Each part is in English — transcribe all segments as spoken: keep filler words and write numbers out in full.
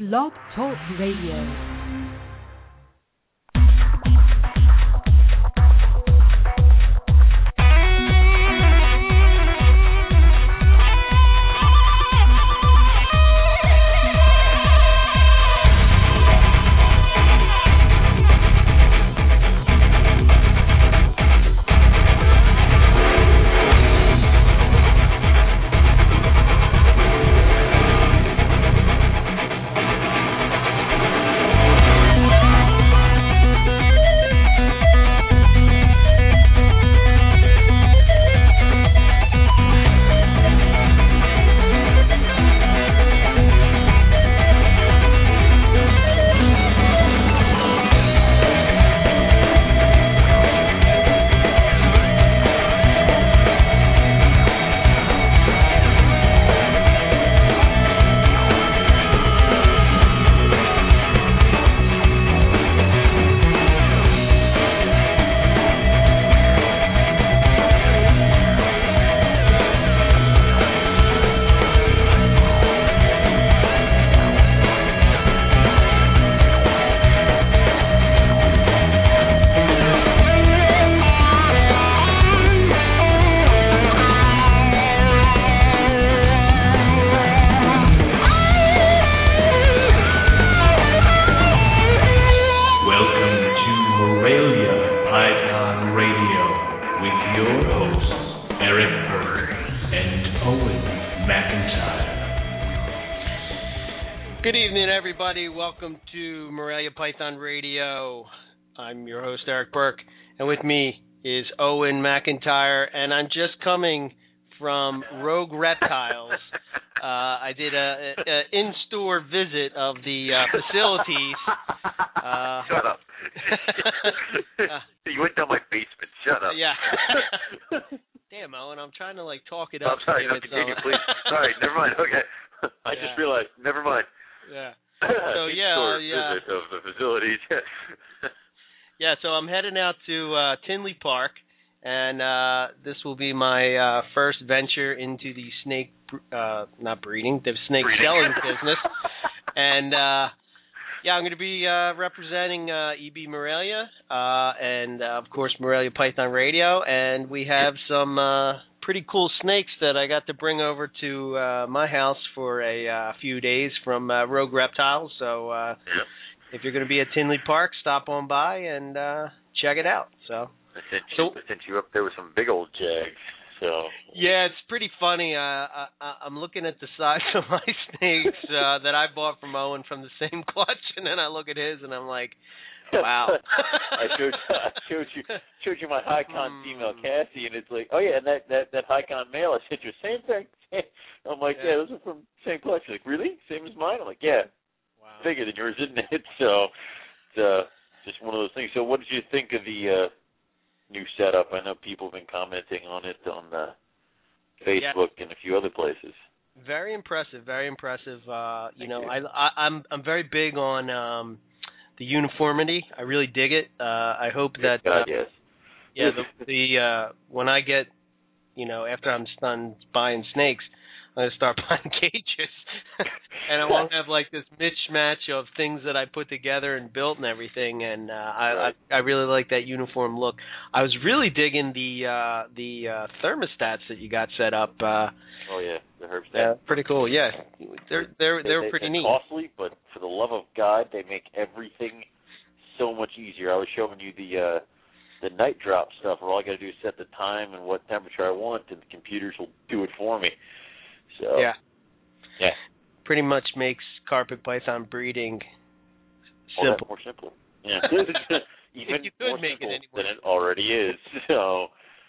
Blog Talk Radio. Welcome to Morelia Python Radio. I'm your host, Eric Burke, and with me is Owen McIntyre, and I'm just coming from Rogue Reptiles. Uh, I did a, a, a in-store visit of the uh, facilities. Uh, Shut up. You went down my basement. Shut up. Yeah. Damn, Owen, I'm trying to, like, talk it up. I'm sorry, no, continue, please. Sorry, never mind. Okay. I yeah. just realized. Never mind. Yeah. So yeah, yeah. Visit of the facilities. Yeah, so I'm heading out to uh, Tinley Park, and uh, this will be my uh, first venture into the snake, uh, not breeding, the snake breeding. selling business. And uh, yeah, I'm going to be uh, representing uh, E B Morelia, uh, and uh, of course Morelia Python Radio, and we have some uh, pretty cool snakes that I got to bring over to uh, my house for a uh, few days from uh, Rogue Reptiles. So uh, yep. If you're going to be at Tinley Park, stop on by and uh, check it out. So I sent, you, so, I sent you up there with some big old jags. So yeah, it's pretty funny. Uh, I, I'm looking at the size of my snakes uh, that I bought from Owen from the same clutch, and then I look at his, and I'm like, wow. I showed, I showed you showed you my Hycon mm. female Cassie, and it's like, oh yeah, and that that that Hycon male, I sent you the same thing. I'm like, yeah. yeah, those are from the same clutch. You're like, really? Same as mine? I'm like, yeah. Wow. Bigger than yours, isn't it? So it's uh, just one of those things. So what did you think of the uh, new setup? I know people have been commenting on it on uh, Facebook yeah. and a few other places. Very impressive. Very impressive. Uh, you Thank know, you. I, I I'm I'm very big on. Um, The uniformity, I really dig it. Uh, I hope that, God, uh, yes. yeah, the, the uh, when I get, you know, after I'm done buying snakes, I'm gonna start buying cages, and I won't have like this mismatch of things that I put together and built and everything. And uh, I, right. I I really like that uniform look. I was really digging the uh, the uh, thermostats that you got set up. Uh, oh yeah, the herb stats. Yeah, pretty cool. Yeah, they're they're they're they, pretty they're neat. Costly, but for the love of God, they make everything so much easier. I was showing you the uh, the night drop stuff, where all I got to do is set the time and what temperature I want, and the computers will do it for me. So yeah, yeah, pretty much makes carpet python breeding well, simple. More simple. Yeah, even if you could more make simple it anymore. than it already is. So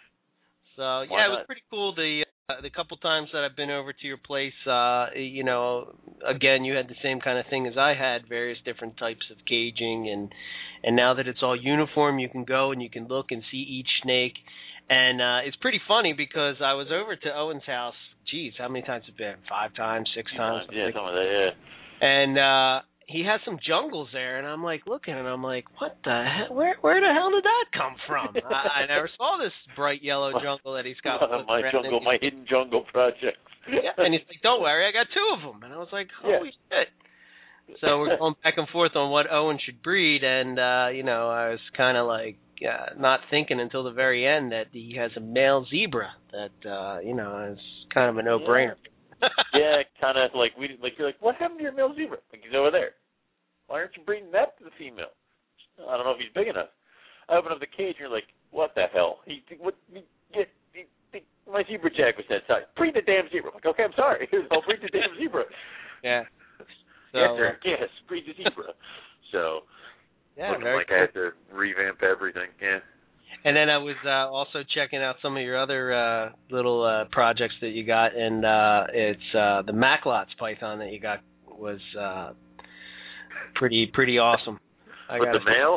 so yeah, it was pretty cool. The uh, the couple times that I've been over to your place, uh, you know, again, you had the same kind of thing as I had, various different types of caging, and and now that it's all uniform, you can go and you can look and see each snake, and uh, it's pretty funny because I was over to Owen's house. Geez, how many times have it been? Five times, six times? Yeah, some of that, yeah. And uh, he has some jungles there, and I'm like looking, and I'm like, what the hell? Where where the hell did that come from? I, I never saw this bright yellow jungle that he's got. my jungle, my hidden jungle project. Yeah, and he's like, don't worry, I got two of them. And I was like, holy yeah. shit. so we're going back and forth on what Owen should breed, and uh, you know, I was kind of like uh, not thinking until the very end that he has a male zebra. That uh, you know, is kind of a no-brainer. Yeah, yeah kind of like we like you're like, what happened to your male zebra? Like he's over there. Why aren't you breeding that to the female? I don't know if he's big enough. I open up the cage, and you're like, what the hell? He what? He, he, he, he, my zebra jack was that size. Breed the damn zebra. I'm like, okay, I'm sorry. I'll breed the damn zebra. Yeah. So, yes, sir. Yes, breed the zebra. So, yeah, looking very like cool. I have to revamp everything. Yeah. And then I was uh, also checking out some of your other uh, little uh, projects that you got, and uh, it's uh, the Maclots python that you got was uh, pretty pretty awesome. I With the male?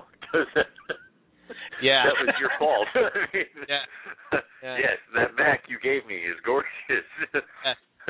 Yeah. That was your fault. I mean, yeah. yeah. Yes, that Mac you gave me is gorgeous. yeah.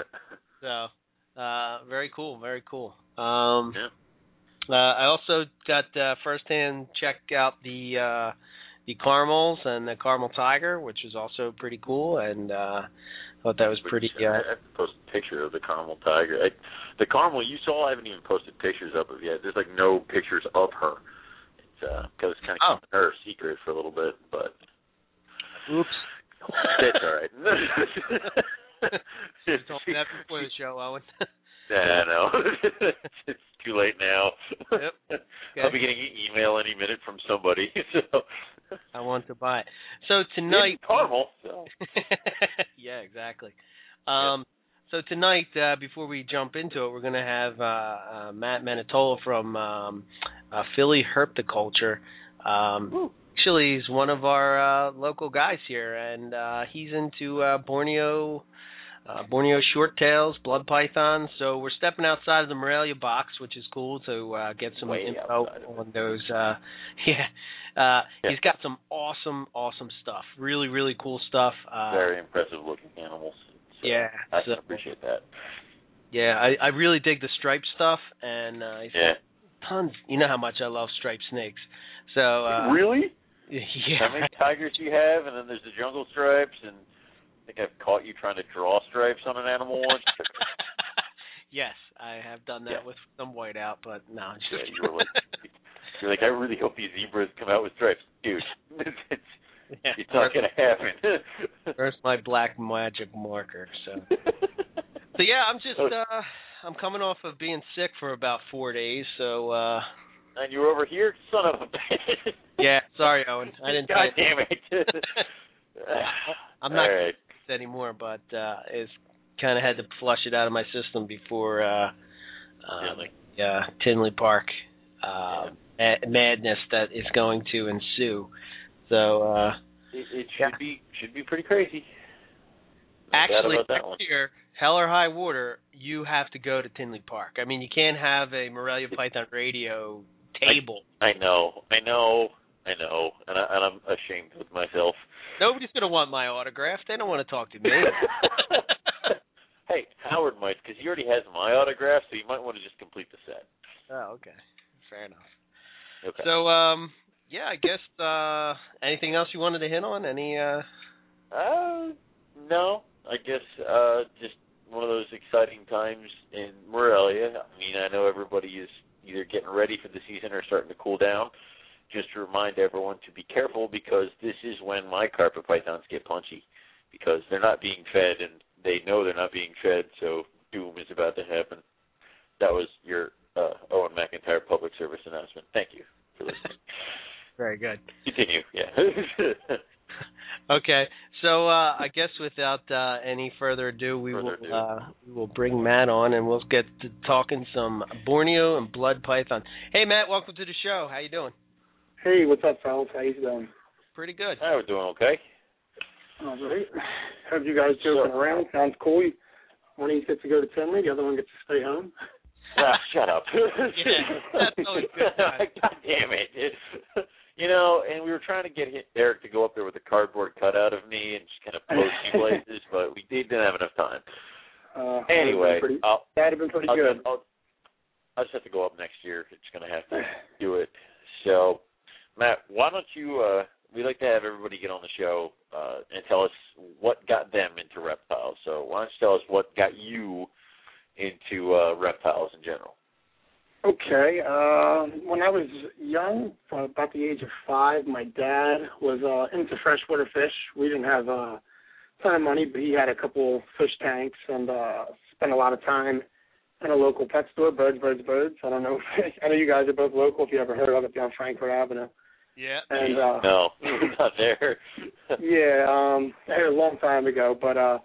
So, uh, very cool, very cool. Um, yeah. Uh, I also got uh, firsthand check out the uh, the caramels and the caramel tiger, which is also pretty cool, and uh, thought that was pretty. Uh, I have to post a picture of the caramel tiger. I, the caramel you saw, I haven't even posted pictures of it yet. There's like no pictures of her. It's because uh, it's kind of oh. keeping her secret for a little bit, but. Oops. That's all right. You told me that before the show, Owen. Yeah, no. It's too late now. Yep. Okay. I'll be getting an email any minute from somebody. So I want to buy it. So tonight, caramel. So. Yeah, exactly. Um, so tonight, uh, before we jump into it, we're going to have uh, uh, Matt Manitola from um, uh, Philly Herpetoculture. Um, actually, he's one of our uh, local guys here, and uh, he's into uh, Borneo. Uh, Borneo short tails, blood pythons. So we're stepping outside of the Morelia box, which is cool to uh, get some Way info on those. Uh, yeah, uh, yeah, he's got some awesome, awesome stuff. Really, really cool stuff. Uh, Very impressive looking animals. So yeah, I so, can appreciate that. Yeah, I, I really dig the striped stuff, and uh, he's yeah, got tons. You know how much I love striped snakes. So uh, really, yeah. How many tigers do you have? And then there's the jungle stripes and. I think I've caught you trying to draw stripes on an animal once. Yes, I have done that yeah. with some whiteout, but no. Just yeah, you were like, you're like, I really hope these zebras come out with stripes, dude. It's, it's, yeah, it's not gonna happen. Where's my black magic marker? So, so yeah, I'm just uh, I'm coming off of being sick for about four days, so. uh And you were over here, son of a bitch. Yeah, sorry, Owen. I didn't. God damn it. I'm not right. anymore, but uh, it's kind of had to flush it out of my system before uh, uh, the uh, Tinley Park uh, yeah. madness that is going to ensue. So uh, it, it should yeah. be should be pretty crazy. No Actually, next one. year, hell or high water, you have to go to Tinley Park. I mean, you can't have a Morelia Python radio table. I, I know, I know, I know, and, I, and I'm ashamed with myself. Nobody's going to want my autograph. They don't want to talk to me. Hey, Howard might, because he already has my autograph, so you might want to just complete the set. Oh, okay. Fair enough. Okay. So, um, yeah, I guess, uh, anything else you wanted to hit on? Any, uh... Uh, no. I guess, uh, just one of those exciting times in Morelia. I mean, I know everybody is either getting ready for the season or starting to cool down. Just to remind everyone to be careful, because this is when my carpet pythons get punchy, because they're not being fed and they know they're not being fed, so doom is about to happen. That was your uh, Owen McIntyre public service announcement. Thank you for listening. Very good. Continue, yeah. Okay, so uh, I guess without uh, any further ado, we further will ado. Uh, we will bring Matt on, and we'll get to talking some Borneo and blood python. Hey, Matt, welcome to the show. How you doing? Hey, what's up, fellas? How you doing? Pretty good. Hi, we're doing okay. All right. Have you guys joking so, around? Sounds cool. One of you gets to go to Tinley, the other one gets to stay home. Ah, shut up. Yeah, that's always good. God damn it. You know, and we were trying to get Eric to go up there with a cardboard cutout of me and just kind of post me places, but we didn't have enough time. Uh, anyway, pretty, I'll, that'd have been pretty I'll, good. I'll, I'll just have to go up next year. It's going to have to do it. So, Matt, why don't you, uh, we like to have everybody get on the show uh, and tell us what got them into reptiles. So why don't you tell us what got you into uh, reptiles in general? Okay. Uh, when I was young, uh, about the age of five, my dad was uh, into freshwater fish. We didn't have a ton of money, but he had a couple fish tanks and uh, spent a lot of time in a local pet store, Birds, Birds, Birds. I don't know. If, I know you guys are both local. If you ever heard of it, down Frankfurt Avenue. Yeah. And, uh, no, not there. yeah, um, a long time ago, but uh,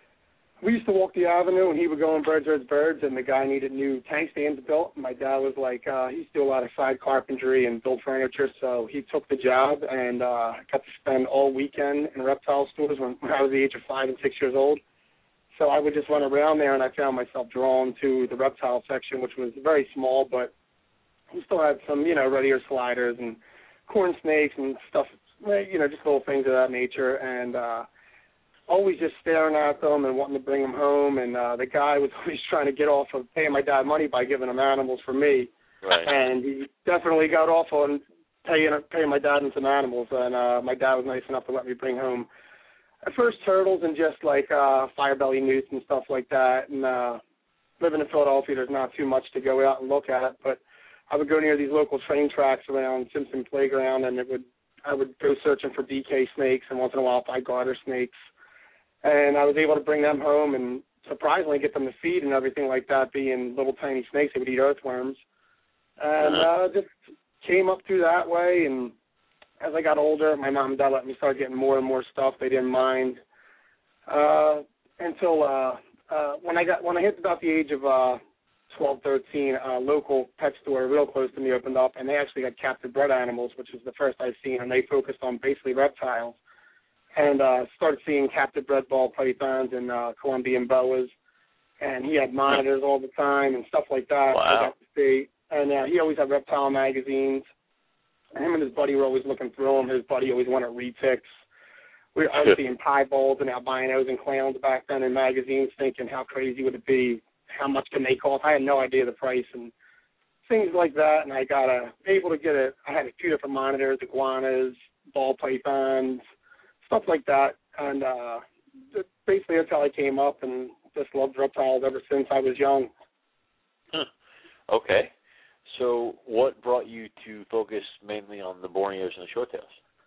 we used to walk the avenue, and he would go on Birds, Birds, Birds, and the guy needed new tank stands built. My dad was like, uh, he used to do a lot of side carpentry and build furniture, so he took the job and uh, got to spend all weekend in reptile stores when, when I was the age of five and six years old. So I would just run around there, and I found myself drawn to the reptile section, which was very small, but he still had some, you know, red ear sliders and corn snakes and stuff, you know, just little things of that nature, and uh, always just staring at them and wanting to bring them home. And uh, the guy was always trying to get off of paying my dad money by giving him animals for me. Right. And he definitely got off on paying paying my dad and some animals. And uh, my dad was nice enough to let me bring home at first turtles and just like uh, firebelly newts and stuff like that. And uh, living in Philadelphia, there's not too much to go out and look at. But I would go near these local train tracks around Simpson Playground, and it would I would go searching for D K snakes, and once in a while find garter snakes. And I was able to bring them home and surprisingly get them to feed and everything like that, being little tiny snakes. They would eat earthworms. And uh, just came up through that way. And as I got older, my mom and dad let me start getting more and more stuff. They didn't mind. Uh, until uh, uh, when I got when I hit about the age of uh, twelve, thirteen, a local pet store real close to me opened up, and they actually had captive bred animals, which was the first I've seen, and they focused on basically reptiles. And uh, started seeing captive bred ball pythons and uh, Colombian boas, and he had monitors all the time and stuff like that. Wow. I got to see, and uh, he always had reptile magazines. And him and his buddy were always looking through them. His buddy always wanted retics. We I was seeing piebalds and albinos and clowns back then in magazines, thinking how crazy would it be? How much can they cost? I had no idea the price and things like that. And I got a, able to get a. I had a few different monitors, iguanas, ball pythons, stuff like that, and uh, basically that's how I came up and just loved reptiles ever since I was young. Huh. Okay. So what brought you to focus mainly on the Borneos and the shorttails?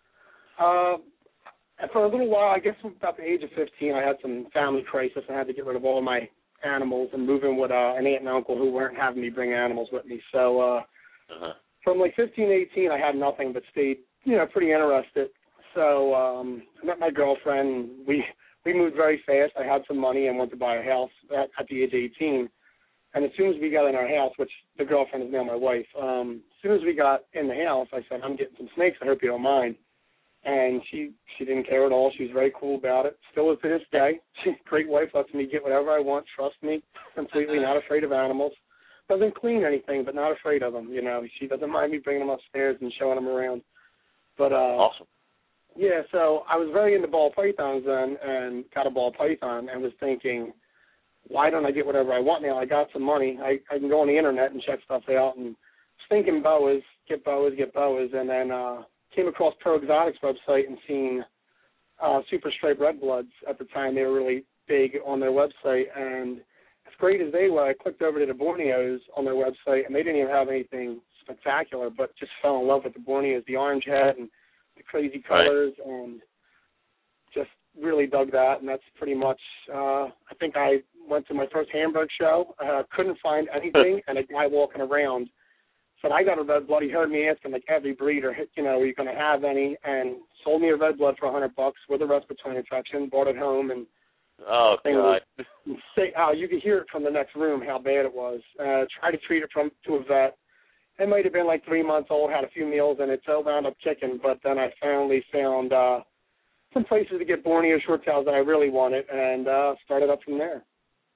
Uh, for a little while, I guess about the age of fifteen, I had some family crisis. I had to get rid of all my animals and move in with uh, an aunt and uncle who weren't having me bring animals with me. So uh, uh-huh. from like fifteen, eighteen, I had nothing but stayed, you know, pretty interested. So um, I met my girlfriend. We we moved very fast. I had some money and went to buy a house at, at the age of eighteen. And as soon as we got in our house, which the girlfriend is now my wife, um, as soon as we got in the house, I said, I'm getting some snakes. I hope you don't mind. And she, she didn't care at all. She was very cool about it. Still is to this day. She's a great wife, lets me get whatever I want, trust me, completely not afraid of animals. Doesn't clean anything, but not afraid of them. You know, she doesn't mind me bringing them upstairs and showing them around. But uh, awesome. Yeah, so I was very into ball pythons then and got a ball python and was thinking, why don't I get whatever I want now? I got some money. I, I can go on the internet and check stuff out. And was thinking boas, get boas, get boas. And then uh, came across Pro Exotics website and seen uh, Super Stripe Red Bloods. At the time, they were really big on their website. And as great as they were, I clicked over to the Borneos on their website, and they didn't even have anything spectacular, but just fell in love with the Borneos, the orange head and the crazy colors, right. And just really dug that. And that's pretty much, uh, I think I went to my first Hamburg show, uh, couldn't find anything, and a guy walking around said, I got a red blood. He heard me asking, like, every breeder, you know, are you going to have any? And sold me a red blood for a hundred bucks with a respiratory infection, brought it home, and oh, God. Was, say, oh, you could hear it from the next room how bad it was. Uh, tried to treat it from to a vet. It might have been like three months old, had a few meals, and it so wound up kicking. But then I finally found uh, some places to get Borneo short tails that I really wanted, and uh, started up from there.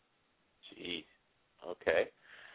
Gee, okay.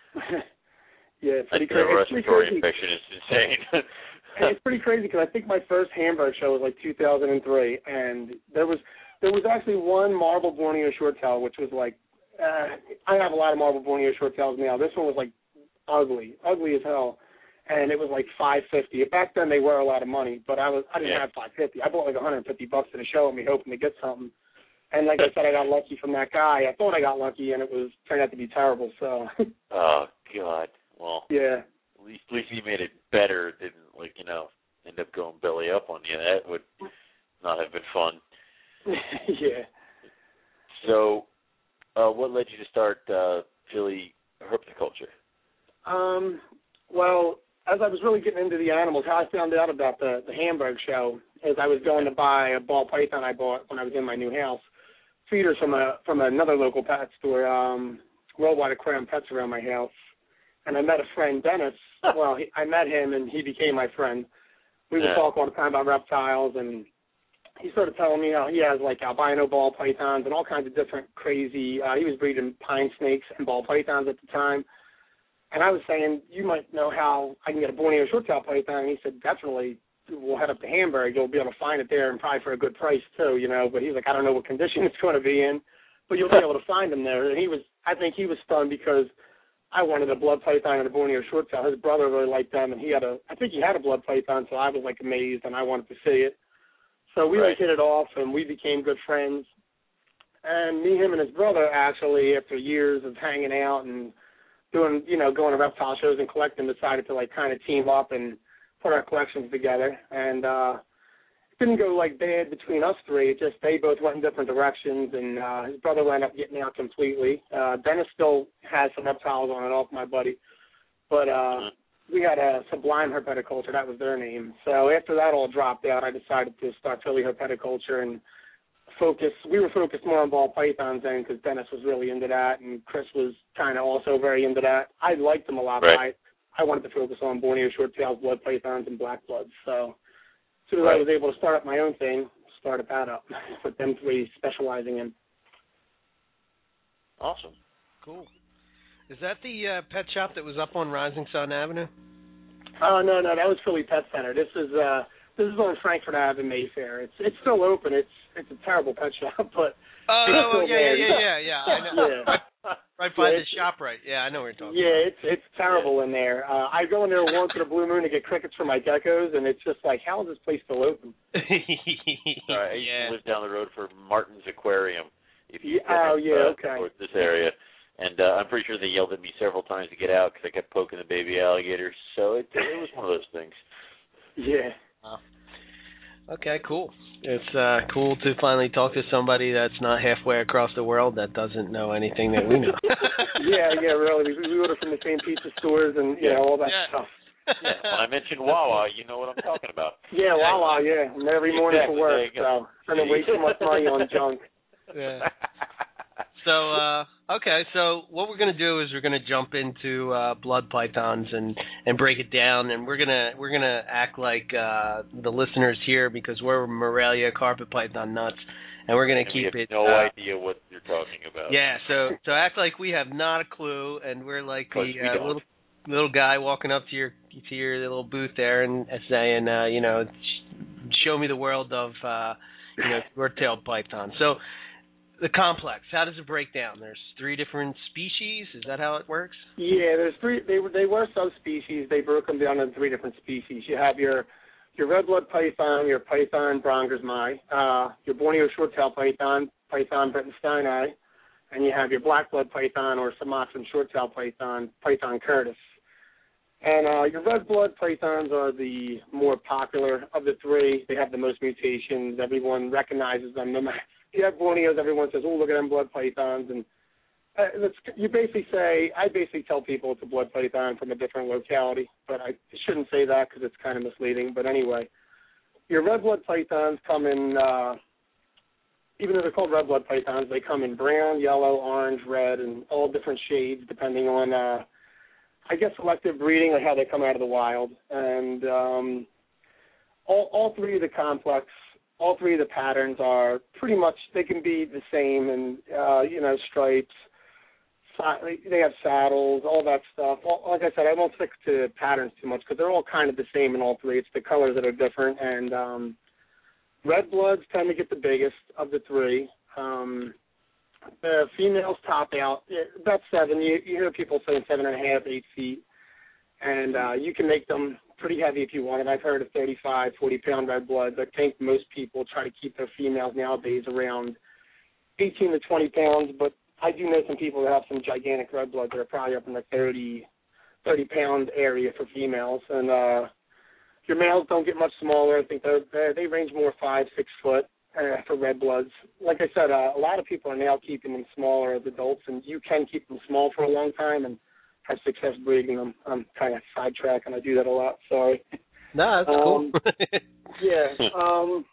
Yeah, it's pretty, cra- it's pretty crazy. Infection is insane. It's pretty crazy because I think my first Hamburg show was like two thousand three, and there was there was actually one marble Borneo short tail, which was like, uh, I have a lot of marble Borneo short tails now. This one was like ugly, ugly as hell, and it was like five fifty. Back then they were a lot of money, but I was I didn't yeah. have five fifty. I bought like one hundred fifty bucks at a show with me, hoping to get something. And like I said, I got lucky from that guy. I thought I got lucky, and it was turned out to be terrible. So. Oh God! Well, yeah. At least, at least he made it better. It didn't, like, you know, end up going belly up on you. That would not have been fun. Yeah. So, uh, what led you to start uh, Philly Herpetoculture? Um, well, as I was really getting into the animals, how I found out about the, the Hamburg show is I was going to buy a ball python I bought when I was in my new house, feeders from a from another local pet store, um, Worldwide Aquarium Pets around my house. And I met a friend, Dennis. Well, he, I met him, and he became my friend. We would yeah. talk all the time about reptiles, and he started telling me how he has, like, albino ball pythons and all kinds of different crazy uh, – he was breeding pine snakes and ball pythons at the time. And I was saying, you might know how I can get a Borneo short-tail python. And he said, definitely, we'll head up to Hamburg. You'll be able to find it there and probably for a good price, too, you know. But he's like, I don't know what condition it's going to be in, but you'll be able to find them there. And he was – I think he was stunned because – I wanted a blood python and a Borneo short tail. His brother really liked them, and he had a, I think he had a blood python, so I was like amazed, and I wanted to see it. So we right. like hit it off, and we became good friends. And me, him, and his brother actually, after years of hanging out and doing, you know, going to reptile shows and collecting, decided to like kind of team up and put our collections together. And uh, it didn't go like bad between us three. It just they both went in different directions, and uh, his brother ended up getting out completely. Uh, Dennis still has some reptiles on and off, my buddy, but uh, we had a Sublime Herpetoculture. That was their name. So after that all dropped out, I decided to start Philly Herpetoculture and focus. We were focused more on ball pythons then because Dennis was really into that, and Chris was kind of also very into that. I liked them a lot, right. but I, I wanted to focus on Borneo short tails, blood pythons, and black bloods. So as soon as right. I was able to start up my own thing, started that up with them three specializing in. Awesome. Cool. Is that the uh, pet shop that was up on Rising Sun Avenue? Oh, no, no, that was Philly Pet Center. This is uh, this is on Frankfurt Avenue in Mayfair. It's it's still open. It's it's a terrible pet shop, but oh, it's oh still yeah, there. yeah, yeah, yeah, yeah. I know. Yeah. Right, right by Yeah, the shop, right? Yeah, I know what you're talking Yeah, about. it's it's terrible in there. Uh, I go in there once in a blue moon to get crickets for my geckos, and it's just like, how is this place still open? All right, I used yeah. to live down the road from Martin's Aquarium. If you Yeah, oh, yeah, uh, okay. towards this area, and uh, I'm pretty sure they yelled at me several times to get out because I kept poking the baby alligators. So it it was one of those things. Yeah. Wow. Okay, cool. It's uh, cool to finally talk to somebody that's not halfway across the world that doesn't know anything that we know. yeah, yeah, really. We, we order from the same pizza stores and, you know, all that yeah. stuff. Yeah, when I mentioned Wawa, you know what I'm talking about. Yeah, Wawa, yeah. I'm there every morning Exactly. for work, so I'm going to waste too much money on junk. Yeah. So, uh, okay, so what we're going to do is we're going to jump into uh, blood pythons and, and break it down, and we're going to we're gonna act like uh, the listeners here because we're Morelia carpet python nuts, and we're going to keep we have it... no uh, idea what you're talking about. Yeah, so so act like we have not a clue, and we're like the uh, little little guy walking up to your to your little booth there and saying, uh, you know, show me the world of, uh, you know, short-tailed python. So... The complex, how does it break down? There's three different species. Is that how it works? Yeah, there's three. They were they were subspecies. They broke them down into three different species. You have your your red blood python, your Python brongersmai, uh, your Borneo short-tail python, Python brettonsteini, and you have your black blood python or Sumatran short-tail python, Python curtis. And uh, your red blood pythons are the more popular of the three. They have the most mutations. Everyone recognizes them. No matter you have Borneos, everyone says, "Oh, look at them blood pythons." And uh, that's, you basically say, I basically tell people it's a blood python from a different locality, but I shouldn't say that because it's kind of misleading. But anyway, your red blood pythons come in, uh, even though they're called red blood pythons, they come in brown, yellow, orange, red, and all different shades depending on, uh, I guess, selective breeding or how they come out of the wild. And um, all, all three of the complex, all three of the patterns are pretty much, they can be the same, and, uh, you know, stripes, they have saddles, all that stuff. Like I said, I won't stick to patterns too much because they're all kind of the same in all three. It's the colors that are different, and um, red bloods tend to get the biggest of the three. Um, the females top out about seven. You, you hear people saying seven and a half, eight feet, and uh, you can make them pretty heavy if you want it. I've heard of thirty-five, forty-pound red bloods. I think most people try to keep their females nowadays around eighteen to twenty pounds, but I do know some people that have some gigantic red bloods that are probably up in the thirty, thirty pound area for females, and uh, your males don't get much smaller. I think they're, they're, they range more five, six foot uh, for red bloods. Like I said, uh, a lot of people are now keeping them smaller as adults, and you can keep them small for a long time and have success breeding them. I'm kind of sidetracking. I do that a lot. Sorry. No, that's um, cool. yeah. Um,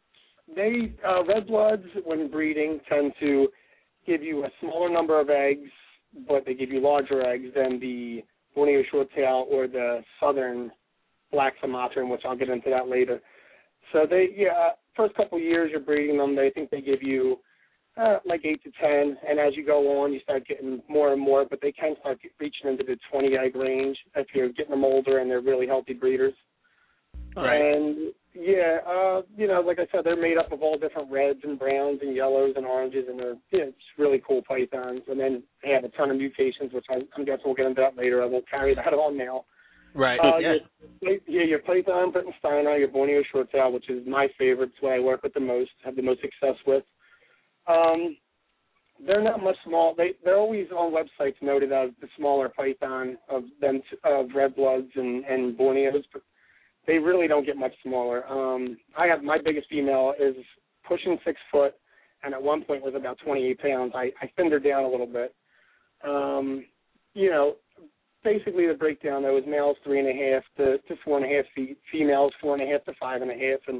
they uh, red bloods, when breeding, tend to give you a smaller number of eggs, but they give you larger eggs than the Borneo shorttail or the southern black Sumatran, which I'll get into that later. So they, yeah, first couple of years you're breeding them, they think they give you uh, like eight to ten, and as you go on, you start getting more and more, but they can start reaching into the twenty egg range if you're getting them older and they're really healthy breeders. Right. And yeah, uh, you know, like I said, they're made up of all different reds and browns and yellows and oranges, and they're yeah, it's really cool pythons. And then they have a ton of mutations, which I, I'm guessing we'll get into that later. I won't carry that on now. Right. Uh, yeah. Your, yeah, your Python, Brittensteiner, your Borneo shorttail, which is my favorite. It's what I work with the most, have the most success with. Um, they're not much small. They they're always on websites noted as the smaller python of them of red bloods and and Borneos, but they really don't get much smaller. Um, I have my biggest female is pushing six foot, and at one point was about twenty-eight pounds. I I thinned her down a little bit. Um, you know. Basically, the breakdown though is males three and a half to, to four and a half feet, females four and a half to five and a half, and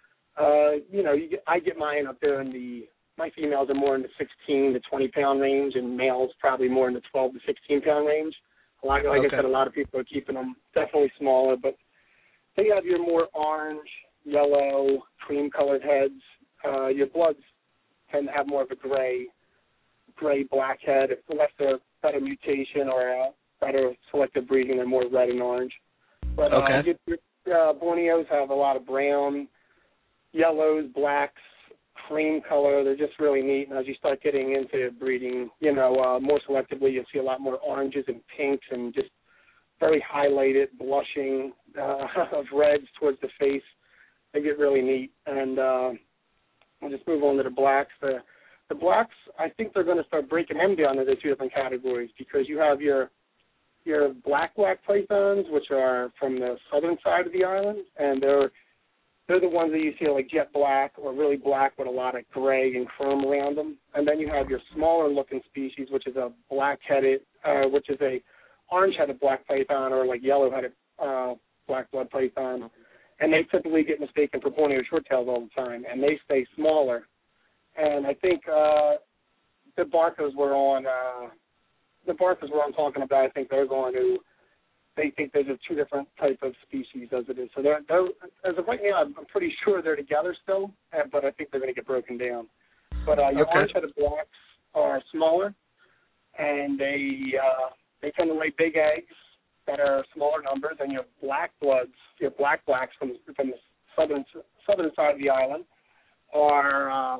uh, you know, you get, I get mine up there in the. My females are more in the sixteen to twenty pound range, and males probably more in the twelve to sixteen pound range. A lot, like okay. I said, a lot of people are keeping them definitely smaller, but they have your more orange, yellow, cream colored heads. Uh, your bloods tend to have more of a gray, gray black head, unless they're better mutation or a better selective breeding, they're more red and orange. But uh, okay. your, your, uh, Borneos have a lot of brown, yellows, blacks, cream color. They're just really neat. And as you start getting into breeding, you know, uh, more selectively, you'll see a lot more oranges and pinks and just very highlighted, blushing uh, of reds towards the face. They get really neat. And uh, we'll just move on to the blacks. The, the blacks, I think they're going to start breaking them down into two different categories, because you have your your black black pythons, which are from the southern side of the island, and they're they're the ones that you see like jet black or really black with a lot of gray and chrome around them. And then you have your smaller looking species, which is a black-headed, uh, which is a orange-headed black python or like yellow-headed uh, black blood python. And they typically get mistaken for Borneo shorttails all the time, and they stay smaller. And I think uh, the Barcos were on. Uh, The Barcos were on talking about, I think they're going to, they think there's a two different type of species as it is. So they're, they're as of right now, I'm pretty sure they're together still, but I think they're going to get broken down. But uh, your okay. orange-headed blacks are smaller, and they uh, they tend to lay big eggs that are smaller numbers. And your black bloods, your black blacks from from the southern southern side of the island, are uh,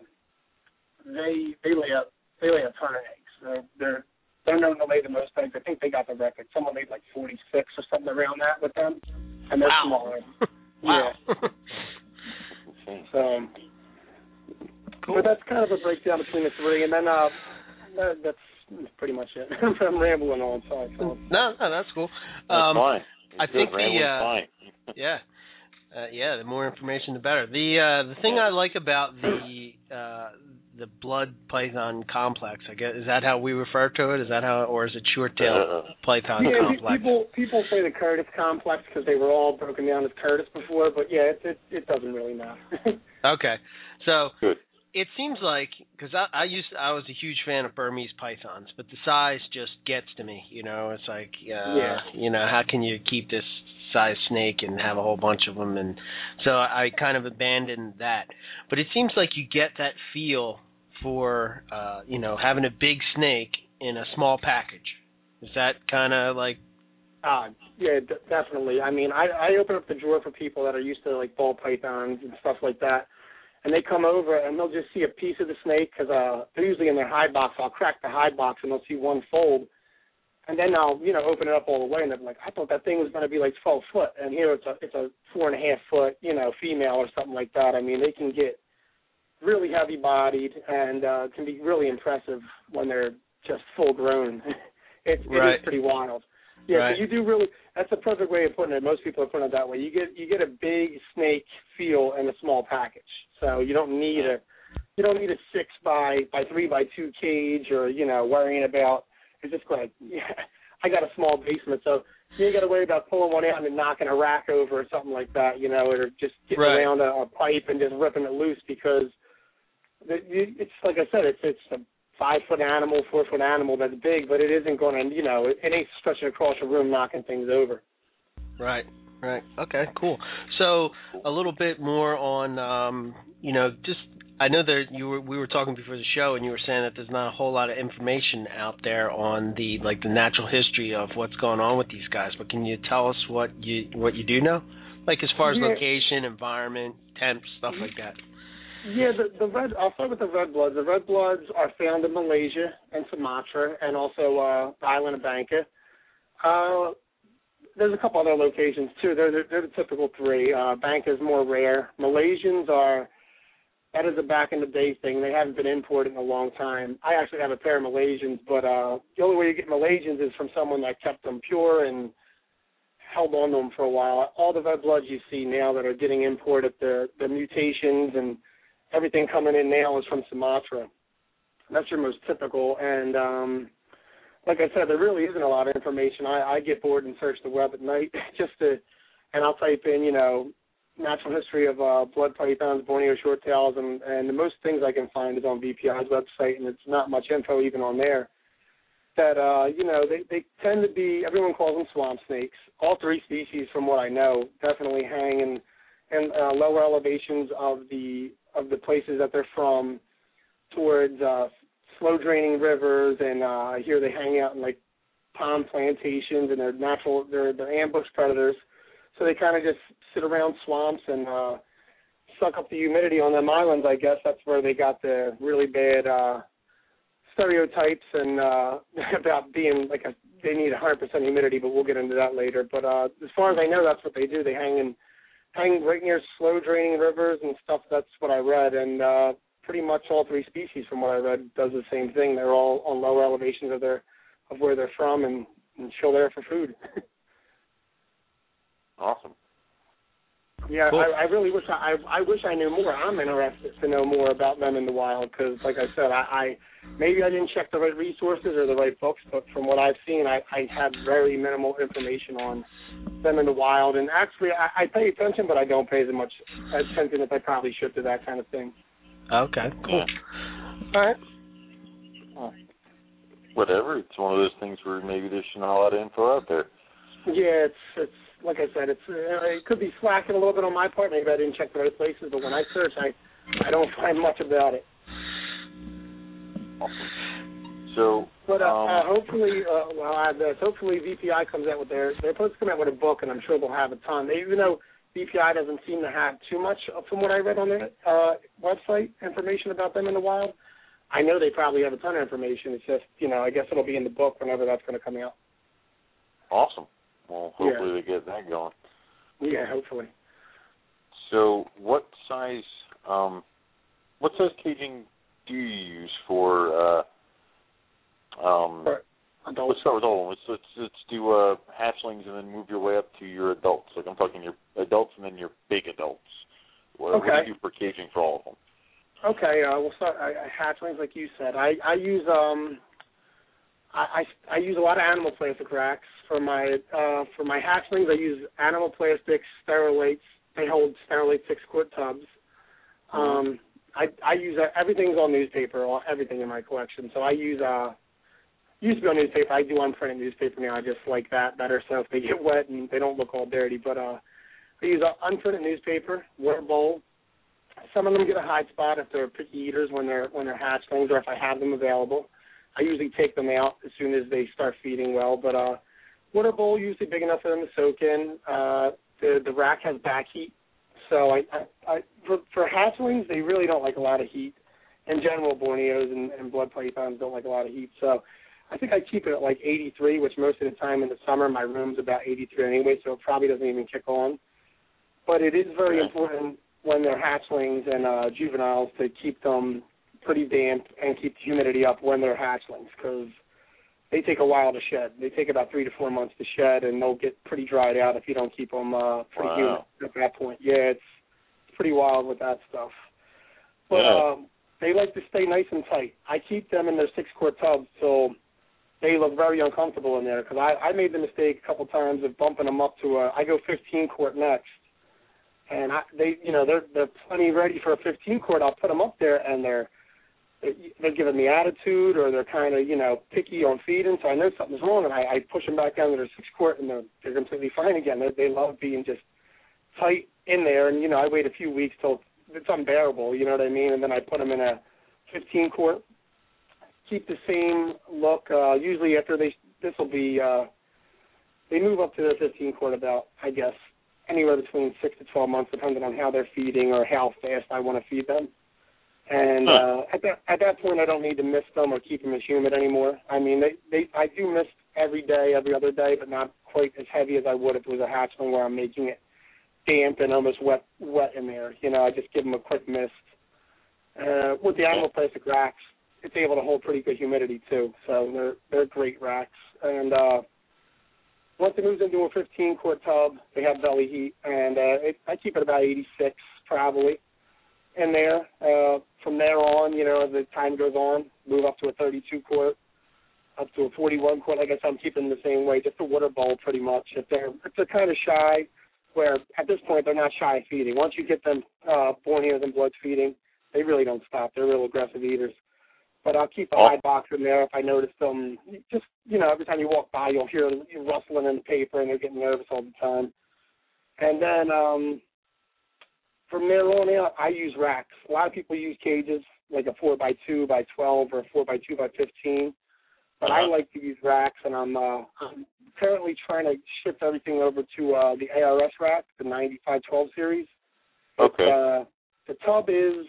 they they lay a they lay a ton of eggs. They're, they're They're known to lay the most eggs. I think they got the record. Someone made like forty-six or something around that with them, and they're wow. smaller. wow. Yeah. So, cool. But that's kind of a breakdown between the three, and then uh, that, that's pretty much it. I'm rambling on. Sorry. So. No, no, that's cool. That's um, fine. It's I good. think the Rambling's uh, fine. yeah. Uh, yeah, the more information, the better. The uh, the thing I like about the uh, the blood python complex, I guess, is that how we refer to it? Is that how, or is it short-tailed uh, python yeah, complex? people people say the Curtis complex because they were all broken down as Curtis before, but yeah, it it, it doesn't really matter. Okay, so Good. It seems like, because I, I used I was a huge fan of Burmese pythons, but the size just gets to me. You know, it's like, uh, yeah. you know, how can you keep this size snake and have a whole bunch of them? And so I kind of abandoned that. But it seems like you get that feel for, uh, you know, having a big snake in a small package. Is that kind of like? Uh, yeah, d- definitely. I mean, I, I open up the drawer for people that are used to like ball pythons and stuff like that. And they come over and they'll just see a piece of the snake because uh, they're usually in their hide box. I'll crack the hide box and they'll see one fold. And then I'll, you know, open it up all the way, and they're like, I thought that thing was going to be like twelve foot, and here it's a it's a four and a half foot, you know, female or something like that. I mean, they can get really heavy bodied and uh, can be really impressive when they're just full grown. it's right. it is pretty wild. Yeah, right. so you do really. That's the perfect way of putting it. Most people are putting it that way. You get you get a big snake feel in a small package. So you don't need a you don't need a six by by three by two cage, or you know worrying about. It's just going to. Yeah, I got a small basement, so you ain't got to worry about pulling one out and knocking a rack over or something like that, you know, or just getting right. around a, a pipe and just ripping it loose, because the, it's like I said, it's it's a five foot animal, four foot animal that's big, but it isn't going to, you know, it, it ain't stretching across a room knocking things over. Right, right. Okay, cool. So a little bit more on, um, you know, just I know that you were we were talking before the show, and you were saying that there's not a whole lot of information out there on the like the natural history of what's going on with these guys. But can you tell us what you what you do know, like as far as yeah. location, environment, temps, stuff like that? Yeah, the the red. I'll start with the red bloods. The red bloods are found in Malaysia and Sumatra, and also uh, the island of Bangka. Uh, there's a couple other locations too. They're they're, they're the typical three. Uh, Bangka is more rare. Malaysians are. That is a back in the day thing. They haven't been imported in a long time. I actually have a pair of Malaysians, but uh, the only way you get Malaysians is from someone that kept them pure and held on to them for a while. All the red bloods you see now that are getting imported, the the mutations and everything coming in now is from Sumatra. That's your most typical. And um, like I said, there really isn't a lot of information. I, I get bored and search the web at night just to, and I'll type in, you know, natural history of uh, blood pythons, Borneo short tails, and, and the most things I can find is on V P I's website, and it's not much info even on there. That, uh, you know, they, they tend to be, everyone calls them swamp snakes. All three species, from what I know, definitely hang in, in uh, lower elevations of the of the places that they're from, towards uh, slow-draining rivers, and uh, I hear they hang out in, like, palm plantations, and they're natural, they're, they're ambush predators. So they kind of just sit around swamps and uh, suck up the humidity on them islands. I guess that's where they got the really bad uh, stereotypes and uh, about being like a, they need one hundred percent humidity, but we'll get into that later. But uh, as far as I know, that's what they do. They hang in, hang right near slow-draining rivers and stuff. That's what I read. And uh, pretty much all three species, from what I read, does the same thing. They're all on lower elevations of their of where they're from and, and chill there for food. Awesome. Yeah, cool. I, I really wish I, I I wish I knew more. I'm interested to know more about them in the wild because, like I said, I, I maybe I didn't check the right resources or the right books, but from what I've seen, I, I have very minimal information on them in the wild. And actually, I, I pay attention, but I don't pay as much attention as I probably should to that kind of thing. Okay, cool. All right. Oh. Whatever. It's one of those things where maybe there's not a lot of info out there. Yeah, it's it's. Like I said, it's uh, it could be slacking a little bit on my part. Maybe I didn't check the right places, but when I search, I I don't find much about it. Awesome. So, but uh, um, uh, hopefully, uh, well, I have this. Hopefully, V P I comes out with their. They're supposed to come out with a book, and I'm sure they'll have a ton. They, even though V P I doesn't seem to have too much, from what I read on their uh, website, information about them in the wild. I know they probably have a ton of information. It's just, you know, I guess it'll be in the book whenever that's going to come out. Awesome. Well, hopefully yeah. they get that going. Yeah, hopefully. So, what size, um, what size caging do you use for? Uh, um, for adults. Let's start with all of them. Let's let's, let's do uh, hatchlings and then move your way up to your adults. Like I'm talking your adults and then your big adults. What, okay. what do you do for caging for all of them? Okay, uh, we'll start. I, I, hatchlings, like you said. I I use um. I, I, I use a lot of animal plastic racks for my uh, for my hatchlings. I use animal plastics, sterolates. They hold sterolate six quart tubs. Um, I I use uh, everything's on newspaper, all, everything in my collection. So I use uh used to be on newspaper. I do unprinted newspaper now. I just like that better. So if they get wet and they don't look all dirty, but uh, I use uh, unprinted newspaper, water bowl. Some of them get a hide spot if they're picky eaters when they're when they're hatchlings, or if I have them available. I usually take them out as soon as they start feeding well, but uh, water bowl usually big enough for them to soak in. Uh, the the rack has back heat, so I, I, I for, for hatchlings they really don't like a lot of heat. In general, Borneos and, and blood pythons don't like a lot of heat, so I think I keep it at like eighty-three, which most of the time in the summer my room's about eighty-three anyway, so it probably doesn't even kick on. But it is very important when they're hatchlings and uh, juveniles to keep them pretty damp and keep the humidity up when they're hatchlings, because they take a while to shed. They take about three to four months to shed, and they'll get pretty dried out if you don't keep them uh, pretty wow. humid at that point. Yeah, it's, it's pretty wild with that stuff. But yeah. um, they like to stay nice and tight. I keep them in their six-quart tubs till they look very uncomfortable in there, because I, I made the mistake a couple times of bumping them up to a, I go fifteen quart next, and I, they, you know, they're they're plenty ready for a fifteen quart. I'll put them up there, and they're they're giving me attitude, or they're kind of, you know, picky on feeding, so I know something's wrong, and I, I push them back down to their six quart, and they're they're completely fine again. They they love being just tight in there, and you know, I wait a few weeks till it's unbearable, you know what I mean, and then I put them in a fifteen quart. Keep the same look. Uh, usually after they, this will be, uh, they move up to their fifteen quart about, I guess, anywhere between six to twelve months, depending on how they're feeding or how fast I want to feed them. And huh. uh, at that at that point, I don't need to mist them or keep them as humid anymore. I mean, they, they I do mist every day, every other day, but not quite as heavy as I would if it was a hatchling where I'm making it damp and almost wet wet in there. You know, I just give them a quick mist. Uh, with the animal plastic racks, it's able to hold pretty good humidity too, so they're they're great racks. And uh, once it moves into a fifteen quart tub, they have belly heat, and uh, it, I keep it about eighty-six probably in there. Uh, from there on, you know, as the time goes on, move up to a thirty-two quart, up to a forty-one quart. Like I said, I'm keeping them the same way, just a water bowl pretty much. If they're if they're kind of shy, where at this point they're not shy of feeding. Once you get them uh, born ears and bloods feeding, they really don't stop. They're real aggressive eaters. But I'll keep a oh. hide box in there if I notice them. Just, you know, every time you walk by, you'll hear them rustling in the paper, and they're getting nervous all the time. And then um, from there on out, I use racks. A lot of people use cages, like a four by two by twelve or a four by two by fifteen. But uh-huh. I like to use racks, and I'm, uh, I'm currently trying to shift everything over to uh, the A R S rack, the ninety-five twelve series. Okay. Uh, the tub is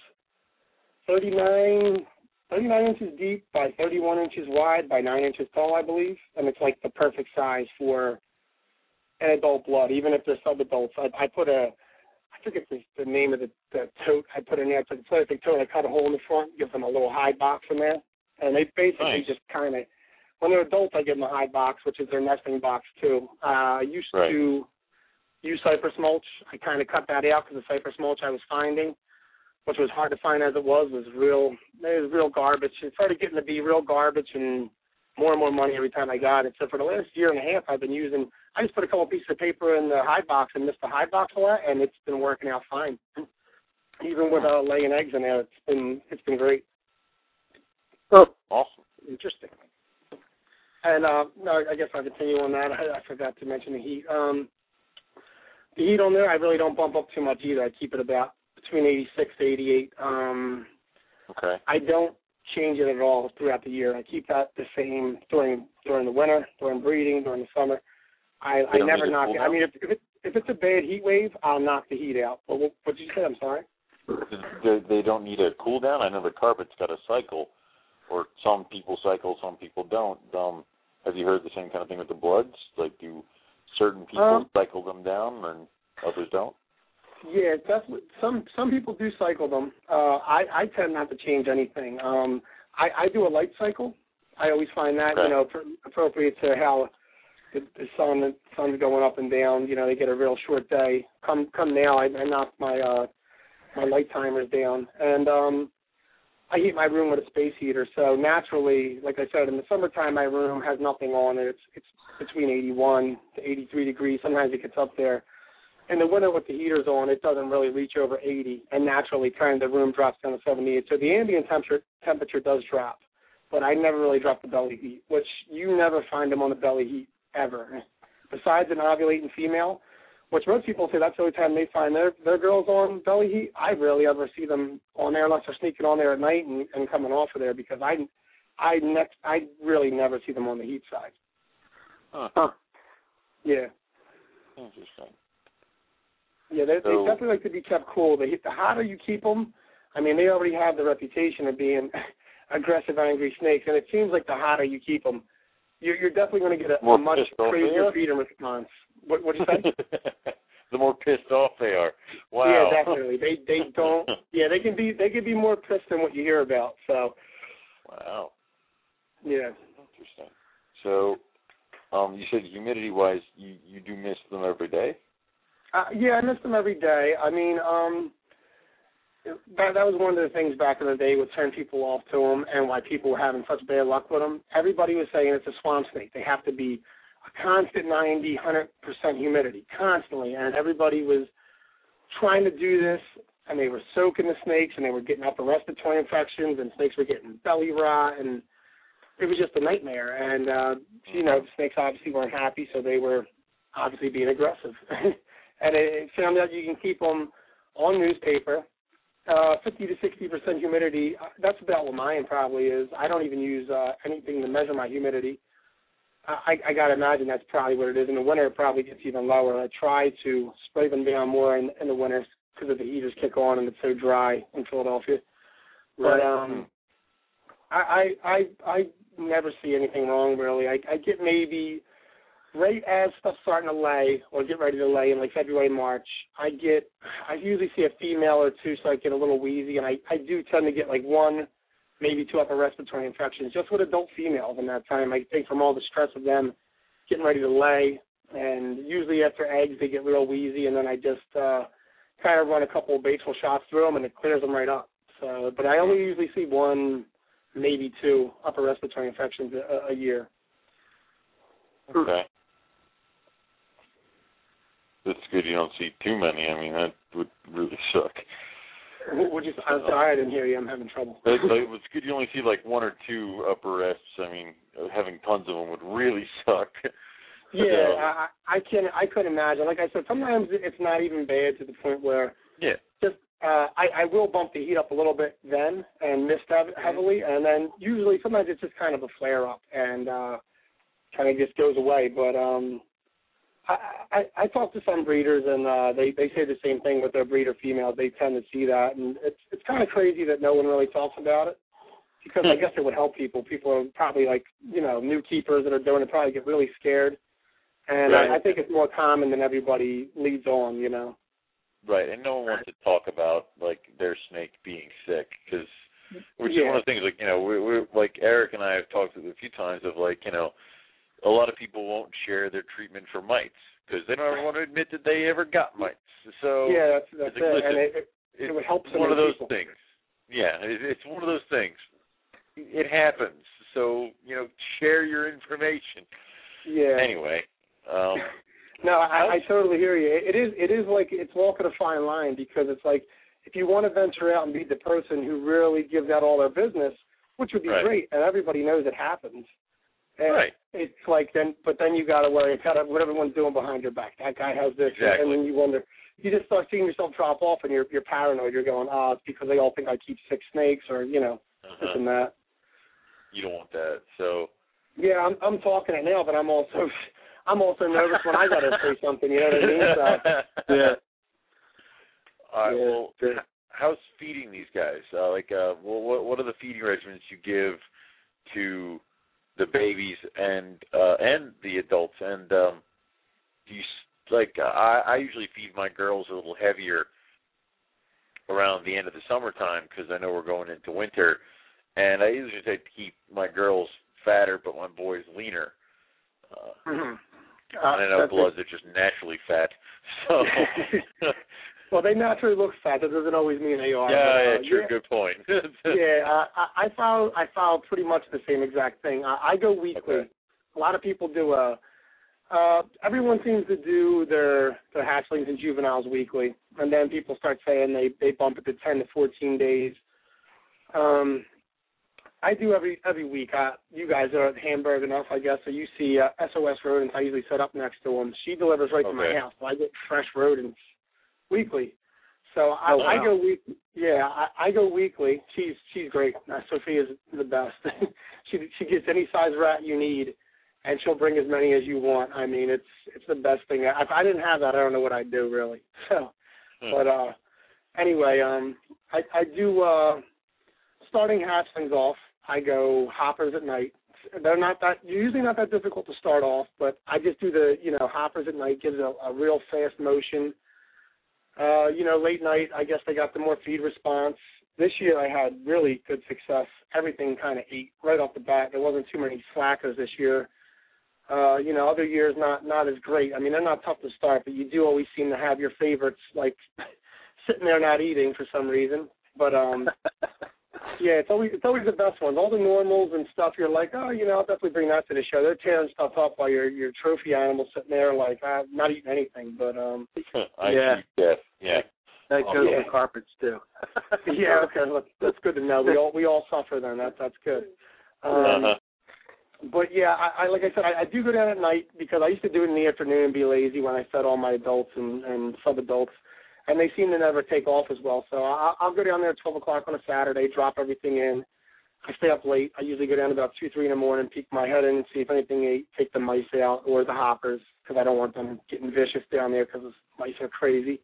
thirty-nine... thirty-nine inches deep by thirty-one inches wide by nine inches tall, I believe, and it's like the perfect size for an adult blood, even if they're sub-adults. I, I put a, I forget the, the name of the, the tote I put in there. It's like a plastic tote. I cut a hole in the front, give them a little hide box in there, and they basically nice. just kind of, when they're adults, I give them a hide box, which is their nesting box too. Uh, I used right. to use cypress mulch. I kind of cut that out because the cypress mulch I was finding, which was hard to find as it was, was real, it was real garbage. It started getting to be real garbage and more and more money every time I got it. So for the last year and a half, I've been using, I just put a couple pieces of paper in the hide box and missed the hide box a lot, and it's been working out fine. Even with uh, laying eggs in there, it's been it's been great. Oh, awesome. Interesting. And uh, no, I guess I'll continue on that. I, I forgot to mention the heat. Um, the heat on there, I really don't bump up too much either. I keep it about between eighty-six to eighty-eight. Um, okay. I don't change it at all throughout the year. I keep that the same during during the winter, during breeding, during the summer. I, I never knock it. I mean, if, if, it, if it's a bad heat wave, I'll knock the heat out. But what, what did you say? I'm sorry. They, they don't need a cool down. I know the carpet's got a cycle, or some people cycle, some people don't. Um, have you heard the same kind of thing with the bloods? Like, do certain people um, cycle them down and others don't? Yeah, definitely. Some some people do cycle them. Uh, I I tend not to change anything. Um, I, I do a light cycle. I always find that okay. you know pr- appropriate to how the, the sun the sun's going up and down. You know, they get a real short day. Come come now, I, I knock my uh, my light timers down, and um, I heat my room with a space heater. So naturally, like I said, in the summertime, my room has nothing on it. It's it's between eighty-one to eighty-three degrees. Sometimes it gets up there. In the winter with the heaters on, it doesn't really reach over eighty, and naturally kind of the room drops down to seventy-eight. So the ambient temperature temperature does drop, but I never really drop the belly heat, which you never find them on the belly heat ever. Besides an ovulating female, which most people say that's the only time they find their, their girls on belly heat, I rarely ever see them on there unless they're sneaking on there at night and, and coming off of there because I, I, next, I really never see them on the heat side. Huh. Huh. Yeah. Interesting. Yeah, they, so, they definitely like to be kept cool. They, the hotter you keep them, I mean, they already have the reputation of being aggressive, angry snakes, and it seems like the hotter you keep them, you're, you're definitely going to get a, a much crazier feeding response. What what you say? The more pissed off they are. Wow. Yeah, definitely. They they don't. Yeah, they can be they can be more pissed than what you hear about. So. Wow. Yeah. Interesting. So, um, you said humidity-wise, you, you do miss them every day? Uh, yeah, I miss them every day. I mean, um, that, that was one of the things back in the day would turn people off to them and why people were having such bad luck with them. Everybody was saying it's a swamp snake. They have to be a constant ninety, one hundred percent humidity, constantly. And everybody was trying to do this, and they were soaking the snakes, and they were getting upper respiratory infections, and snakes were getting belly rot, and it was just a nightmare. And, uh, you know, the snakes obviously weren't happy, so they were obviously being aggressive. And it found out you can keep them on newspaper, uh, fifty to sixty percent humidity. That's about what mine probably is. I don't even use uh, anything to measure my humidity. I, I got to imagine that's probably what it is. In the winter, it probably gets even lower. I try to spray them down more in, in the winter because of the heaters kick on and it's so dry in Philadelphia. Right. But um, I, I I I never see anything wrong, really. I, I get maybe right as stuff's starting to lay or get ready to lay in like February, March, I get, I usually see a female or two, so I get a little wheezy, and I, I do tend to get like one, maybe two upper respiratory infections just with adult females in that time. I think from all the stress of them getting ready to lay, and usually after eggs they get real wheezy, and then I just uh, kind of run a couple of Batesville shots through them, and it clears them right up. So, but I only usually see one, maybe two upper respiratory infections a, a year. Okay. That's good you don't see too many. I mean, that would really suck. Would you, I'm sorry, I didn't hear you. I'm having trouble. It's, it's good you only see like one or two upper rests. I mean, having tons of them would really suck. Yeah, so, I, I can't. I couldn't imagine. Like I said, sometimes it's not even bad to the point where yeah, just uh, I, I will bump the heat up a little bit then and mist heavily, and then usually sometimes it's just kind of a flare up and uh, kind of just goes away. But um, I, I, I talk to some breeders, and uh, they, they say the same thing with their breeder females. They tend to see that, and it's it's kind of crazy that no one really talks about it because I guess it would help people. People are probably like, you know, new keepers that are doing it probably get really scared, and right. I, I think it's more common than everybody leads on, you know. Right, and no one wants to talk about, like, their snake being sick because, which yeah. is one of the things, like, you know, we we're, like, Eric and I have talked a few times of, like, you know, a lot of people won't share their treatment for mites because they don't ever want to admit that they ever got mites. So yeah, that's, that's like, it. Listen, and it, it, it would help it's one of those people. things. Yeah, it, it's one of those things. It happens. So, you know, share your information. Yeah. Anyway. Um, no, I, I totally hear you. It is, it is like it's walking a fine line because it's like if you want to venture out and be the person who really gives out all their business, which would be right. great, and everybody knows it happens. And right. It's like then, but then you got to worry about what everyone's doing behind your back. That guy has this, exactly. and then you wonder. You just start seeing yourself drop off, and you're you're paranoid. You're going, oh, it's because they all think I keep sick snakes, or you know, uh-huh. this and that. You don't want that, so. Yeah, I'm I'm talking it now, but I'm also I'm also nervous when I got to say something. You know what I mean? So, yeah. All right. Yeah. Well, how's feeding these guys? Uh, like, uh, well, what what are the feeding regimens you give to the babies and uh, and the adults? And um, do you like? I, I usually feed my girls a little heavier around the end of the summertime because I know we're going into winter, and I usually try to keep my girls fatter but my boys leaner. Uh, mm-hmm. uh, I know bloods are just naturally fat, so. Well, they naturally look fat. That doesn't always mean they are. Yeah, but, uh, yeah, true. Yeah, good point. yeah, uh, I, I follow. I follow pretty much the same exact thing. I, I go weekly. Okay. A lot of people do a. Uh, everyone seems to do their their hatchlings and juveniles weekly, and then people start saying they they bump it to ten to fourteen days. Um, I do every every week. Uh, you guys are at Hamburg enough, I guess, so you see uh, S O S rodents. I usually set up next to them. She delivers right okay. to my house, so I get fresh rodents weekly. So I, oh, wow. I go week. Yeah, I, I go weekly. She's she's great. Uh, Sophia's the best. she she gets any size rat you need, and she'll bring as many as you want. I mean, it's it's the best thing. If I didn't have that, I don't know what I'd do really. So, hmm. but uh, anyway, um, I I do uh, starting hatchlings off. I go hoppers at night. They're not that usually not that difficult to start off, but I just do the you know hoppers at night. Gives a, a real fast motion. Uh, you know, late night, I guess they got the more feed response. This year I had really good success. Everything kind of ate right off the bat. There wasn't too many slackers this year. Uh, you know, other years not not as great. I mean, they're not tough to start, but you do always seem to have your favorites like sitting there not eating for some reason. But um, yeah, it's always it's always the best ones. All the normals and stuff, you're like, oh, you know, I'll definitely bring that to the show. They're tearing stuff up while your your trophy animal's sitting there like uh, not eating anything. But um, I yeah, yeah, yeah. That goes yeah. with carpets too. yeah, okay, look, that's good to know. We all we all suffer then. That's that's good. Um, Uh-huh. But yeah, I, I like I said, I, I do go down at night because I used to do it in the afternoon and be lazy when I fed all my adults and, and sub-adults, and they seem to never take off as well. So I, I'll go down there at twelve o'clock on a Saturday, drop everything in. I stay up late. I usually go down about two, three in the morning, peek my head in and see if anything ate, take the mice out or the hoppers because I don't want them getting vicious down there because mice are crazy.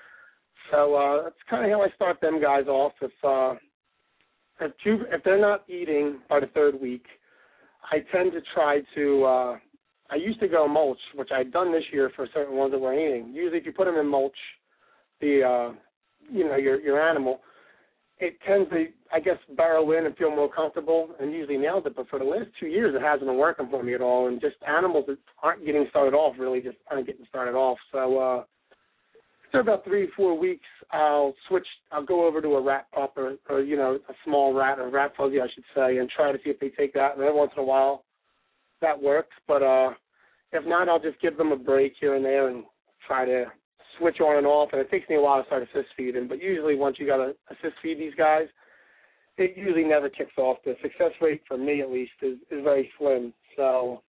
So uh, that's kind of how I start them guys off. If uh, if, two, if they're not eating by the third week, I tend to try to, uh, I used to go mulch, which I'd done this year for certain ones that were eating. Usually if you put them in mulch, the, uh, you know, your your animal, it tends to, I guess, burrow in and feel more comfortable and usually nails it. But for the last two years, it hasn't been working for me at all. And just animals that aren't getting started off really just aren't getting started off. So uh, after about three, four weeks, I'll switch, I'll go over to a rat pup or, or, you know, a small rat, or rat fuzzy, I should say, and try to see if they take that. And every once in a while, that works. But uh, if not, I'll just give them a break here and there and try to switch on and off. And it takes me a while to start assist feeding. But usually once you got to assist feed these guys, it usually never kicks off. The success rate, for me at least, is, is very slim. So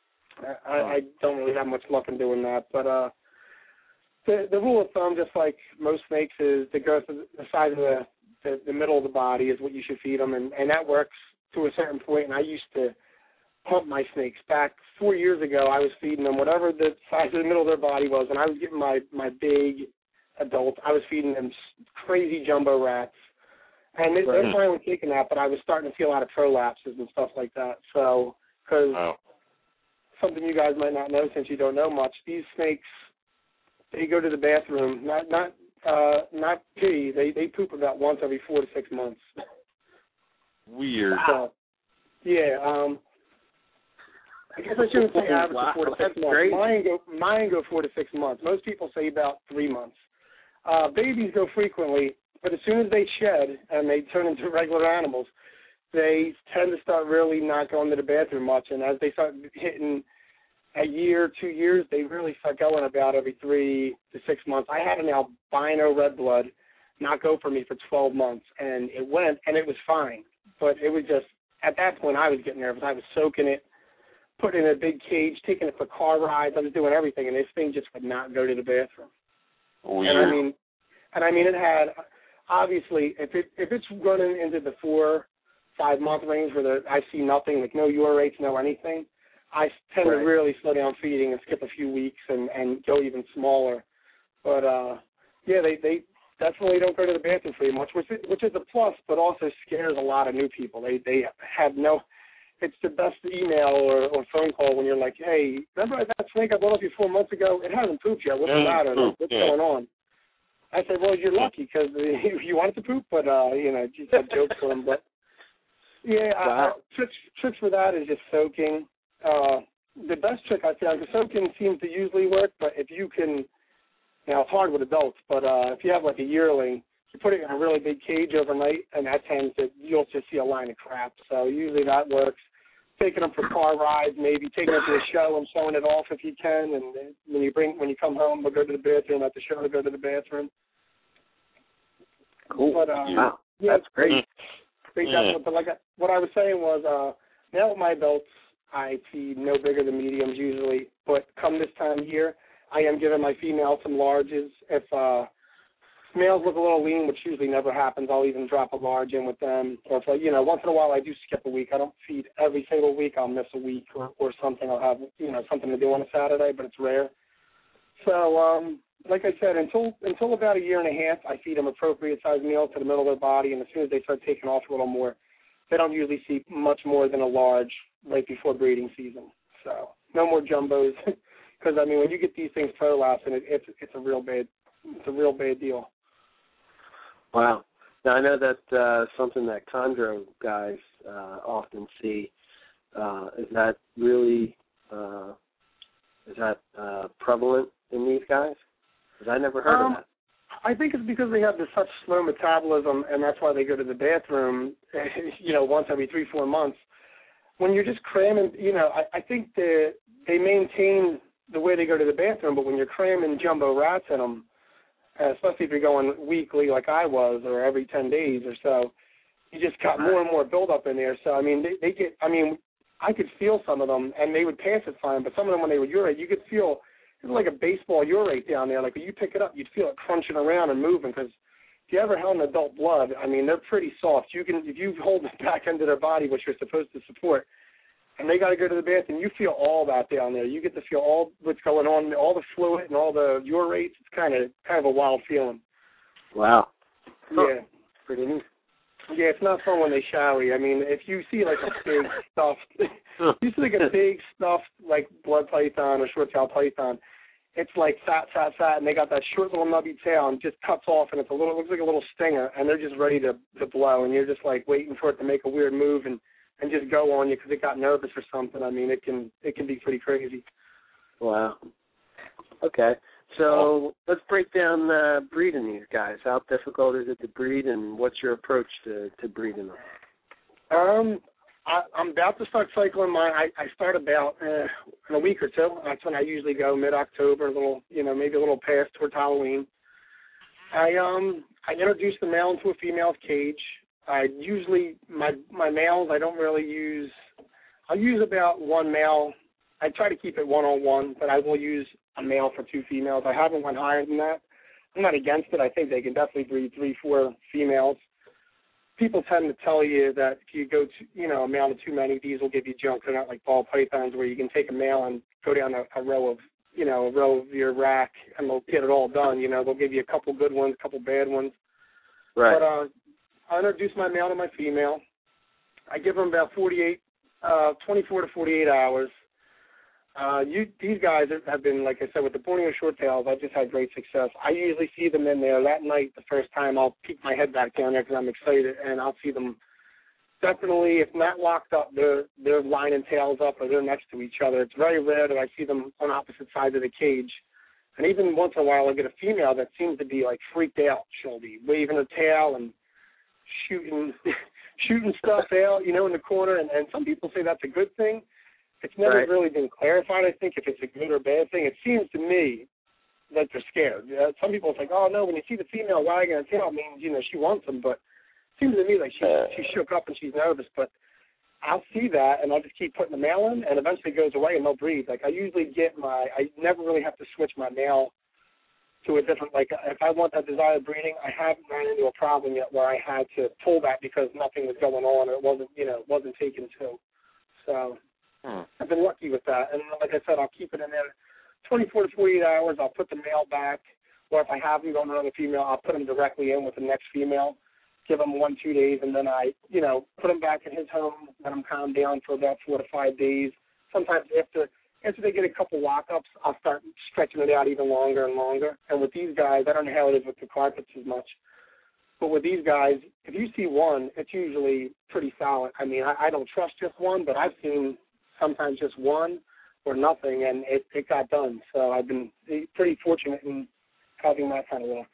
I, I don't really have much luck in doing that. But uh, The, the rule of thumb, just like most snakes, is the girth, of the size of the, the the middle of the body is what you should feed them, and, and that works to a certain point. And I used to pump my snakes. Back four years ago, I was feeding them whatever the size of the middle of their body was, and I was giving my, my big adults, I was feeding them crazy jumbo rats. And they, they're fine with taking that, but I was starting to see a lot of prolapses and stuff like that. So, because wow. something you guys might not know since you don't know much, these snakes, they go to the bathroom, not not uh, not pee. They they poop about once every four to six months. Weird. So, yeah. Um, I guess I shouldn't say average wow, of four to six that's months. great. Mine go mine go four to six months. Most people say about three months. Uh, babies go frequently, but as soon as they shed and they turn into regular animals, they tend to start really not going to the bathroom much. And as they start hitting a year, two years, they really start going about every three to six months. I had an albino red blood not go for me for twelve months, and it went, and it was fine. But it was just, at that point, I was getting nervous. I was soaking it, putting it in a big cage, taking it for car rides. I was doing everything, and this thing just would not go to the bathroom. Weird. And I mean, and I mean, it had, obviously, if it if it's running into the four, five month range where there, I see nothing, like no urates, no anything, I tend right. to really slow down feeding and skip a few weeks and, and go even smaller. But, uh, yeah, they, they definitely don't go to the bathroom pretty much, which is, which is a plus, but also scares a lot of new people. They they have no – it's the best email or, or phone call when you're like, hey, remember that snake I bought off you four months ago? It hasn't pooped yet. What's the matter? What's yeah. going on? I said, well, you're lucky because you wanted to poop, but, uh, you know, just a joke for them. But, yeah, wow. I, tricks, tricks for that is just soaking. Uh, the best trick I found, because soaking seems to usually work, but if you can, you know, it's hard with adults, but uh, if you have like a yearling, you put it in a really big cage overnight, and that tends to, you'll just see a line of crap. So usually that works. Taking them for car rides, maybe taking them to a show and showing it off if you can, and when you bring, when you come home, we'll go to the bathroom. At the show, we'll go to the bathroom. Cool. But, uh, wow. yeah, That's great. They definitely, but like I, what I was saying was, uh, now with my adults, I feed no bigger than mediums usually, but come this time of year, I am giving my females some larges. If uh, males look a little lean, which usually never happens, I'll even drop a large in with them. Or if, you know, once in a while I do skip a week. I don't feed every single week. I'll miss a week or, or something. I'll have, you know, something to do on a Saturday, but it's rare. So, um, like I said, until until about a year and a half, I feed them appropriate size meals to the middle of their body, and as soon as they start taking off a little more, they don't usually see much more than a large right before breeding season. So no more jumbos, because I mean when you get these things prolapsing, it, it's it's a real bad it's a real bad deal. Wow. Now I know that uh, something that chondro guys uh, often see uh, is that really uh, is that uh, prevalent in these guys? Because I never heard um, of that. I think it's because they have this such slow metabolism, and that's why they go to the bathroom, you know, once every three, four months. When you're just cramming, you know, I, I think they they maintain the way they go to the bathroom, but when you're cramming jumbo rats in them, uh, especially if you're going weekly like I was, or every ten days or so, you just got more and more buildup in there. So, I mean, they, they get, I mean, I could feel some of them, and they would pass it fine, but some of them, when they would urate, you could feel, it was like a baseball urate down there. Like, when you pick it up, you'd feel it crunching around and moving, because if you ever held an adult blood, I mean, they're pretty soft. You can, if you hold the back end of their body, which you're supposed to support, and they got to go to the bathroom, you feel all that down there. You get to feel all what's going on, all the fluid and all the urates. It's kind of kind of a wild feeling. Wow. Yeah. Huh. Pretty neat. Yeah, it's not fun when they shower you. I mean, if you see like a big stuffed, you see like a big stuffed like blood python or short tail python, it's like fat, fat, fat, and they got that short little nubby tail and just cuts off, and it's a little, it looks like a little stinger, and they're just ready to to blow, and you're just like waiting for it to make a weird move and and just go on you because it got nervous or something. I mean, it can it can be pretty crazy. Wow. Okay. So let's break down uh, breeding these guys. How difficult is it to breed, and what's your approach to, to breeding them? Um, I, I'm about to start cycling mine. I, I start about uh, in a week or two. That's when I usually go, mid-October, a little, you know, maybe a little past towards Halloween. I um I introduce the male into a female's cage. I usually my my males I don't really use. I'll use about one male. I try to keep it one on one, but I will use a male for two females. I haven't went higher than that. I'm not against it. I think they can definitely breed three, four females. People tend to tell you that if you go to, you know, a male to too many, these will give you junk. They're not like ball pythons where you can take a male and go down a, a row of, you know, a row of your rack and they'll get it all done. You know, they'll give you a couple good ones, a couple bad ones. Right. But uh, I introduce my male to my female. I give them about forty-eight, uh, twenty-four to forty-eight hours. Uh, you, these guys have been, like I said, with the Borneo short tails, I've just had great success. I usually see them in there that night. The first time I'll peek my head back down there because I'm excited, and I'll see them definitely, if not locked up, they're, they're lining tails up or they're next to each other. It's very rare that I see them on opposite sides of the cage. And even once in a while I get a female that seems to be, like, freaked out. She'll be waving her tail and shooting shooting stuff out, you know, in the corner. And, and some people say that's a good thing. It's never right. really been clarified, I think, if it's a good or bad thing. It seems to me that they're scared. Uh, some people it's like, oh, no, when you see the female wagging her tail, it means, you know, she wants them. But it seems to me like she, uh, she shook up and she's nervous. But I'll see that, and I'll just keep putting the male in, and eventually it goes away, and they'll breed. Like, I usually get my – I never really have to switch my male to a different – like, if I want that desired breeding, I haven't run into a problem yet where I had to pull that because nothing was going on or it wasn't, you know, it wasn't taken to. So – Hmm. I've been lucky with that. And like I said, I'll keep it in there twenty-four to forty-eight hours. I'll put the male back. Or if I have him going to another female, I'll put him directly in with the next female, give him one, two days, and then I, you know, put him back in his home, let him calm down for about four to five days. Sometimes after after they get a couple lock-ups, I'll start stretching it out even longer and longer. And with these guys, I don't know how it is with the carpets as much. But with these guys, if you see one, it's usually pretty solid. I mean, I, I don't trust just one, but I've seen sometimes just one or nothing, and it, it got done. So I've been pretty fortunate in having that kind of luck.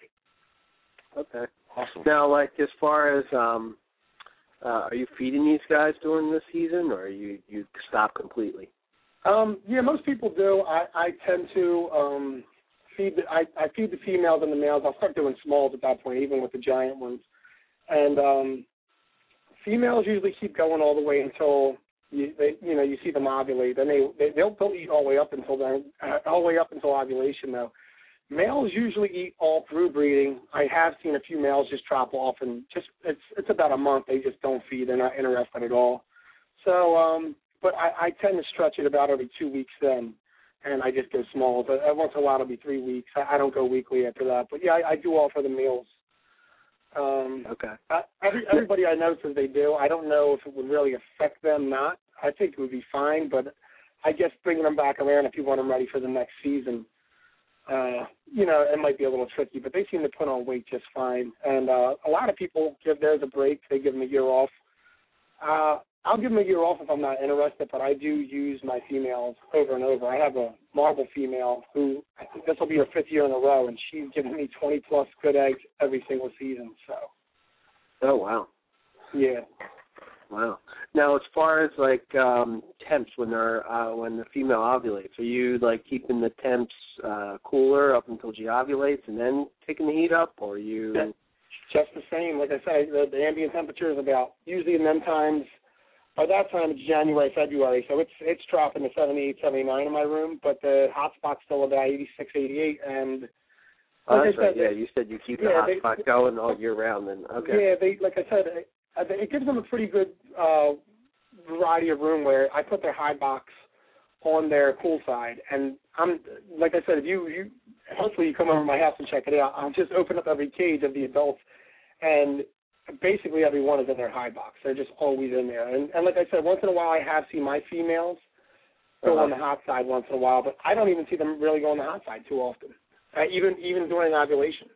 Okay. Awesome. Now, like, as far as, um, uh, are you feeding these guys during the season, or you, you stop completely? Um, yeah, most people do. I, I tend to um, feed the, I, I feed the females and the males. I'll start doing smalls at that point, even with the giant ones. And um, females usually keep going all the way until You, they, you know, you see them ovulate, and they, they they'll, they'll eat all the way up until then, uh, all the way up until ovulation. Though males usually eat all through breeding. I have seen a few males just drop off, and just it's it's about a month. They just don't feed. They're not interested at all. So, um, but I, I tend to stretch it about every two weeks then, and I just go small. But once in a while it'll be three weeks. I, I don't go weekly after that. But yeah, I, I do all for the meals. Um, okay. I, every, everybody I know says they do. I don't know if it would really affect them. Not. I think it would be fine, but I guess bringing them back around if you want them ready for the next season, uh, you know, it might be a little tricky, but they seem to put on weight just fine. And uh, a lot of people give theirs a break. They give them a year off. Uh, I'll give them a year off if I'm not interested, but I do use my females over and over. I have a marble female who, I think this will be her fifth year in a row, and she's giving me twenty-plus good eggs every single season. So. Oh, wow. Yeah. Wow. Now, as far as, like, um, temps when they're, uh, when the female ovulates, are you, like, keeping the temps uh, cooler up until she ovulates and then taking the heat up, or are you... Yeah. Just the same. Like I said, the, the ambient temperature is about, usually in them times, by that time it's January, February, so it's it's dropping to seventy-eight, seventy-nine in my room, but the hot spot's still about eighty-six, eighty-eight, and like oh, that's I right. said, Yeah, you said you keep the yeah, hot they, spot going all year round. Then okay. Yeah, they like I said, it, it gives them a pretty good uh, variety of room where I put their high box on their cool side, and I'm like I said, if you you hopefully you come over to my house and check it out, I'll just open up every cage of the adults, and basically every one is in their high box. They're just always in there. And, and like I said, once in a while I have seen my females go uh-huh. on the hot side once in a while, but I don't even see them really go on the hot side too often, uh, even even during ovulation.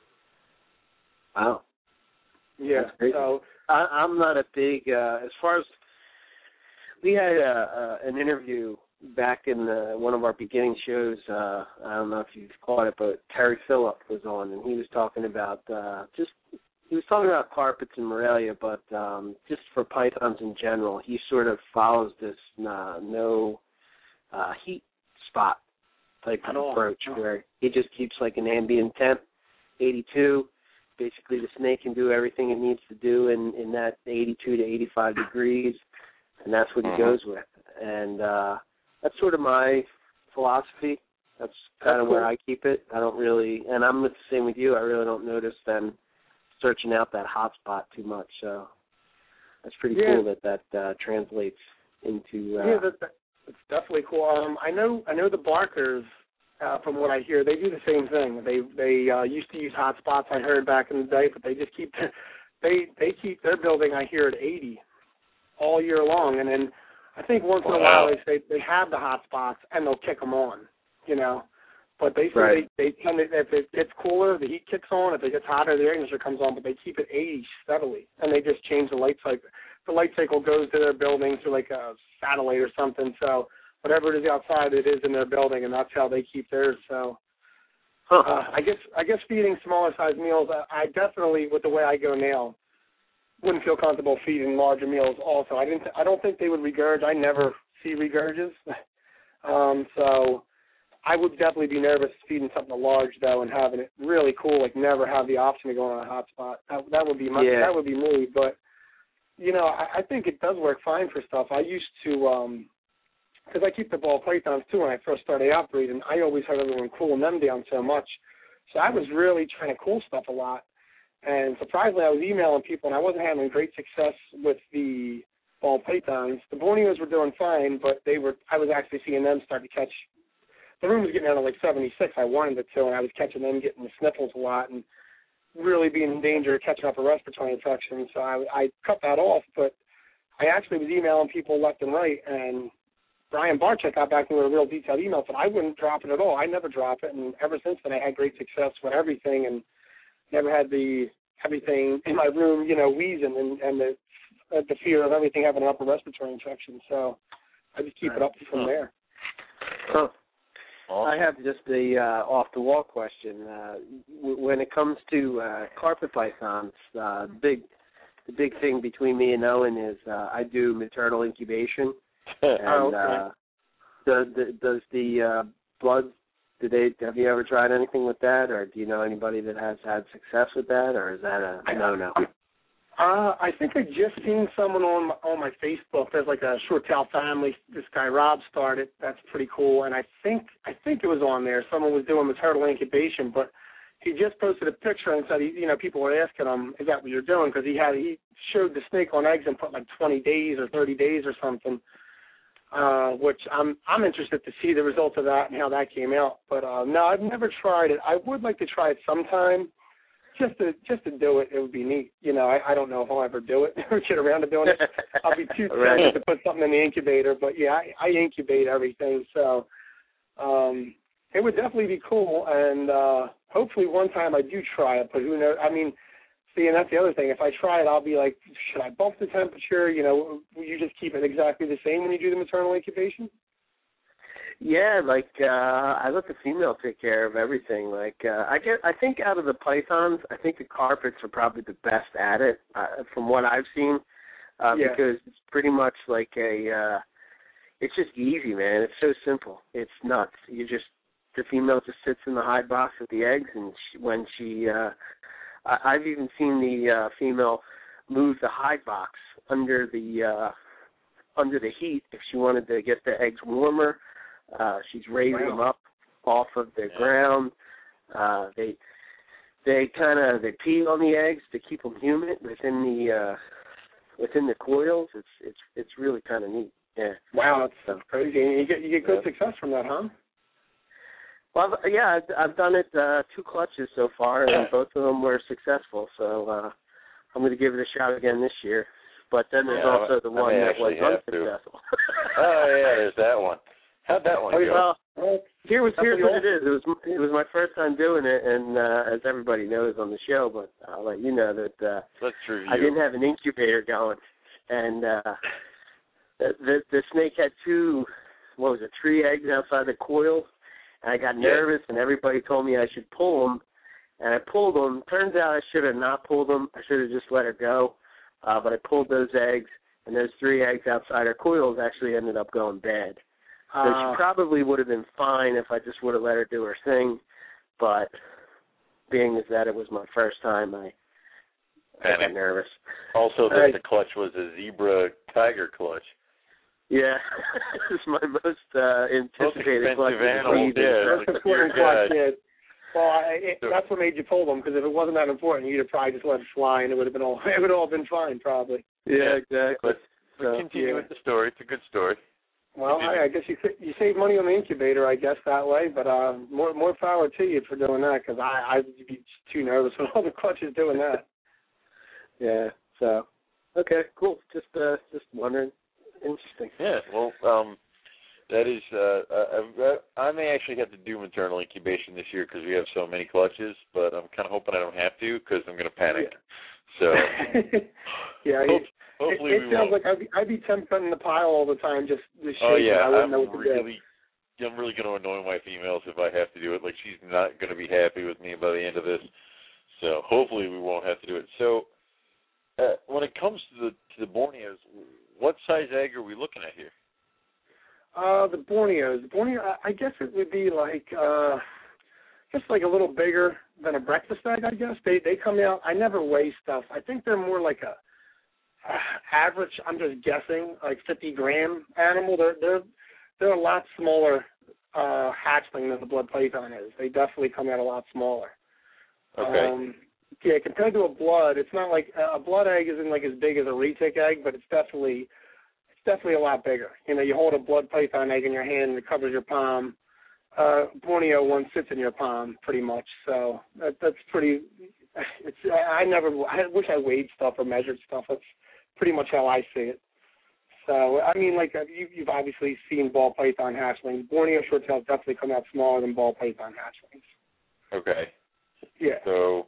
Wow. Yeah. So I, I'm not a big, uh, as far as, we had a, a, an interview back in the, one of our beginning shows, uh, I don't know if you've caught it, but Terry Phillip was on, and he was talking about uh, just, he was talking about carpets and Morelia, but um, just for pythons in general, he sort of follows this uh, no uh, heat spot type of approach where he just keeps like an ambient temp, eighty-two. Basically, the snake can do everything it needs to do in, in that eighty-two to eighty-five degrees, and that's what he mm-hmm. goes with. And uh, that's sort of my philosophy. That's kind of cool. Where I keep it. I don't really, and I'm the same with you. I really don't notice them searching out that hot spot too much. So that's pretty yeah. cool that that uh, translates into. Uh, yeah, that, that, that's definitely cool. Um, I know, I know the Barkers. Uh, from what I hear, they do the same thing. They they uh, used to use hot spots. I heard back in the day, but they just keep they they keep their building. I hear at eighty all year long, and then I think once wow. in a while they say they have the hot spots and they'll kick them on, you know. But they say right. they, they tend to, if it gets cooler, the heat kicks on. If it gets hotter, the air conditioner comes on. But they keep it eighty steadily, and they just change the light cycle. The light cycle goes to their building through like a satellite or something. So whatever it is outside, it is in their building, and that's how they keep theirs. So huh. uh, I guess I guess feeding smaller size meals, I, I definitely, with the way I go now, wouldn't feel comfortable feeding larger meals. Also, I didn't. I don't think they would regurge. I never see regurges. um, so I would definitely be nervous feeding something large though, and having it really cool. Like never have the option to go on a hot spot. That, that would be my, yeah. that would be me. But you know, I, I think it does work fine for stuff. I used to. Um, Because I keep the ball pythons, too, when I first started out breeding. I always had everyone cooling them down so much. So I was really trying to cool stuff a lot. And surprisingly, I was emailing people, and I wasn't having great success with the ball pythons. The Borneos were doing fine, but they were. I was actually seeing them start to catch. The room was getting down to like seventy-six. I wanted it to, and I was catching them getting the sniffles a lot and really being in danger of catching up a respiratory infection. So I, I cut that off, but I actually was emailing people left and right, and Brian Barczyk got back to me with a real detailed email, but I wouldn't drop it at all. I never drop it, and ever since then I had great success with everything and never had the everything in my room, you know, wheezing and, and the uh, the fear of everything having an upper respiratory infection. So I just keep it up from there. Huh. I have just a uh, off-the-wall question. Uh, w- when it comes to uh, carpet pythons, uh, the big the big thing between me and Owen is uh, I do maternal incubation. And oh, okay. uh, does the, does the uh, blood? Do they? Have you ever tried anything with that, or do you know anybody that has had success with that, or is that a no no? Uh, I think I just seen someone on my, on my Facebook. There's like a short tail family. This guy Rob started. That's pretty cool. And I think I think it was on there. Someone was doing maternal incubation, but he just posted a picture and said, he, you know, people were asking him, "Is that what you're doing?" Because he had he showed the snake on eggs and put like twenty days or thirty days or something. Uh, which I'm I'm interested to see the results of that and how that came out. But uh, no, I've never tried it. I would like to try it sometime, just to just to do it. It would be neat. You know, I, I don't know if I'll ever do it or get around to doing it. I'll be too right. tempted to put something in the incubator. But yeah, I, I incubate everything, so um, it would definitely be cool. And uh, hopefully one time I do try it. But who knows? I mean, See, and that's the other thing. If I try it, I'll be like, should I bump the temperature? You know, will you just keep it exactly the same when you do the maternal incubation? Yeah, like uh, I let the female take care of everything. Like uh, I get, I think out of the pythons, I think the carpets are probably the best at it, uh, from what I've seen, uh, yeah. because it's pretty much like a. Uh, it's just easy, man. It's so simple. It's nuts. You just the female just sits in the hide box with the eggs, and she, when she, uh, I, I've even seen the uh, female move the hide box under the uh, under the heat if she wanted to get the eggs warmer. Uh, she's raising wow. them up off of the yeah. ground. Uh, they they kind of they pee on the eggs to keep them humid within the uh, within the coils. It's it's it's really kind of neat. Yeah. Wow, that's so crazy. And you get you get good yeah. success from that, huh? Well, yeah, I've, I've done it uh, two clutches so far, and both of them were successful. So uh, I'm going to give it a shot again this year. But then there's yeah, also the I one that was unsuccessful. Oh yeah, there's that one. How'd that one go? Well, here was here's what it is. It was it was my first time doing it, and uh, as everybody knows on the show, but I'll let you know that uh, Let's review. I didn't have an incubator going, and uh, the, the the snake had two, what was it, three eggs outside the coil, and I got nervous, yeah. and everybody told me I should pull them, and I pulled them. Turns out I should have not pulled them. I should have just let her go, uh, but I pulled those eggs, and those three eggs outside her coils actually ended up going bad. So uh, she probably would have been fine if I just would have let her do her thing, but being as that it was my first time, I, I got nervous. Also, that the clutch was a zebra tiger clutch. Yeah, this is my most uh, anticipated most clutch. Animal, yeah, most important clutch, yeah. Well, I, it, that's what made you pull them, because if it wasn't that important, you'd have probably just let it fly, and it would have been all it would have all been fine, probably. Yeah, exactly. But, but so, continue yeah. with the story. It's a good story. Well, I, I guess you you save money on the incubator, I guess, that way. But uh, more more power to you for doing that, because I I'd be too nervous with all the clutches doing that. Yeah. So, okay, cool. Just uh, just wondering. Interesting. Yeah. Well, um, that is. Uh, I, I may actually have to do maternal incubation this year because we have so many clutches, but I'm kind of hoping I don't have to because I'm going to panic. Yeah. So. yeah. Hope, Hopefully it, it we sounds won't. like I'd be, I'd be tempting the pile all the time, just just shaking. Oh yeah, I wouldn't I'm know what really, to do. I'm really going to annoy my females if I have to do it. Like she's not going to be happy with me by the end of this. So hopefully we won't have to do it. So uh, when it comes to the to the Borneos, what size egg are we looking at here? Uh, the Borneos, the Borneo, I guess it would be like uh, just like a little bigger than a breakfast egg. I guess they they come out. I never weigh stuff. I think they're more like a Uh, average, I'm just guessing, like fifty gram animal. They're they're they're a lot smaller uh, hatchling than the blood python is. They definitely come out a lot smaller. Okay. Um, yeah, compared to a blood, it's not like a blood egg isn't like as big as a retic egg, but it's definitely it's definitely a lot bigger. You know, you hold a blood python egg in your hand and it covers your palm. Uh, Borneo one sits in your palm pretty much, so that, that's pretty. It's I never I wish I weighed stuff or measured stuff. That's pretty much how I see it. So, I mean, like, you, you've obviously seen ball python hatchlings. Borneo short tails definitely come out smaller than ball python hatchlings. Okay. Yeah. So,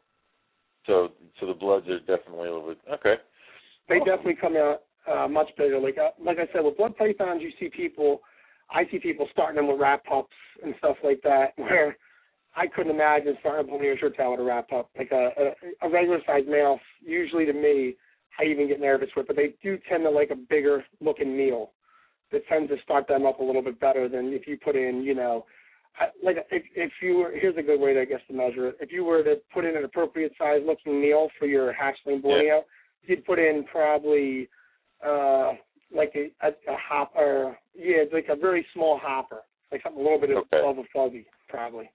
so, so the bloods are definitely a little bit, okay. They awesome. definitely come out uh, much bigger. Like, uh, like I said, with blood pythons, you see people, I see people starting them with rat pups and stuff like that, where I couldn't imagine starting a Borneo short tail with a rat pup. Like a, a, a regular-sized male, usually to me, I even get nervous with, but they do tend to like a bigger looking meal that tends to start them up a little bit better than if you put in, you know, like if, if you were, here's a good way, to, I guess, to measure it. If you were to put in an appropriate size looking meal for your hatchling Borneo, yeah. you'd put in probably uh, like a, a, a hopper, yeah, it's like a very small hopper, like something a little bit okay. above a fuzzy, probably.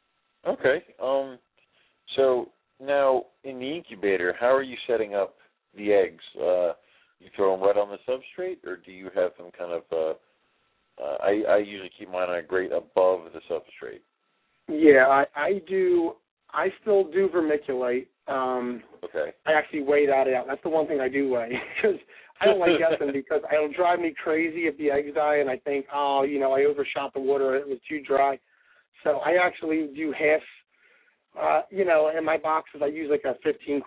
Okay. Um. So now in the incubator, how are you setting up the eggs? Uh, you throw them right on the substrate, or do you have them kind of? Uh, uh, I, I usually keep mine on a grate above the substrate. Yeah, I, I do. I still do vermiculate. Um, okay. I actually weigh that out. That's the one thing I do weigh, because I don't like guessing, because it'll drive me crazy if the eggs die and I think, oh, you know, I overshot the water, it was too dry. So I actually do half. Uh, you know, in my boxes, I use like a fifteen quart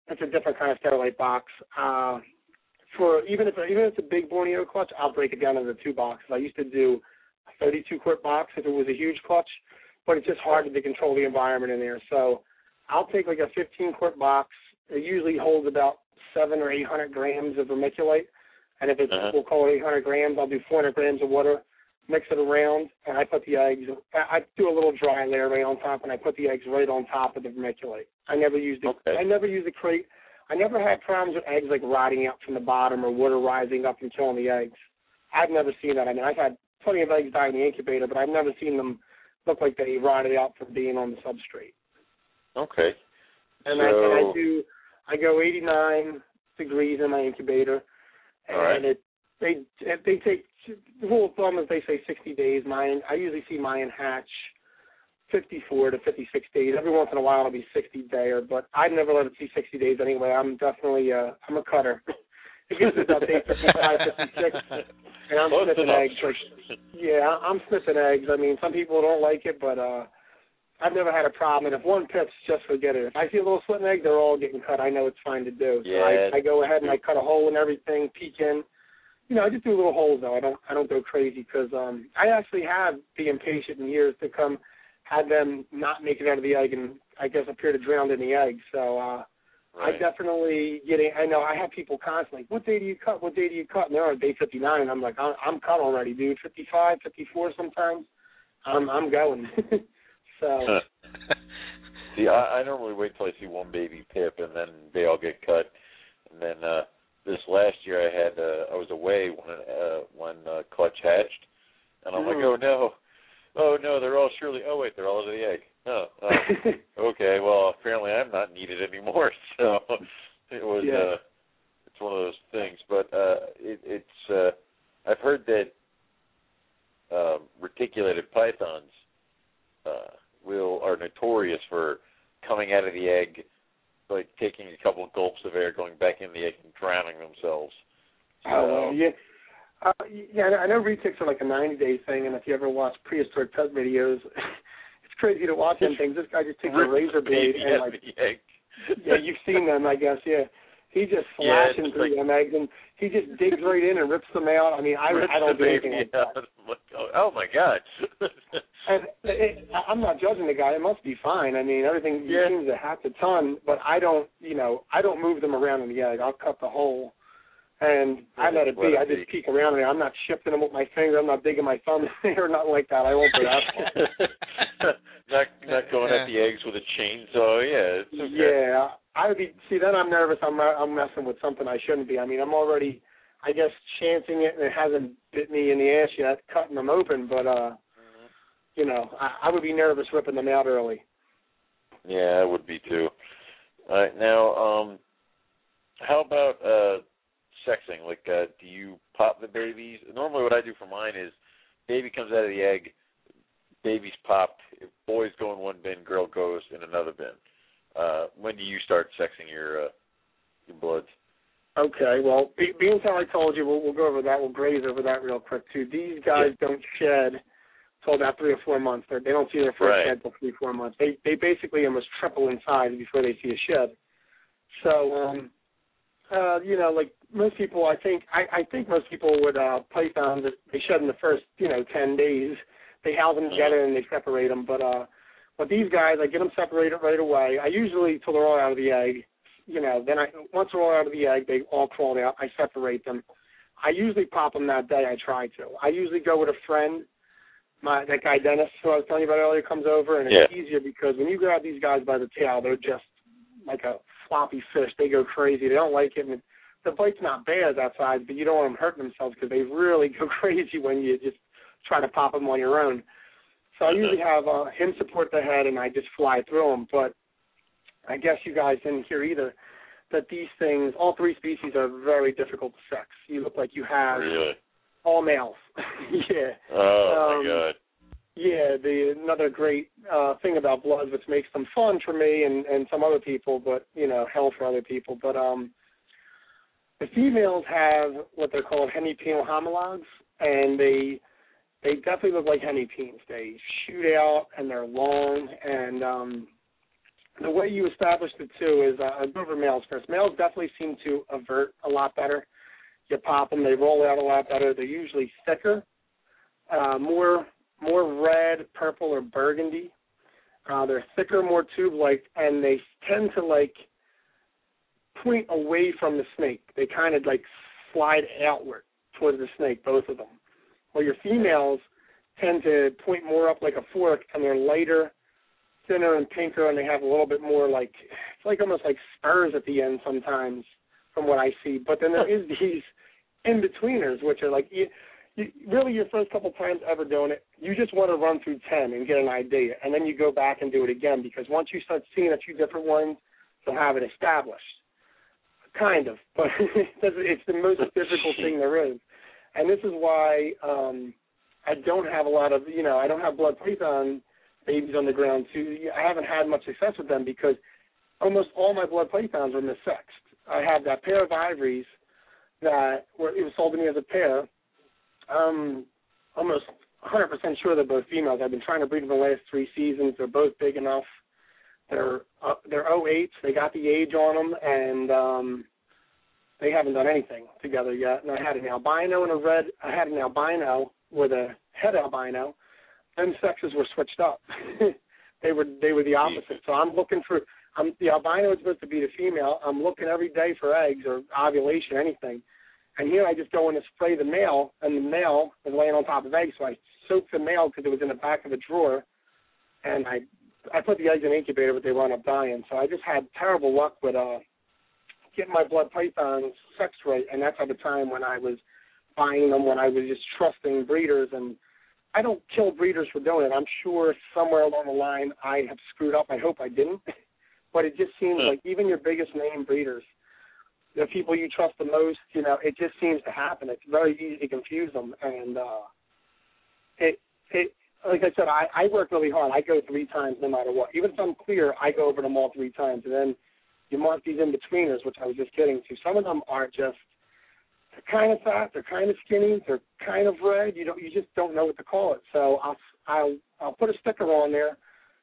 it's a different kind of Sterilite box. Uh, for even if even if it's a big Borneo clutch, I'll break it down into two boxes. I used to do a thirty-two quart box if it was a huge clutch, but it's just hard to control the environment in there. So I'll take like a fifteen quart box. It usually holds about seven or eight hundred grams of vermiculite, and if it's uh-huh. we'll call it eight hundred grams, I'll do four hundred grams of water, mix it around, and I put the eggs. I do a little dry layer right on top, and I put the eggs right on top of the vermiculite. I never used the okay. I never used the crate. I never had problems with eggs like rotting out from the bottom or water rising up and killing the eggs. I've never seen that. I mean, I've had plenty of eggs die in the incubator, but I've never seen them look like they rotted out from being on the substrate. Okay. And, so... I, and I do. I go eighty-nine degrees in my incubator, and right. it they they take the rule of thumb is they say sixty days. Mine I usually see mine hatch fifty-four to fifty-six days. Every once in a while it'll be sixty dayer, but I never let it see sixty days anyway. I'm definitely uh, I'm a cutter. It gets to about day fifty-five, fifty-six, and I'm Close sniffing enough. eggs. Like, yeah, I'm sniffing eggs. I mean, some people don't like it, but uh, I've never had a problem. And if one pips, just forget it. If I see a little slit egg, they're all getting cut. I know it's fine to do. So yeah. I, I go ahead and I cut a hole in everything, peek in. You know, I just do little holes though. I don't I don't go crazy because um, I actually have the impatient in years to come. Had them not make it out of the egg and I guess appear to drown in the egg. So uh, right. I definitely get it. I know I have people constantly, what day do you cut? What day do you cut? And they're on day fifty-nine. And I'm like, I'm, I'm cut already, dude. fifty-five, fifty-four sometimes. I'm, I'm going. So. See, I, I normally wait till I see one baby pip and then they all get cut. And then uh, this last year I had, uh, I was away when, uh, when uh, Clutch hatched. And I'm mm. like, oh no. Oh, no, they're all surely, oh, wait, they're all out of the egg. Oh, oh, okay, well, apparently I'm not needed anymore, so it was, yeah. uh, it's one of those things. But uh, it, it's, uh, I've heard that uh, reticulated pythons uh, will, are notorious for coming out of the egg, like taking a couple of gulps of air, going back in the egg and drowning themselves. So, oh, yeah. Uh, yeah, I know retics are like a ninety-day thing, and if you ever watch prehistoric pet videos, it's crazy to watch them things. This guy just takes a razor blade and, like, yeah, you've seen them, I guess, yeah. He just slashing yeah, through like, them eggs, and he just digs right in and rips them out. I mean, I, I don't do anything like that. Oh, my God. And it, I'm not judging the guy. It must be fine. I mean, everything yeah. seems to have a ton, but I don't, you know, I don't move them around in the egg. I'll cut the hole. And I let it be. I just peek around there. I'm not shifting them with my finger. I'm not digging my thumb in there or nothing like that. I won't do that. not not going at the eggs with a chainsaw. Yeah, it's okay. Yeah, I would be. See, then I'm nervous. I'm I'm messing with something I shouldn't be. I mean, I'm already, I guess, chancing it, and it hasn't bit me in the ass yet, cutting them open. But uh, mm-hmm. you know, I, I would be nervous ripping them out early. Yeah, I would be too. All right, now, um, how about uh. sexing? Like, uh, do you pop the babies? Normally what I do for mine is baby comes out of the egg, baby's popped, if boys go in one bin, girl goes in another bin. Uh, when do you start sexing your uh, your bloods? Okay, well, be, being how I told you, we'll, we'll go over that. We'll graze over that real quick, too. These guys yeah. don't shed until about three or four months. They're, they don't see their first right. shed until three or four months. They they basically almost triple in size before they see a shed. So, um, uh, you know, like most people, I think, I, I think most people would uh, pythons, they shed in the first, you know, ten days. They house them together and they separate them. But uh, but these guys, I get them separated right away. I usually, till they're all out of the egg, you know, then I once they're all out of the egg, they all crawl out. I separate them. I usually pop them that day. I try to. I usually go with a friend. My that guy Dennis, who I was telling you about earlier, comes over, and it's yeah. easier because when you grab these guys by the tail, they're just like a floppy fish. They go crazy. They don't like it. And the bite's not bad that size, but you don't want them hurting themselves because they really go crazy when you just try to pop them on your own. So I usually have uh, him support the head, and I just fly through them. But I guess you guys didn't hear either that these things, all three species, are very difficult to sex. You look like you have really? all males. yeah. Oh, um, my God. Yeah, the another great uh, thing about bloods, which makes them fun for me and, and some other people, but, you know, hell for other people. But um, the females have what they're called hemipenal homologs, and they they definitely look like hemipenes. They shoot out, and they're long, and um, the way you established it, too, is uh, go over males first. Males definitely seem to avert a lot better. You pop them, they roll out a lot better. They're usually thicker, uh, more more red, purple, or burgundy. Uh, they're thicker, more tube-like, and they tend to, like, point away from the snake. They kind of, like, slide outward towards the snake, both of them. Well, your females tend to point more up like a fork, and they're lighter, thinner, and pinker, and they have a little bit more, like, it's like almost like spurs at the end sometimes from what I see. But then there is these in-betweeners, which are like, you, you, really your first couple times ever doing it, you just want to run through ten and get an idea, and then you go back and do it again, because once you start seeing a few different ones, you'll have it established. Kind of, but it's the most difficult thing there is. And this is why um, I don't have a lot of, you know, I don't have blood python babies on the ground, too. I haven't had much success with them because almost all my blood pythons were missexed. I had that pair of ivories that were, it was sold to me as a pair. Um, almost one hundred percent sure they're both females. I've been trying to breed them the last three seasons. They're both big enough. They're uh, they're oh eights. They got the age on them, and um, they haven't done anything together yet. And I had an albino and a red. I had an albino with a head albino. Them sexes were switched up. they were they were the opposite. So I'm looking for. I'm, the albino is supposed to be the female. I'm looking every day for eggs or ovulation, anything. And here I just go in to spray the male, and the male is laying on top of eggs. So I soaked the male because it was in the back of a drawer, and I I put the eggs in the incubator, but they wound up dying. So I just had terrible luck with uh, getting my blood pythons sex rate, and that's at the time when I was buying them, when I was just trusting breeders. And I don't kill breeders for doing it. I'm sure somewhere along the line I have screwed up. I hope I didn't. But it just seems like even your biggest name breeders, the people you trust the most, you know, it just seems to happen. It's very easy to confuse them. And uh, it, it, like I said, I, I work really hard. I go three times no matter what. Even if I'm clear, I go over them all three times. And then you mark these in-betweeners, which I was just getting to. Some of them are just, they're kind of fat, they're kind of skinny, they're kind of red. You don't, you just don't know what to call it. So I'll, I'll, I'll put a sticker on there.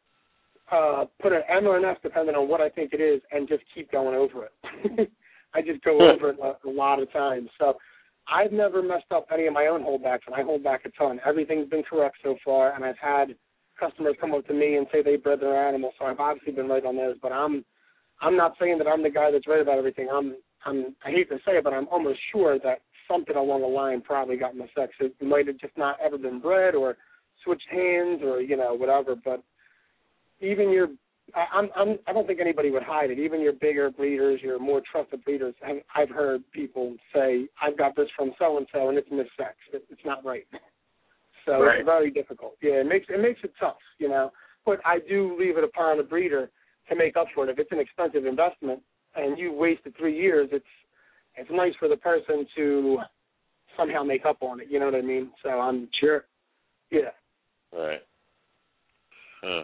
Uh, put an M or an F depending on what I think it is, and just keep going over it. I just go over it a, a lot of times. So I've never messed up any of my own holdbacks, and I hold back a ton. Everything's been correct so far, and I've had customers come up to me and say they bred their animals, so I've obviously been right on those. But I'm I'm not saying that I'm the guy that's right about everything. I'm I'm I hate to say it, but I'm almost sure that something along the line probably got my sex. It might have just not ever been bred or switched hands or, you know, whatever, but even your, I, I'm, I'm, I don't think anybody would hide it. Even your bigger breeders, your more trusted breeders, I've heard people say, I've got this from so-and-so, and it's missexed. It, it's not right. So right. It's very difficult. Yeah, it makes it makes it tough, you know. But I do leave it upon the breeder to make up for it. If it's an expensive investment and you wasted three years, it's it's nice for the person to somehow make up on it. You know what I mean? So I'm sure. Yeah. Right. Huh.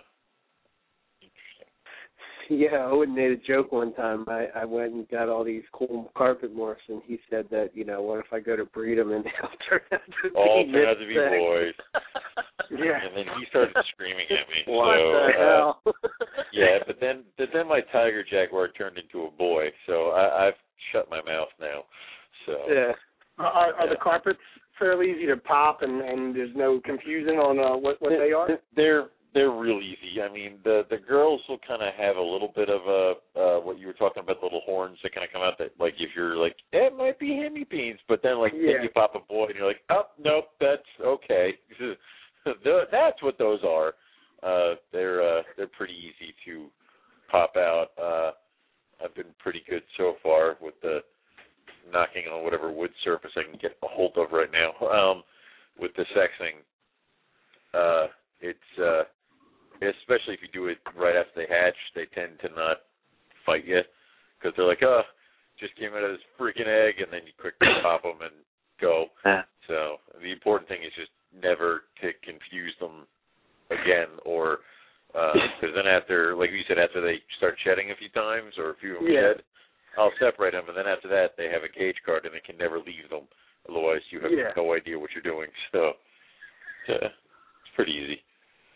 Yeah, Owen made a joke one time. I, I went and got all these cool carpet morphs, and he said that, you know, what if I go to breed them and they'll turn out to be all turn out to be sex. boys. Yeah. And then he started screaming at me. What so, the hell? Uh, yeah, but then but then my tiger jaguar turned into a boy, so I, I've shut my mouth now. So yeah. Are, are yeah. the carpets fairly easy to pop, and, and there's no confusion on uh, what, what they are? They're They're real easy. I mean, the the girls will kind of have a little bit of a uh, what you were talking about, the little horns that kind of come out. That like if you're like, eh, it might be hemipenes, but then like yeah. then you pop a boy and you're like, oh nope, that's okay. That's what those are. Uh, they're uh, they're pretty easy to pop out. Uh, I've been pretty good so far with the knocking on whatever wood surface I can get a hold of right now. Um, with the sexing, uh, it's. Uh, Especially if you do it right after they hatch, they tend to not fight you because they're like, oh, just came out of this freaking egg, and then you quickly pop them and go. So the important thing is just never to confuse them again, or because uh, then after, like you said, after they start shedding a few times or a few of them yeah. shed, I'll separate them, and then after that they have a cage card and they can never leave them. Otherwise, you have yeah. no idea what you're doing. So uh, it's pretty easy.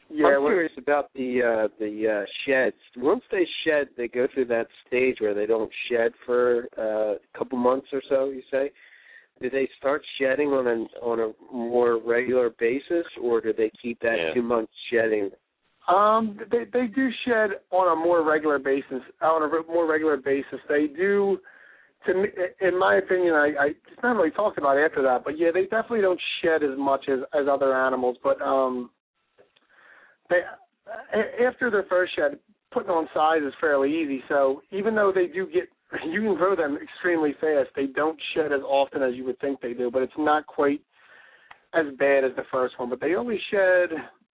Yeah, I'm curious about the uh, the uh, sheds. Once they shed, they go through that stage where they don't shed for uh, a couple months or so. You say, do they start shedding on a on a more regular basis, or do they keep that yeah. two months shedding? Um, they they do shed on a more regular basis. On a more regular basis, they do. To me, in my opinion, I, I it's not really talked about after that, but yeah, they definitely don't shed as much as, as other animals. But um, they after their first shed, putting on size is fairly easy. So even though they do get, you can grow them extremely fast. They don't shed as often as you would think they do, but it's not quite as bad as the first one. But they only shed.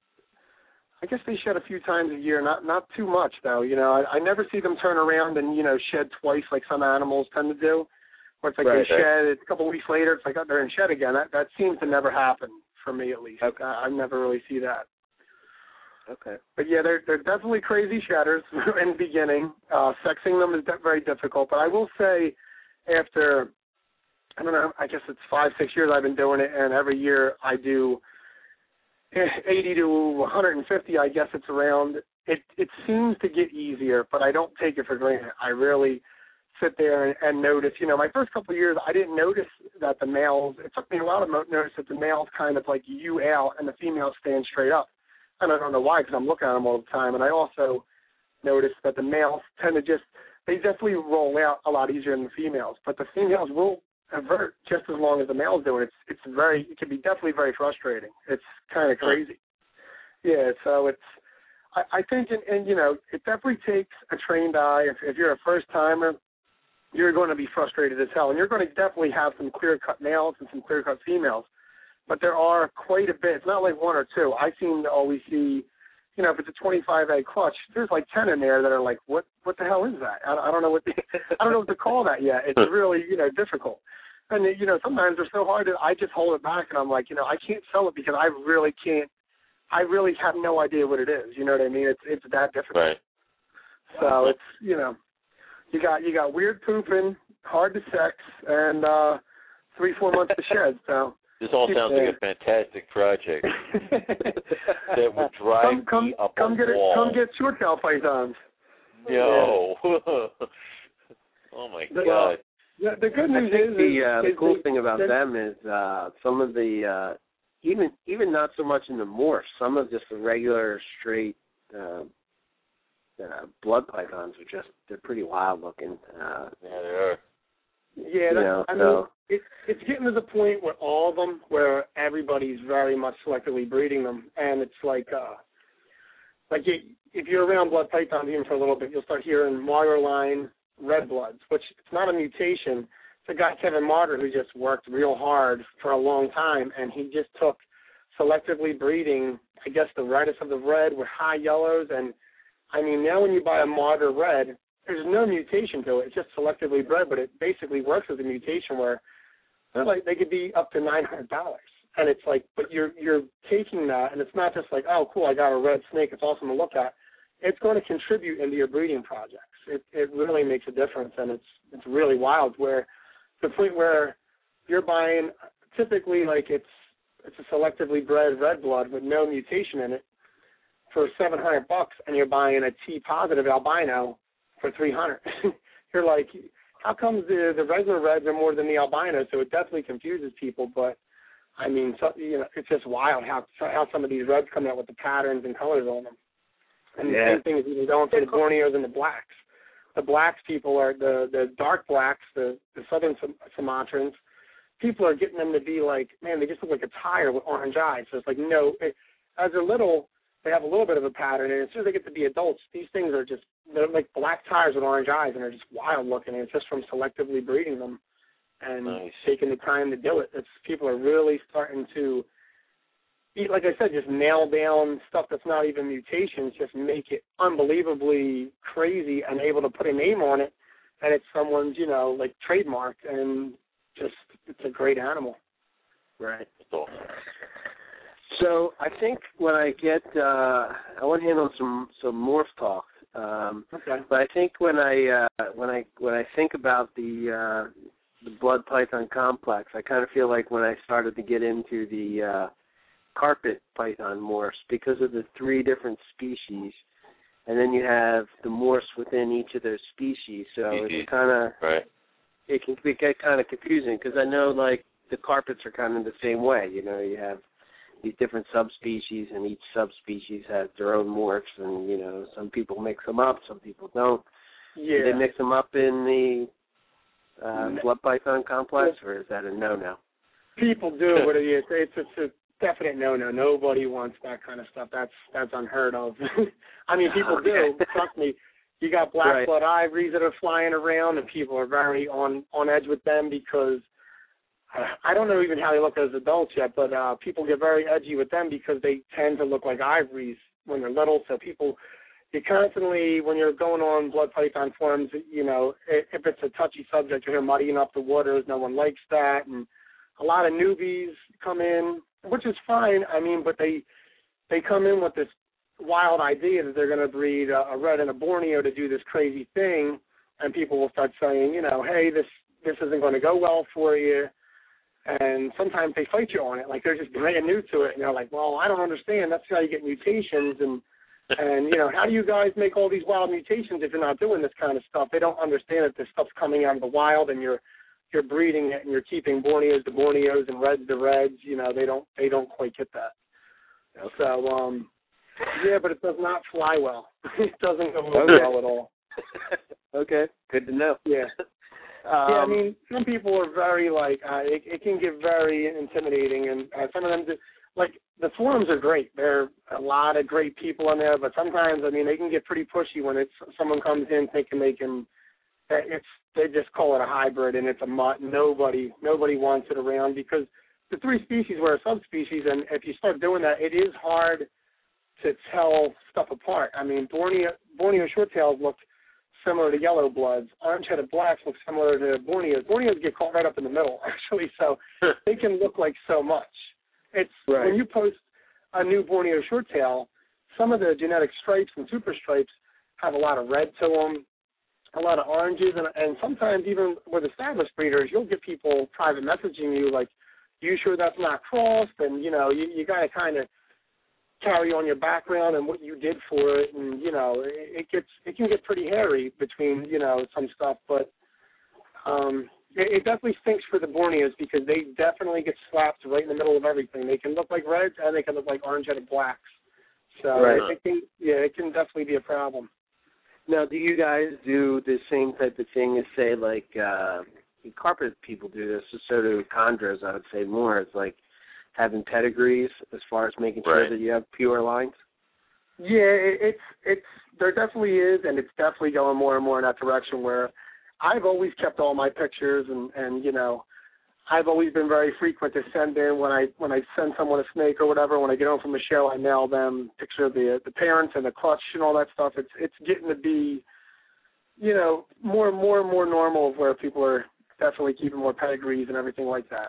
I guess they shed a few times a year, not not too much though. You know, I, I never see them turn around and you know shed twice like some animals tend to do. Where it's like right, they right. shed it a couple of weeks later, it's like oh, they're in shed again. That that seems to never happen for me at least. Okay. I, I never really see that. Okay. But yeah, they're they're definitely crazy shedders in the beginning. Uh, sexing them is de- very difficult. But I will say, after I don't know, I guess it's five six years I've been doing it, and every year I do. eighty to one hundred fifty, I guess it's around. It it seems to get easier, but I don't take it for granted. I really sit there and, and notice. You know, my first couple of years, I didn't notice that the males. It took me a while to notice that the males kind of like you out and the females stand straight up. And I don't know why, because I'm looking at them all the time. And I also noticed that the males tend to just they definitely roll out a lot easier than the females, but the females will avert just as long as the males do. It's it's very it can be definitely very frustrating. It's kind of crazy. Yeah, so it's I, I think and, and you know it definitely takes a trained eye. If, if you're a first timer, you're going to be frustrated as hell, and you're going to definitely have some clear cut males and some clear cut females. But there are quite a bit. It's not like one or two. I seem to always see, you know, if it's a twenty-five egg clutch, there's like ten in there that are like, what what the hell is that? I, I don't know what the, I don't know what to call that yet. It's really you know difficult. And, you know, sometimes they're so hard that I just hold it back and I'm like, you know, I can't sell it because I really can't, I really have no idea what it is. You know what I mean? It's it's that difficult. Right. So it's, you know, you got you got weird pooping, hard to sex, and uh, three, four months to shed. So this all sounds yeah. like a fantastic project that would drive come, come, me up come a get wall. It, come get short tail pythons. No. Oh, my the, God. Uh, The, the good news I think is the uh, is, the cool is, thing about them is uh, some of the uh, even even not so much in the morphs. Some of just the regular straight uh, uh, blood pythons are just they're pretty wild looking. Uh, Yeah, they are. Yeah, that, know, I so. mean, it, it's getting to the point where all of them, where everybody's very much selectively breeding them, and it's like, uh, like you, if you're around blood pythons even for a little bit, you'll start hearing Marderline red bloods, which it's not a mutation. It's a guy, Kevin Marder, who just worked real hard for a long time, and he just took selectively breeding, I guess, the reddest of the red with high yellows, and I mean, now when you buy a Marder red, there's no mutation to it. It's just selectively bred, but it basically works as a mutation where they're like they could be up to nine hundred dollars. And it's like, but you're you're taking that, and it's not just like, oh, cool, I got a red snake, it's awesome to look at. It's going to contribute into your breeding projects. It it really makes a difference, and it's it's really wild. Where to the point where you're buying typically like it's it's a selectively bred red blood with no mutation in it for seven hundred bucks, and you're buying a T positive albino for three hundred. You're like, how come the the regular reds are more than the albino? So it definitely confuses people. But I mean, so, you know, it's just wild how how some of these reds come out with the patterns and colors on them. And yeah. the same thing is even going for the Borneos and the blacks. The blacks people are the the dark blacks, the the southern Sumatrans. People are getting them to be like, man, they just look like a tire with orange eyes. So it's like, no, it, as they're little, they have a little bit of a pattern, and as soon as they get to be adults, these things are just, they're like black tires with orange eyes, and they're just wild looking, and it's just from selectively breeding them and nice. taking the time to do it. It's, people are really starting to, like I said, just nail down stuff that's not even mutations, just make it unbelievably crazy and able to put a name on it, and it's someone's, you know, like trademark, and just, it's a great animal. Right. Cool. So I think when I get, uh, I want to handle some some morph talk. Um, okay. But I think when I uh, when I when I think about the uh, the blood python complex, I kind of feel like when I started to get into the uh, carpet python morphs because of the three different species, and then you have the morphs within each of those species. So mm-hmm. it's kind of right. It can get kind of confusing because I know like the carpets are kind of the same way. You know, you have these different subspecies, and each subspecies has their own morphs, and you know, some people mix them up, some people don't. Yeah. Do they mix them up in the uh, blood python complex, or is that a no-no? People do, but it's, it's, it's a definite no-no. Nobody wants that kind of stuff. That's that's unheard of. I mean, people okay. do. Trust me. You got black right. blood ivories that are flying around, and people are very on, on edge with them because uh, I don't know even how they look as adults yet, but uh, people get very edgy with them because they tend to look like ivories when they're little. So people, you constantly, when you're going on blood python forums, you know, if it's a touchy subject, you're muddying up the waters. No one likes that, and a lot of newbies come in, which is fine. I mean, but they they come in with this wild idea that they're going to breed a, a red and a Borneo to do this crazy thing, and people will start saying, you know, hey, this this isn't going to go well for you, and sometimes they fight you on it, like they're just brand new to it, and they're like, well, I don't understand. That's how you get mutations, and and you know, how do you guys make all these wild mutations if you're not doing this kind of stuff? They don't understand that this stuff's coming out of the wild, and you're you're breeding it, and you're keeping Borneos to Borneos and Reds to Reds. You know, they don't they don't quite get that. Okay. So, um. Yeah, but it does not fly well. It doesn't go okay. well at all. Okay, good to know. Yeah. Um, yeah, I mean, some people are very, like, uh, it, it can get very intimidating, and uh, some of them, do, like, the forums are great. There are a lot of great people on there, but sometimes, I mean, they can get pretty pushy when it's someone comes in thinking they can, it's they just call it a hybrid, and it's a mutt. Nobody, nobody wants it around because the three species were a subspecies, and if you start doing that, it is hard to tell stuff apart. I mean, Borneo, Borneo short-tails look similar to yellow bloods. Orange-headed blacks look similar to Borneos. Borneos get caught right up in the middle, actually, so they can look like so much. It's right. When you post a new Borneo short-tail, some of the genetic stripes and super stripes have a lot of red to them, a lot of oranges, and, and sometimes even with established breeders, you'll get people private messaging you like, you sure that's not crossed? And, you know, you, you got to kind of carry on your background and what you did for it, and you know it, it gets it can get pretty hairy between you know some stuff, but um, it, it definitely stinks for the Borneos because they definitely get slapped right in the middle of everything. They can look like reds and they can look like orange-headed blacks, so right. it, it can yeah it can definitely be a problem. Now, do you guys do the same type of thing as say like uh, carpet people do this? So do chondros, I would say more. It's like having pedigrees as far as making sure right. that you have pure lines? Yeah, it, it's it's there definitely is, and it's definitely going more and more in that direction where I've always kept all my pictures, and, and you know, I've always been very frequent to send in when I when I send someone a snake or whatever. When I get home from the show, I mail them a picture of the the parents and the clutch and all that stuff. It's it's getting to be, you know, more and more and more normal where people are definitely keeping more pedigrees and everything like that.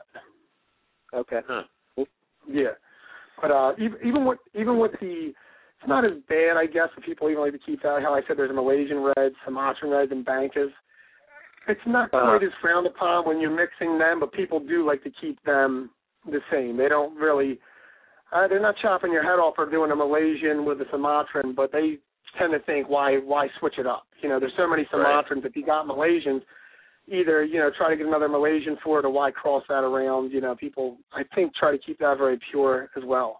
Okay. Huh. Yeah, but uh, even even with even with the, it's not as bad, I guess, for people even like to keep that. How I said there's a Malaysian red, Sumatran red, and Bankas. It's not uh-huh. quite as frowned upon when you're mixing them, but people do like to keep them the same. They don't really, uh, they're not chopping your head off for doing a Malaysian with a Sumatran, but they tend to think, why why switch it up? You know, there's so many Sumatrans. Right. If you got Malaysians, either, you know, try to get another Malaysian for it or why cross that around. You know, people, I think, try to keep that very pure as well.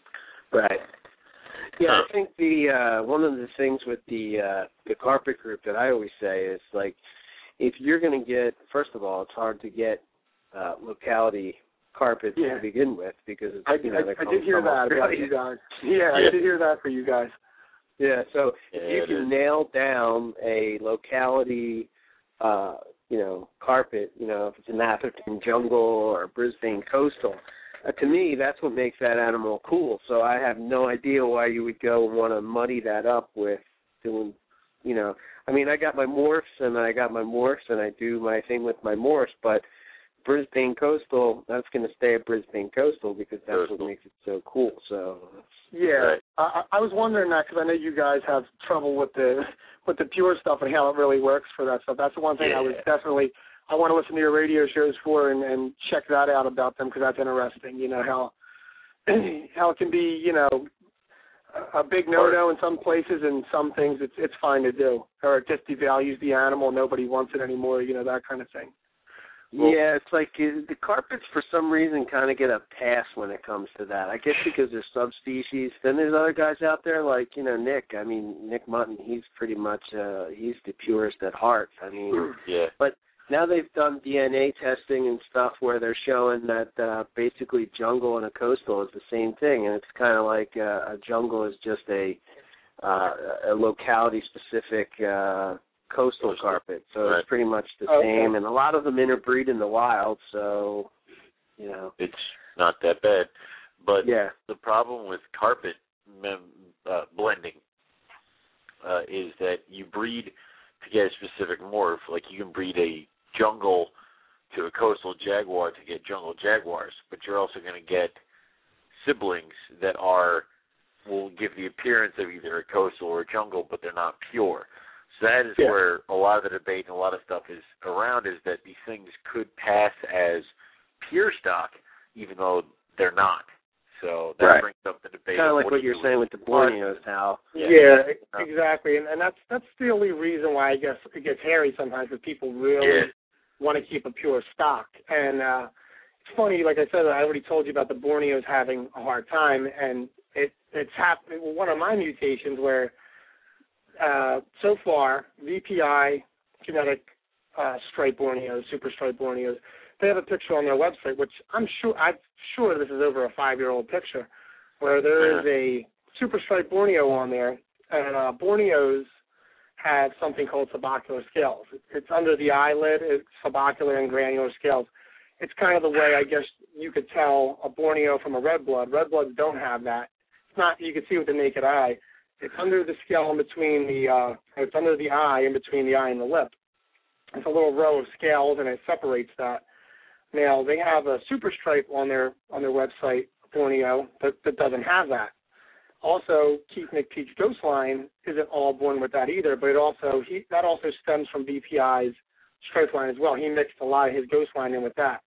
Right. Yeah, I think the uh, one of the things with the uh, the carpet group that I always say is, like, if you're going to get, first of all, it's hard to get uh, locality carpets yeah. to begin with because, it's, I, you know, I, they I did hear that Australia. about you guys. Yeah, yeah, I did hear that for you guys. Yeah, so if yeah, you can is. nail down a locality uh, you know, carpet, you know, if it's an Atherton jungle or a Brisbane coastal, uh, to me, that's what makes that animal cool. So I have no idea why you would go and want to muddy that up with doing, you know, I mean, I got my morphs and I got my morphs and I do my thing with my morphs, but Brisbane coastal, that's going to stay at Brisbane coastal because that's coastal. what makes it so cool. So yeah, right. I, I was wondering that because I know you guys have trouble with the with the pure stuff and how it really works for that stuff. That's the one thing yeah. I was definitely I want to listen to your radio shows for and, and check that out about them because that's interesting. You know how how it can be, you know, a big no-no in some places, and some things it's it's fine to do, or it just devalues the animal. Nobody wants it anymore, you know, that kind of thing. Well, yeah, it's like uh, the carpets for some reason kind of get a pass when it comes to that. I guess because they're subspecies. Then there's other guys out there like, you know, Nick. I mean, Nick Mutton, he's pretty much, uh, he's the purest at heart. I mean, yeah. But now they've done D N A testing and stuff where they're showing that uh, basically jungle and a coastal is the same thing. And it's kind of like uh, a jungle is just a, uh, a locality-specific uh coastal carpet, so right. It's pretty much the okay. same, and a lot of them interbreed in the wild, so, you know. It's not that bad, but yeah. the problem with carpet mem- uh, blending uh, is that you breed to get a specific morph, like you can breed a jungle to a coastal jaguar to get jungle jaguars, but you're also going to get siblings that are, will give the appearance of either a coastal or a jungle, but they're not pure. So that is yeah. where a lot of the debate and a lot of stuff is around, is that these things could pass as pure stock, even though they're not. So that right. brings up the debate. Kind of like what, what you're saying with the Borneos, Hal. Yeah, yeah exactly. And, and that's that's the only reason why I guess it gets hairy sometimes, because people really yeah. want to keep a pure stock. And uh, it's funny, like I said, I already told you about the Borneos having a hard time, and it it's happened. One of my mutations where Uh, so far, V P I, genetic uh, striped Borneos, super striped Borneos, they have a picture on their website, which I'm sure I'm sure this is over a five-year-old picture, where there is a super striped Borneo on there, and uh, Borneos have something called subocular scales. It's under the eyelid, it's subocular and granular scales. It's kind of the way I guess you could tell a Borneo from a red blood. Red bloods don't have that. It's not, you can see with the naked eye. It's under the scale in between the, uh, it's under the eye, in between the eye and the lip. It's a little row of scales, and it separates that. Now, they have a super stripe on their on their website, Borneo, that, that doesn't have that. Also, Keith McPeak's ghost line isn't all born with that either, but it also he, that also stems from B P I's stripe line as well. He mixed a lot of his ghost line in with that.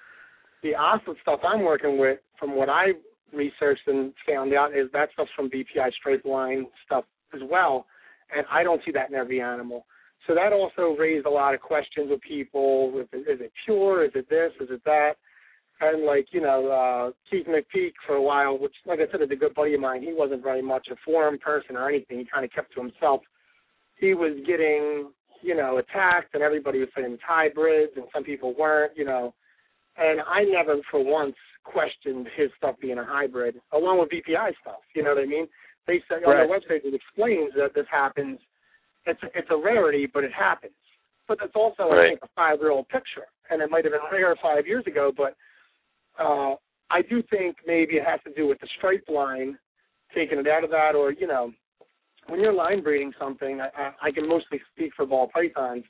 The oscillate stuff I'm working with, from what I researched and found out, is that stuff's from B P I stripe line stuff as well, and I don't see that in every animal. So that also raised a lot of questions with people. Is it, is it pure? Is it this? Is it that? And like, you know, uh, Keith McPeak for a while, which, like I said, is a good buddy of mine. He wasn't very much a forum person or anything. He kind of kept to himself. He was getting, you know, attacked, and everybody was saying it's hybrids, and some people weren't, you know. And I never for once questioned his stuff being a hybrid, along with B P I stuff. You know what I mean? They say on right. their website it explains that this happens. It's a, it's a rarity, but it happens. But that's also, right. I think, a five-year-old picture, and it might have been rare five years ago. But uh, I do think maybe it has to do with the stripe line, taking it out of that, or you know, when you're line breeding something, I, I, I can mostly speak for ball pythons.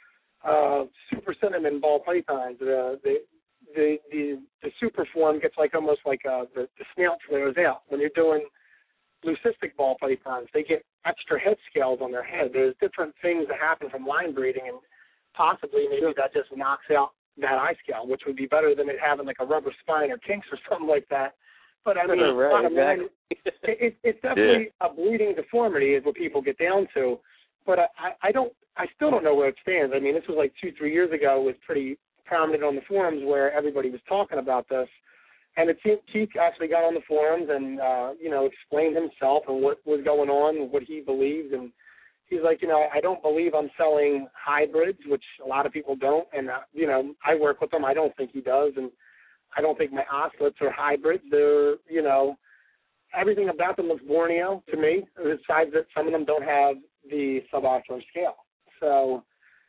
Uh, super cinnamon ball pythons, uh, they The, the the super form gets like almost like uh, the, the snout flares out. When you're doing leucistic ball pythons, they get extra head scales on their head. There's different things that happen from line breeding, and possibly maybe that just knocks out that eye scale, which would be better than it having like a rubber spine or kinks or something like that. But I mean, right, bottom line, exactly. it, it, it's definitely yeah. a bleeding deformity is what people get down to. But I, I don't, I still don't know where it stands. I mean, this was like two, three years ago. It was pretty prominent on the forums where everybody was talking about this. And it seemed Keith actually got on the forums and, uh, you know, explained himself and what was going on and what he believed. And he's like, you know, I don't believe I'm selling hybrids, which a lot of people don't. And, uh, you know, I work with them. I don't think he does. And I don't think my oscillates are hybrids. They're, you know, everything about them looks Borneo to me, besides that some of them don't have the subocular scale. So,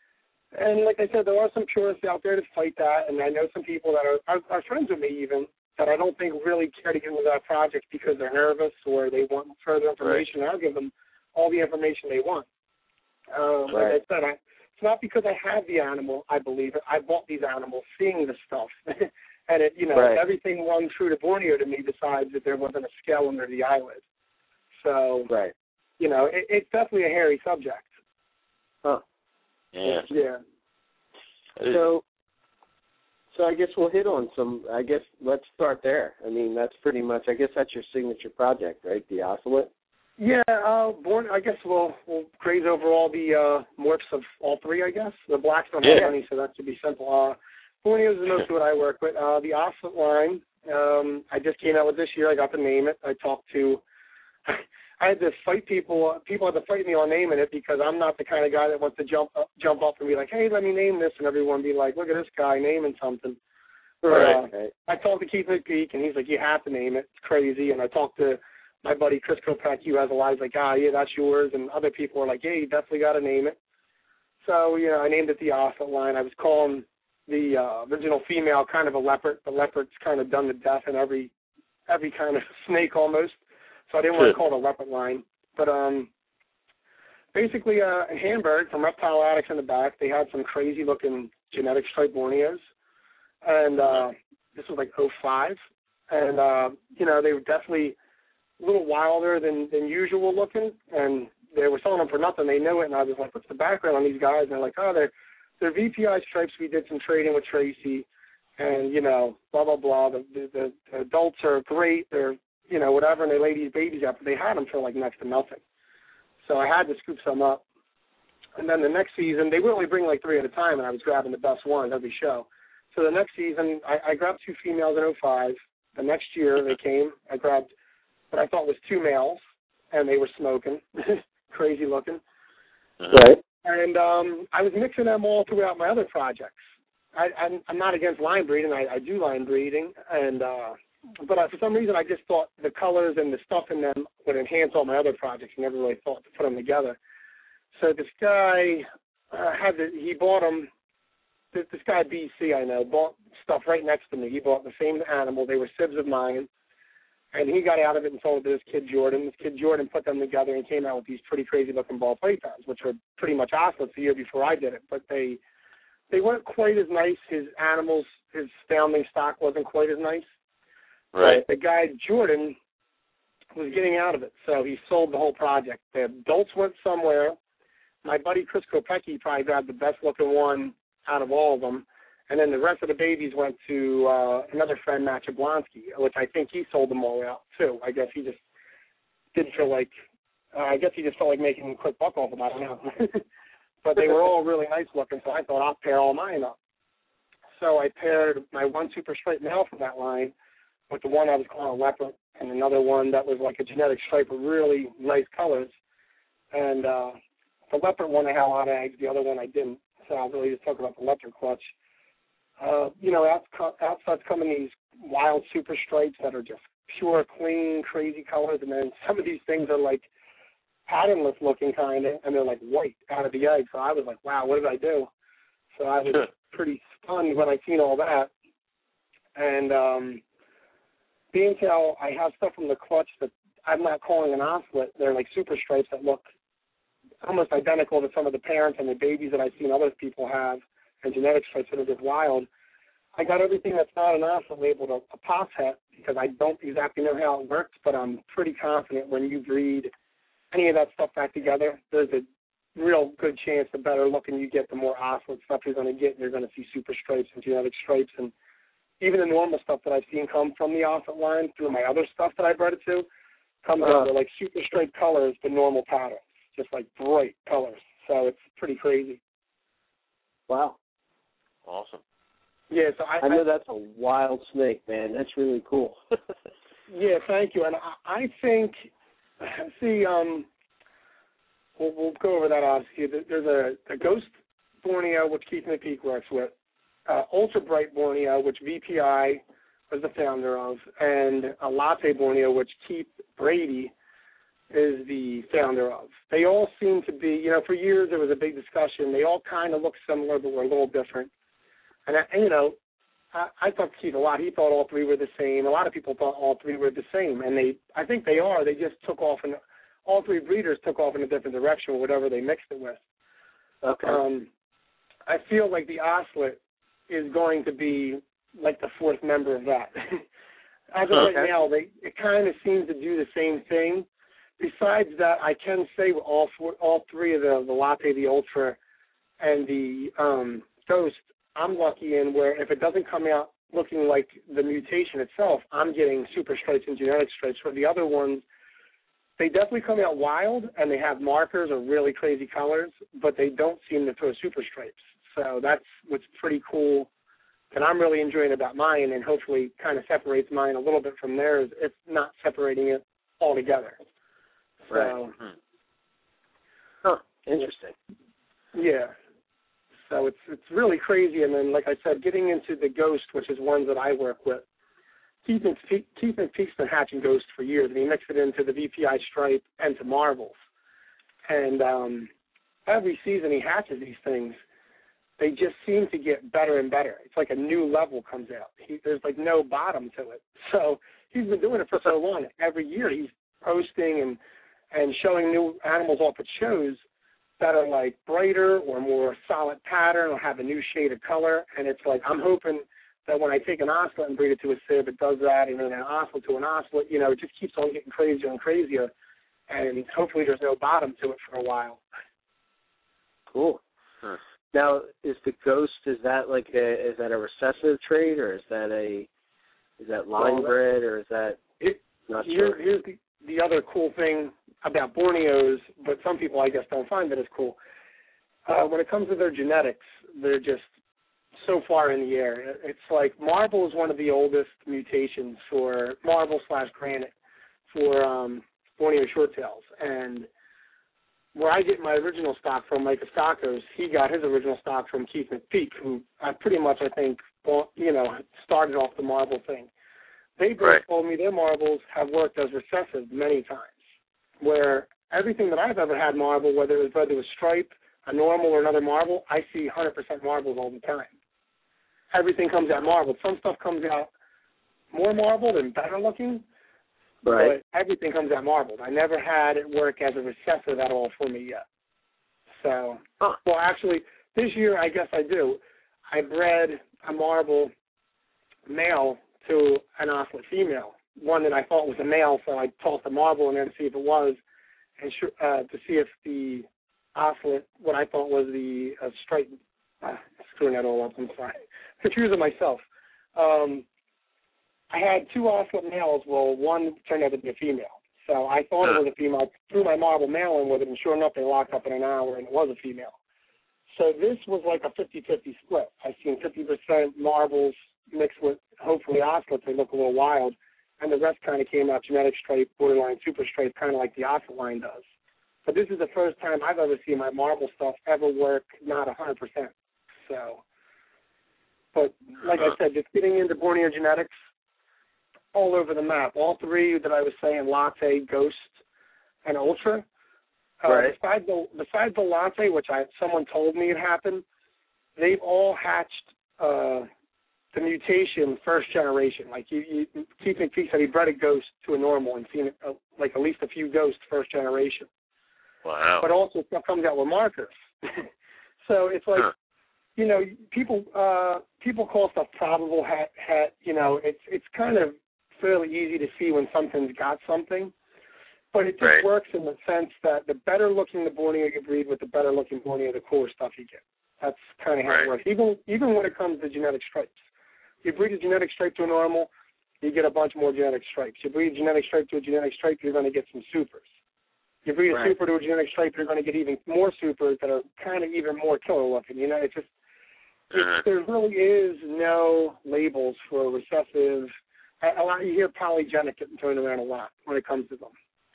and like I said, there are some purists out there to fight that, and I know some people that are, are, are friends with me even, that I don't think really care to get into that project because they're nervous or they want further information. Right. I'll give them all the information they want. Um, right. Like I said, I, it's not because I have the animal, I believe it. I bought these animals seeing the stuff. And, it, you know, right. everything rung true to Borneo to me besides that there wasn't a scale under the eyelid. So, right. you know, it, it's definitely a hairy subject. Huh. Yeah. Yeah. So, So I guess we'll hit on some, I guess let's start there. I mean, that's pretty much, I guess that's your signature project, right, the Ocelot? Yeah, uh, born. I guess we'll we'll graze over all the uh, morphs of all three. I guess the blacks don't yeah. have any, so that should be simple. Uh, Borneo is most of what I work with. Uh, the Ocelot line, um, I just came out with this year. I got to name it. I talked to. I had to fight people. People had to fight me on naming it because I'm not the kind of guy that wants to jump up, jump up and be like, "Hey, let me name this," and everyone be like, "Look at this guy naming something." Right. Uh, I talked to Keith McPeak, and he's like, "You have to name it. It's crazy." And I talked to my buddy Chris Kopech, who has a lot. He's like, "Ah, yeah, that's yours." And other people were like, "Yeah, you definitely got to name it." So, you know, I named it the Ocelot line. I was calling the uh, original female kind of a leopard. The leopard's kind of done to death in every every kind of snake almost. So I didn't want to call it a leopard line. But um, basically uh, in Hamburg, from Reptile Addicts in the back, they had some crazy-looking genetic striped Borneos. And uh, this was like oh five. And, uh, you know, they were definitely a little wilder than, than usual looking. And they were selling them for nothing. They knew it. And I was like, what's the background on these guys? And they're like, oh, they're, they're V P I stripes. We did some trading with Tracy. And, you know, blah, blah, blah. The, the, the adults are great. They're, you know, whatever, and they lay these babies out, but they had them for, like, next to nothing. So I had to scoop some up. And then the next season, they would only bring, like, three at a time, and I was grabbing the best ones every show. So the next season, I, I grabbed two females in oh five. The next year they came, I grabbed what I thought was two males, and they were smoking, crazy looking. Right. And um, I was mixing them all throughout my other projects. I, I'm, I'm not against line breeding. I, I do line breeding, and uh, but uh, for some reason I just thought the colors and the stuff in them would enhance all my other projects. I never really thought to put them together. So this guy uh, had the, he bought them. This, this guy B C I know bought stuff right next to me. He bought the same animal. They were sibs of mine, and he got out of it and sold it to this kid Jordan. This kid Jordan put them together and came out with these pretty crazy looking ball playtimes, which were pretty much Ocelots the year before I did it, but they. They weren't quite as nice. His animals, his founding stock wasn't quite as nice. Right. But the guy, Jordan, was getting out of it, so he sold the whole project. The adults went somewhere. My buddy Chris Kopecki probably grabbed the best-looking one out of all of them, and then the rest of the babies went to uh, another friend, Matt Jablonski, which I think he sold them all out, too. I guess he just didn't feel like uh, – I guess he just felt like making a quick buck off them. I don't know. But they were all really nice looking, so I thought I'll pair all mine up. So I paired my one super straight male from that line with the one I was calling a leopard and another one that was like a genetic stripe with really nice colors. And uh, the leopard one I had a lot of eggs, the other one I didn't. So I'll really just talk about the leopard clutch. Uh, you know, out, outside's coming these wild super stripes that are just pure, clean, crazy colors, and then some of these things are like patternless looking kind of, and they're like white out of the egg. So I was like, wow, what did I do? So I was pretty stunned when I seen all that. And um, being how I have stuff from the clutch that I'm not calling an Ocelot, they're like super stripes that look almost identical to some of the parents and the babies that I've seen other people have, and genetic stripes that are just wild. I got everything that's not an Ocelot labeled a, a P O S het because I don't exactly know how it works, but I'm pretty confident when you breed any of that stuff back together, there's a real good chance the better looking you get, the more Ocelot stuff you're going to get, and you're going to see super stripes and genetic stripes. And even the normal stuff that I've seen come from the Ocelot line through my other stuff that I bred it to comes uh, out with like super striped colors, but normal patterns, just like bright colors. So it's pretty crazy. Wow. Awesome. Yeah, so I, I know I, that's a wild snake, man. That's really cool. Yeah, thank you. And I, I think... See, um, we'll, we'll go over that obviously. There's a, a Ghost Borneo, which Keith McPeak works with, uh, Ultra Bright Borneo, which V P I was the founder of, and a Latte Borneo, which Keith Brady is the founder of. They all seem to be, you know, for years there was a big discussion. They all kind of look similar, but were a little different. And, I, and you know, I, I talked to Keith a lot. He thought all three were the same. A lot of people thought all three were the same, and they, I think they are. They just took off, and all three breeders took off in a different direction with whatever they mixed it with. Okay. Um, I feel like the Ocelot is going to be like the fourth member of that. As of okay. right now, they it kind of seems to do the same thing. Besides that, I can say with all four, all three of the, the Latte, the Ultra, and the um, Ghost, I'm lucky in where if it doesn't come out looking like the mutation itself, I'm getting super stripes and genetic stripes. For the other ones, they definitely come out wild, and they have markers of really crazy colors, but they don't seem to throw super stripes. So that's what's pretty cool, and I'm really enjoying about mine, and hopefully kind of separates mine a little bit from theirs, if not separating it altogether. So, right. Huh. Interesting. Yeah. So it's it's really crazy, and then, like I said, getting into the Ghost, which is ones that I work with, Keith McPeak, Keith McPeak's been hatching Ghost for years, and he mixed it into the V P I stripe and to marbles. And um, every season he hatches these things, they just seem to get better and better. It's like a new level comes out. He, there's like no bottom to it. So he's been doing it for so long. Every year he's posting and, and showing new animals off at shows that are like brighter or more solid pattern or have a new shade of color. And it's like, I'm hoping that when I take an oscillate and breed it to a sib, it does that, and then an oscillate to an oscillate, you know, it just keeps on getting crazier and crazier. And hopefully there's no bottom to it for a while. Cool. Huh. Now, is the Ghost, is that like a, is that a recessive trait, or is that a, is that line well, bred, or is that it, not here, sure? Here's the, the other cool thing about Borneos, but some people, I guess, don't find it as cool. Uh, when it comes to their genetics, they're just so far in the air. It's like marble is one of the oldest mutations for marble slash granite for um, Borneo shorttails. And where I get my original stock from, Mike Estacos, he got his original stock from Keith McPeak, who I pretty much, I think, you know, started off the marble thing. They both right. told me their marbles have worked as recessive many times, where everything that I've ever had marble, whether it was, whether it was stripe, a normal, or another marble, I see one hundred percent marbles all the time. Everything comes out marble. Some stuff comes out more marbled and better looking, right. but everything comes out marbled. I never had it work as a recessive at all for me yet. So, huh. well, actually, this year I guess I do. I bred a marble male to an oscillate female, one that I thought was a male, so I tossed the marble in there to see if it was, and sh- uh, to see if the oscillate, what I thought was the uh, stripe, uh, screwing that all up, I'm sorry, confusing myself. Um, I had two oscillate males, well, one turned out to be a female, so I thought it was a female. I threw my marble male in with it, and sure enough, they locked up in an hour, and it was a female. So this was like a fifty-fifty split. I've seen fifty percent marbles mixed with, hopefully, oscillates. They look a little wild. And the rest kind of came out genetic stripe, borderline super stripe, kind of like the oscillate line does. But this is the first time I've ever seen my marble stuff ever work not one hundred percent. So, but like I said, just getting into Borneo genetics, all over the map. All three that I was saying, Latte, Ghost, and Ultra. Uh, right. Besides the besides the Latte, which I someone told me it happened, they've all hatched uh, the mutation first generation. Like you, you, Keith McPeak said, he bred a Ghost to a normal and seen uh, like at least a few Ghosts first generation. Wow. But also stuff comes out with markers. So it's like, huh. you know, people uh, people call stuff probable. Hat, hat, you know, it's it's kind of fairly easy to see when something's got something. But it just right. works in the sense that the better looking the Borneo you breed with, the better looking Borneo, the cooler stuff you get. That's kind of how right. it works. Even even when it comes to genetic stripes. You breed a genetic stripe to a normal, you get a bunch more genetic stripes. You breed a genetic stripe to a genetic stripe, you're going to get some supers. You breed right. a super to a genetic stripe, you're going to get even more supers that are kind of even more killer looking. You know, it's just, uh-huh. it, there really is no labels for recessive. A, a lot, you hear polygenic getting thrown around a lot when it comes to them.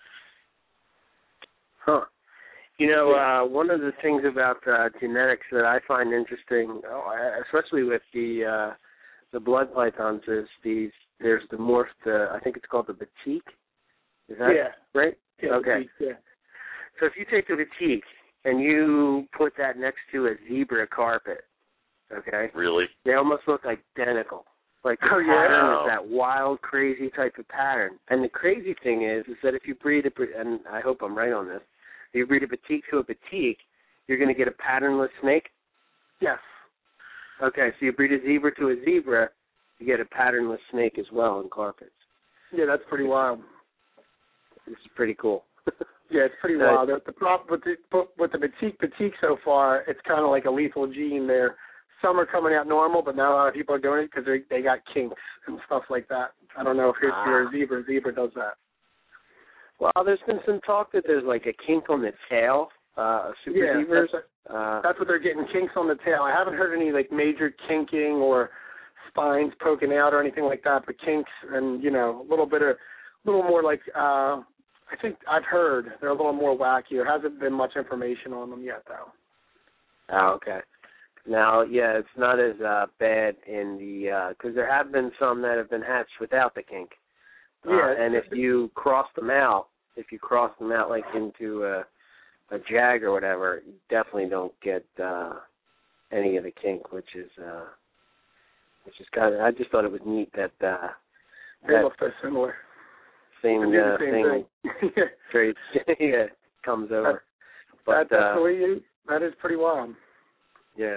Huh. You know, uh, one of the things about uh, genetics that I find interesting, especially with the uh, the blood pythons, is these. There's the morph. The I think it's called the batik. Is that yeah. right? Yeah, okay. Batik, yeah. So if you take the batik and you put that next to a zebra carpet, okay? Really? They almost look identical. Like the oh, pattern yeah. is that wild, crazy type of pattern. And the crazy thing is, is that if you breed a, and I hope I'm right on this, if you breed a batik to a batik, you're going to get a patternless snake? Yes. Okay, so you breed a zebra to a zebra, you get a patternless snake as well in carpets. Yeah, that's pretty wild. This is pretty cool. Yeah, it's pretty so, wild. The, the problem with the with the batik batik so far, it's kind of like a lethal gene there. some are coming out normal, but now a lot of people are doing it because they they got kinks and stuff like that. I don't know if it's ah. your zebra. Zebra does that. Well, there's been some talk that there's like a kink on the tail, uh, super yeah, zebras. That's, uh, that's what they're getting, kinks on the tail. I haven't heard any like major kinking or spines poking out or anything like that, but kinks and, you know, a little bit of, a little more like, uh, I think I've heard they're a little more wacky. There hasn't been much information on them yet, though. Oh, okay. Now, yeah, it's not as uh, bad in the, because uh, there have been some that have been hatched without the kink. Uh, Yeah. and if you cross them out, if you cross them out like into a, a jag or whatever, you definitely don't get uh, any of the kink, which is, uh, which is kind of, I just thought it was neat that uh, They that look so similar. same, They do the uh, same thing, thing. trait yeah, comes over. That, But, that's uh, the way you, that is pretty wild. yeah.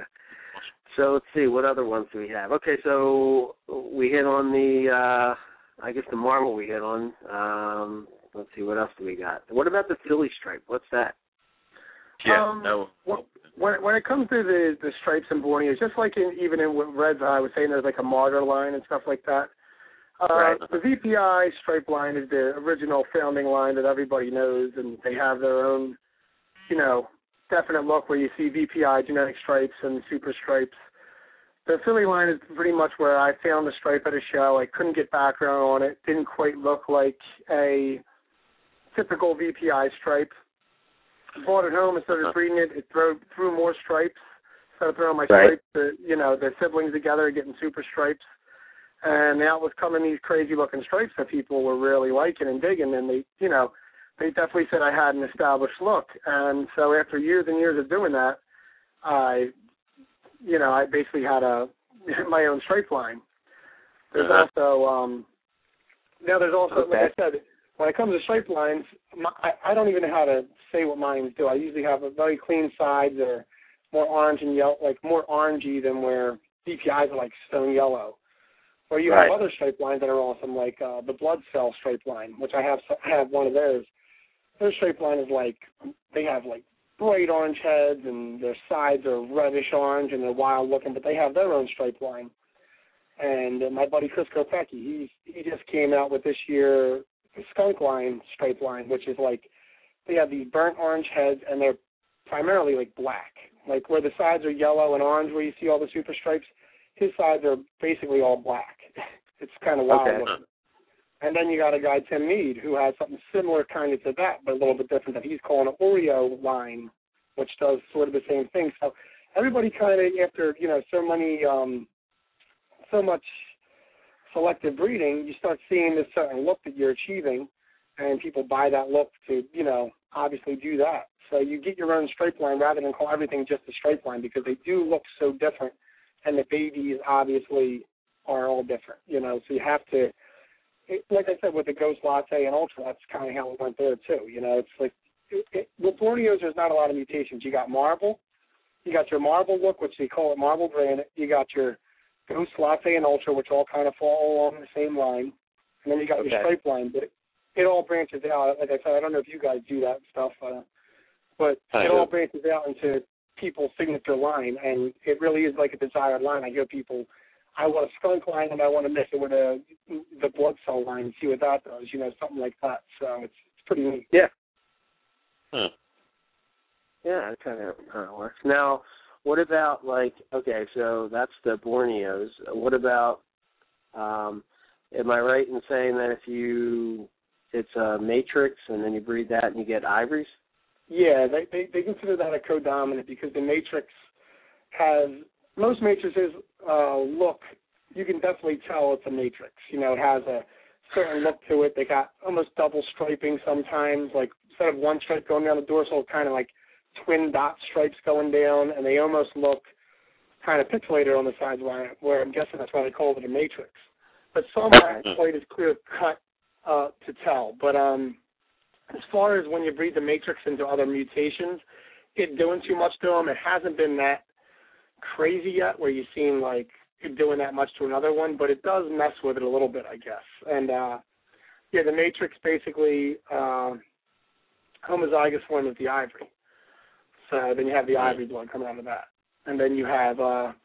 So let's see, what other ones do we have? Okay, so we hit on the, uh, I guess the marble we hit on. Um, let's see, what else do we got? What about the Philly stripe? What's that? Yeah, um, no. When when it comes to the the stripes and Borneos, just like in, even in what Red's I was saying, there's like a martyr line and stuff like that. Uh, Right. The V P I stripe line is the original founding line that everybody knows, and they have their own, you know, definite look where you see V P I genetic stripes and super stripes. The Philly line is pretty much where I found the stripe at a show. I couldn't get background on it. Didn't quite look like a typical V P I stripe. Bought it home and started breeding it. It threw, threw more stripes. Started throwing my Right. stripes, the, you know, the siblings together, getting super stripes. And out was coming these crazy-looking stripes that people were really liking and digging. And they, you know, they definitely said I had an established look. And so after years and years of doing that, I, you know, I basically had a my own stripe line. There's Uh-huh. also, um, now there's also, Okay. like I said, when it comes to stripe lines, my, I, I don't even know how to say what mine do. I usually have a very clean sides that are more orange and yellow, like more orangey than where V P Is are like stone yellow. Or you Right. have other stripe lines that are awesome, like uh, the blood cell stripe line, which I have I have one of those. Their stripe line is like, they have like bright orange heads and their sides are reddish orange and they're wild looking, but they have their own stripe line. And uh, my buddy Chris Kopecki, he's, he just came out with this year the skunk line stripe line, which is like, they have these burnt orange heads and they're primarily like black. Like where the sides are yellow and orange where you see all the super stripes, his sides are basically all black. It's kind of wild Okay. looking. And then you got a guy, Tim Mead, who has something similar kind of to that, but a little bit different, that he's calling an Oreo line, which does sort of the same thing. So everybody kind of, after, you know, so many, um, so much selective breeding, you start seeing this certain look that you're achieving, and people buy that look to, you know, obviously do that. So you get your own stripe line rather than call everything just a stripe line, because they do look so different, and the babies obviously are all different, you know, so you have to, it, like I said, with the Ghost Latte and Ultra, that's kind of how it went there, too. You know, it's like, it, it, with Borneos, there's not a lot of mutations. You got marble, you got your marble look, which they call it marble granite, you got your Ghost Latte and Ultra, which all kind of fall along the same line, and then you got Okay. your stripe line, but it, it all branches out. Like I said, I don't know if you guys do that stuff, uh, but I it do. all branches out into people's signature line, and it really is like a desired line. I hear people, I want a skunk line and I want to mix it with a the blood cell line and see what that does, you know, something like that. So it's it's pretty neat. Yeah. Huh. Yeah, that kind of, kind of works. Now, what about, like, okay, so that's the Borneos. What about, um, am I right in saying that if you, it's a matrix and then you breed that and you get ivories? Yeah, they, they, they consider that a codominant because the matrix has, most matrices uh, look, you can definitely tell it's a matrix. You know, it has a certain look to it. They got almost double striping sometimes, like instead of one stripe going down the dorsal, kind of like twin dot stripes going down, and they almost look kind of pixelated on the sides, where, where I'm guessing that's why they call it a matrix. But some aren't quite as clear cut uh, to tell. But um, as far as when you breed the matrix into other mutations, it doing too much to them, it hasn't been that crazy yet where you've seen like it doing that much to another one, but it does mess with it a little bit, I guess. And uh, yeah, the matrix basically uh, homozygous form of the ivory. So then you have the ivory blood coming out of that. And then you have uh,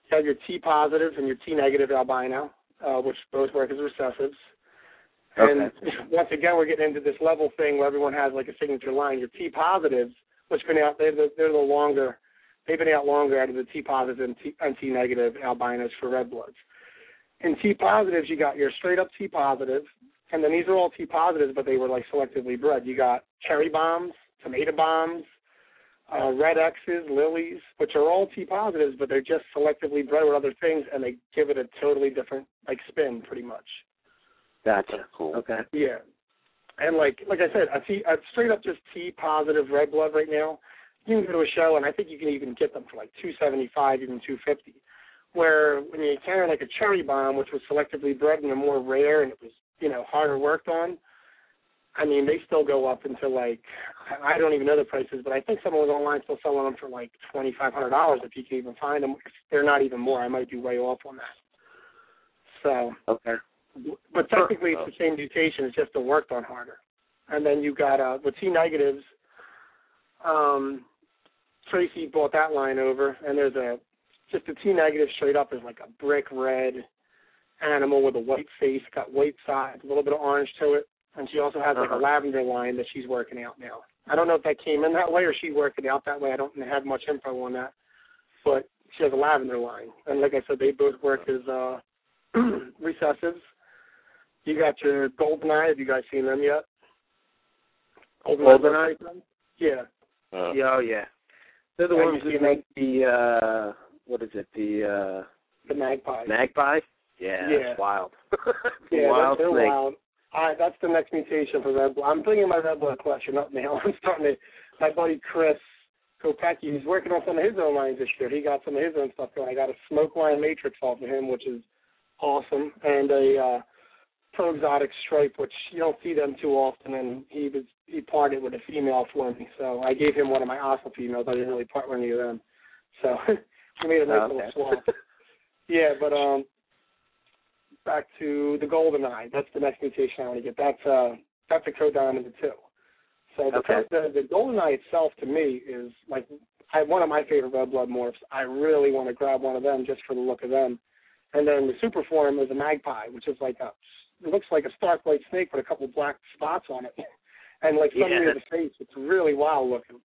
You have your T positive and your T negative albino, uh, which both work as recessives. And okay. once again, we're getting into this level thing where everyone has like a signature line. Your T positives, which been out, they're the, they're the longer, they've been out longer out of the T positive and T, and T negative albinos for red bloods. In T positives, you got your straight up T positive, and then these are all T positives, but they were like selectively bred. You got cherry bombs, tomato bombs, uh, red X's, lilies, which are all T positives, but they're just selectively bred with other things, and they give it a totally different like spin, pretty much. Gotcha. Cool. Okay. Yeah. And like like I said, a, T, a straight up just T positive red blood right now, you can go to a show and I think you can even get them for like two seventy-five, even two fifty. Where when you carry like a cherry bomb, which was selectively bred and they're more rare and it was, you know, harder worked on, I mean, they still go up into like, I don't even know the prices, but I think someone was online still selling them for like twenty-five hundred dollars if you can even find them. They're not even more. I might be way off on that. So. Okay. But technically, it's the same mutation. It's just been worked on harder. And then you got uh, with T negatives. Um, Tracy brought that line over, and there's a just a T negative straight up is like a brick red animal with a white face, got white sides, a little bit of orange to it, and she also has like uh-huh. a lavender line that she's working out now. I don't know if that came in that way or she worked it out that way. I don't have much info on that, but she has a lavender line, and like I said, they both work as uh, recessives. You got your Goldeneye. Have you guys seen them yet? Goldeneye? Goldeneye? Yeah. Uh, yeah. Oh, yeah. They're the Have ones you who seen make the, uh, what is it, the, uh... The magpie. Magpie? Yeah, yeah. that's wild. yeah, wild they're snake. wild. All right, that's the next mutation for red blood. I'm bringing my red blood collection up now. I'm starting to, my buddy Chris Kopecki, he's working on some of his own lines this year. He got some of his own stuff going. I got a smoke line matrix off of him, which is awesome, and a, uh, Pro Exotic stripe, which you don't see them too often, and he was he parted with a female for me, so I gave him one of my Oslo females. I didn't really part with any of them, so we made a nice oh, okay. little swap. yeah, but um, back to the Goldeneye. That's the next mutation I want to get. That's uh, that's a codiamond two. So the, okay. the the Goldeneye itself, to me, is like I, one of my favorite red blood morphs. I really want to grab one of them just for the look of them. And then the super form is a magpie, which is like a it looks like a stark white snake with a couple black spots on it. And like some yeah. of the face, it's really wild looking.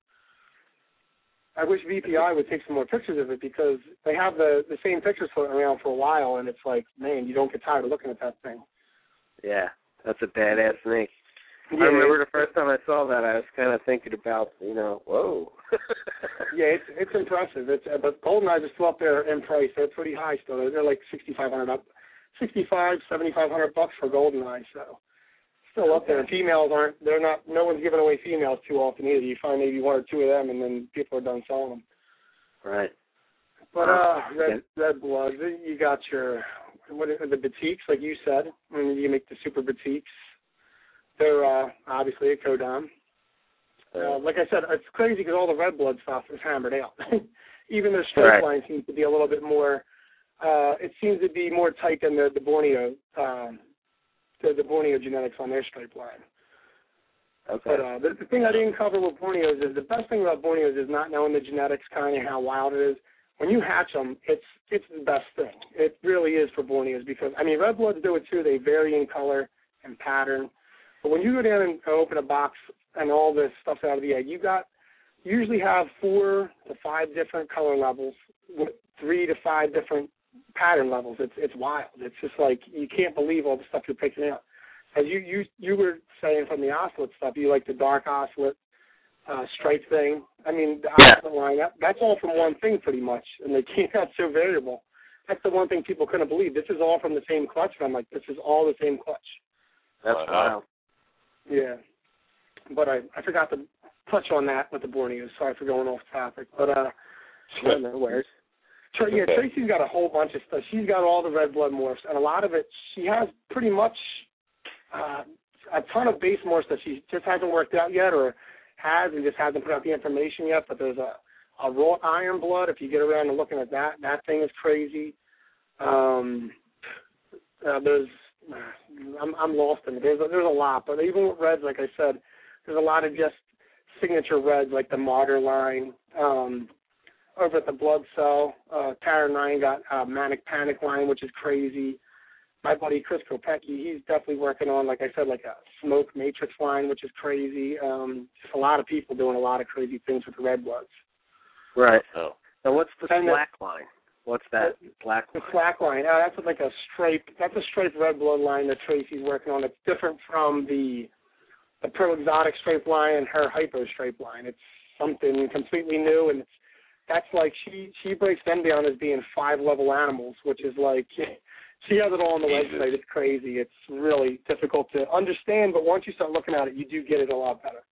I wish V P I would take some more pictures of it because they have the, the same pictures floating around for a while, and it's like, man, you don't get tired of looking at that thing. Yeah, that's a badass snake. Yeah. I remember the first time I saw that, I was kind of thinking about, you know, whoa. yeah, it's it's impressive. It's uh, but Goldeneyes are still up there in price. They're pretty high still. They're, they're like sixty-five hundred up. sixty-five, seventy-five hundred bucks for Goldeneye, so still up there. And females aren't, they're not, no one's giving away females too often either. You find maybe one or two of them, and then people are done selling them. Right. But uh, red, red blood, you got your, what are the batiks, like you said, and you make the super batiks. They're uh, obviously a codon. Uh, like I said, it's crazy because all the red blood stuff is hammered out. Even their straight right. line seems to be a little bit more, Uh, it seems to be more tight than the, the Borneo, um, the, the Borneo genetics on their stripe line. Okay. But uh, the, the thing I didn't cover with Borneos is the best thing about Borneos is not knowing the genetics, kind of how wild it is. When you hatch them, it's it's the best thing. It really is for Borneos because, I mean, red bloods do it too. They vary in color and pattern. But when you go down and open a box and all this stuff's out of the egg, you got you usually have four to five different color levels with three to five different pattern levels. It's it's wild. It's just like you can't believe all the stuff you're picking out. As you you you were saying from the oscillate stuff, you like the dark oscillate uh, stripe thing. I mean, the yeah. oscillate line, that, that's all from one thing pretty much, and they came out so variable. That's the one thing people couldn't believe. This is all from the same clutch, and I'm like, this is all the same clutch. That's wow. wild. Yeah. But I, I forgot to touch on that with the Borneos. Sorry for going off topic. But, uh, no, no worries. Tra- yeah, Tracy's got a whole bunch of stuff. She's got all the red blood morphs, and a lot of it, she has pretty much uh, a ton of base morphs that she just hasn't worked out yet or has and just hasn't put out the information yet. But there's a, a raw iron blood. If you get around and looking at that, that thing is crazy. Um, uh, there's, I'm, I'm lost in it. There's a, there's a lot, but even with reds, like I said, there's a lot of just signature reds like the Martyr line. Um, over at the Blood Cell. Uh, Tara and I got uh, Manic Panic line, which is crazy. My buddy Chris Kopecki, he's definitely working on, like I said, like a Smoke Matrix line, which is crazy. Um, just a lot of people doing a lot of crazy things with the Red Bloods. Right. Oh. So what's the And Slack the, line? What's that black The line? Slack line. Uh, that's like a stripe. That's a straight Red Blood line that Tracy's working on. It's different from the the Pro Exotic stripe line and her Hypo stripe line. It's something completely new, and it's that's like she she breaks them down as being five level animals, which is like. She has it all on the Jesus. website. It's crazy. It's really difficult to understand, but once you start looking at it, you do get it a lot better.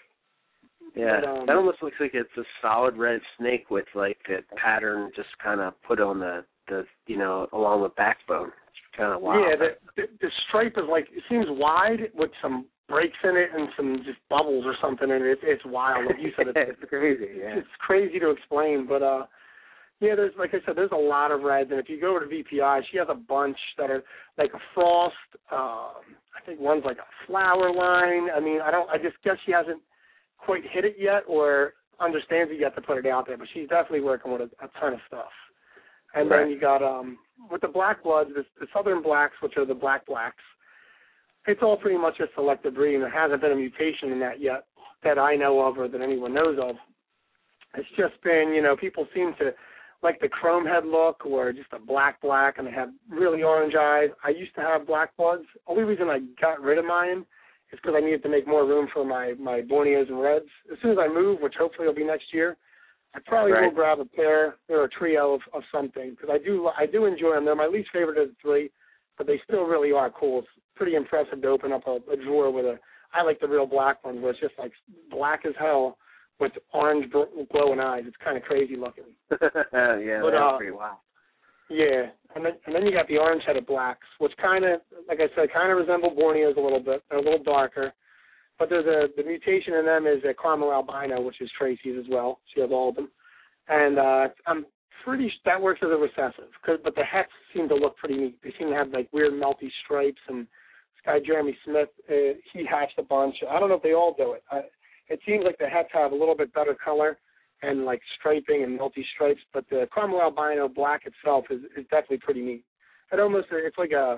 Yeah, but, um, that almost looks like it's a solid red snake with like the pattern just kind of put on the, the you know, along the backbone. It's kind of wild. Yeah, the, the, the stripe is like, it seems wide with some breaks in it and some just bubbles or something, and it, it's wild. Like you said, it's, it's crazy. Yeah, it's crazy to explain, but uh, yeah, there's like I said, there's a lot of reds, and if you go to V P I, she has a bunch that are like a frost. Uh, I think one's like a flower line. I mean, I don't. I just guess she hasn't quite hit it yet, or understands it yet to put it out there. But she's definitely working with a, a ton of stuff. And right. then you got um with the Black Bloods, the, the Southern Blacks, which are the Black Blacks. It's all pretty much a selective breeding. There hasn't been a mutation in that yet that I know of or that anyone knows of. It's just been, you know, people seem to like the chrome head look or just a black black, and they have really orange eyes. I used to have Black Bloods. Only reason I got rid of mine is because I needed to make more room for my, my Borneos and Reds. As soon as I move, which hopefully will be next year, I probably right. will grab a pair or a trio of, of something, because I do I do enjoy them. They're my least favorite of the three, but they still really are cool. It's pretty impressive to open up a, a drawer with a. I like the real black ones where it's just like black as hell with orange glowing eyes. It's kind of crazy looking. yeah, but, that's uh, pretty wild. Yeah, and then and then you got the orange-headed blacks, which kind of, like I said, kind of resemble Borneos a little bit. They're a little darker, but there's a the mutation in them is a caramel albino, which is Tracy's as well. She has all of them, and uh, I'm pretty that works as a recessive. Cause, but the hets seem to look pretty neat. They seem to have like weird melty stripes. And this guy Jeremy Smith, uh, he hatched a bunch. I don't know if they all do it. I, it seems like the hets have a little bit better color and like striping and multi-stripes, but the caramel albino black itself is, is definitely pretty neat. It almost, it's like a,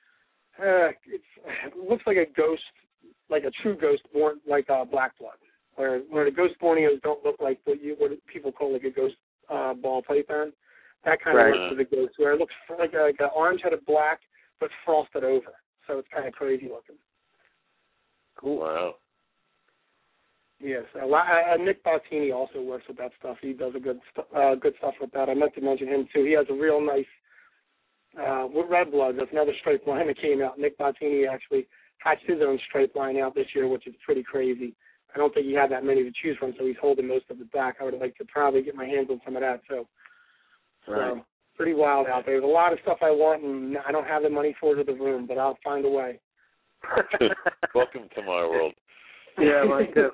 uh, it's, it looks like a ghost, like a true ghost born, like a black blood, where where the ghost Borneos don't look like what you what people call like a ghost uh, ball python. That kind right. of looks for the ghost, where it looks like a, like an orange-headed black, but frosted over. So it's kind of crazy looking. Cool. Wow. Yes, a lot, uh, Nick Bottini also works with that stuff. He does a good st- uh, good stuff with that. I meant to mention him too. He has a real nice uh, with Red Blood. That's another stripe line that came out. Nick Bottini actually hatched his own stripe line out this year, which is pretty crazy. I don't think he had that many to choose from, so he's holding most of it back. I would like to probably get my hands on some of that. So, Right. so pretty wild out there. There's a lot of stuff I want, and I don't have the money for it or the room, but I'll find a way. Welcome to my world. Yeah, mine too.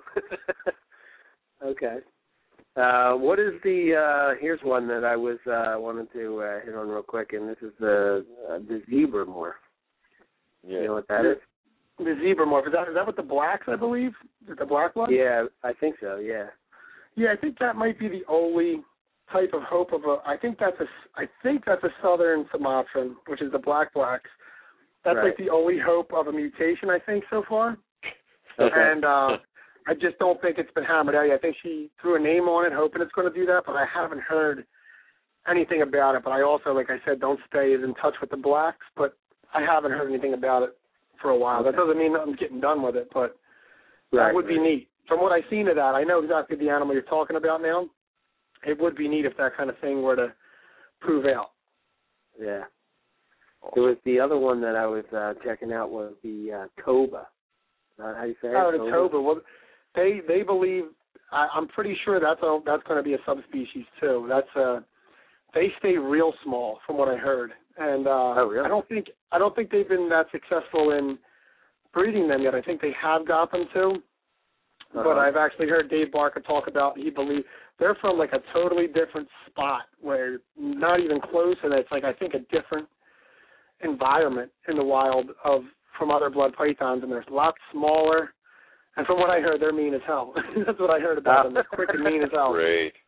Okay. Uh, what is the? Uh, here's one that I was uh, wanted to uh, hit on real quick, and this is the uh, the zebra morph. Yeah. You know what that is? The zebra morph, is that, is that with the blacks, I believe? Is it the black one? Yeah, I think so. Yeah. Yeah, I think that might be the only type of hope of a. I think that's a. I think that's a southern Sumatran, which is the black blacks. That's Right. like the only hope of a mutation, I think, so far. Okay. And uh, I just don't think it's been hammered out yet. I think she threw a name on it, hoping it's going to do that, but I haven't heard anything about it. But I also, like I said, don't stay as in touch with the blacks, but I haven't heard anything about it for a while. Okay. That doesn't mean I'm getting done with it, but Right, that would be right. neat. From what I've seen of that, I know exactly the animal you're talking about now. It would be neat if that kind of thing were to prove out. Yeah. There was the other one that I was uh, checking out was the uh, Toba. Uh, how do you say it? Oh, the Toba. Well, they they believe. I, I'm pretty sure that's a, that's going to be a subspecies too. That's uh they stay real small, from what I heard, and uh, oh, really? I don't think I don't think they've been that successful in breeding them yet. I think they have got them too, Uh-huh. but I've actually heard Dave Barker talk about he believes they're from like a totally different spot where not even close, and it's like I think a different environment in the wild of from other blood pythons, and they're a lot smaller. And from what I heard, they're mean as hell. That's what I heard about them. They're quick and mean as hell. Great.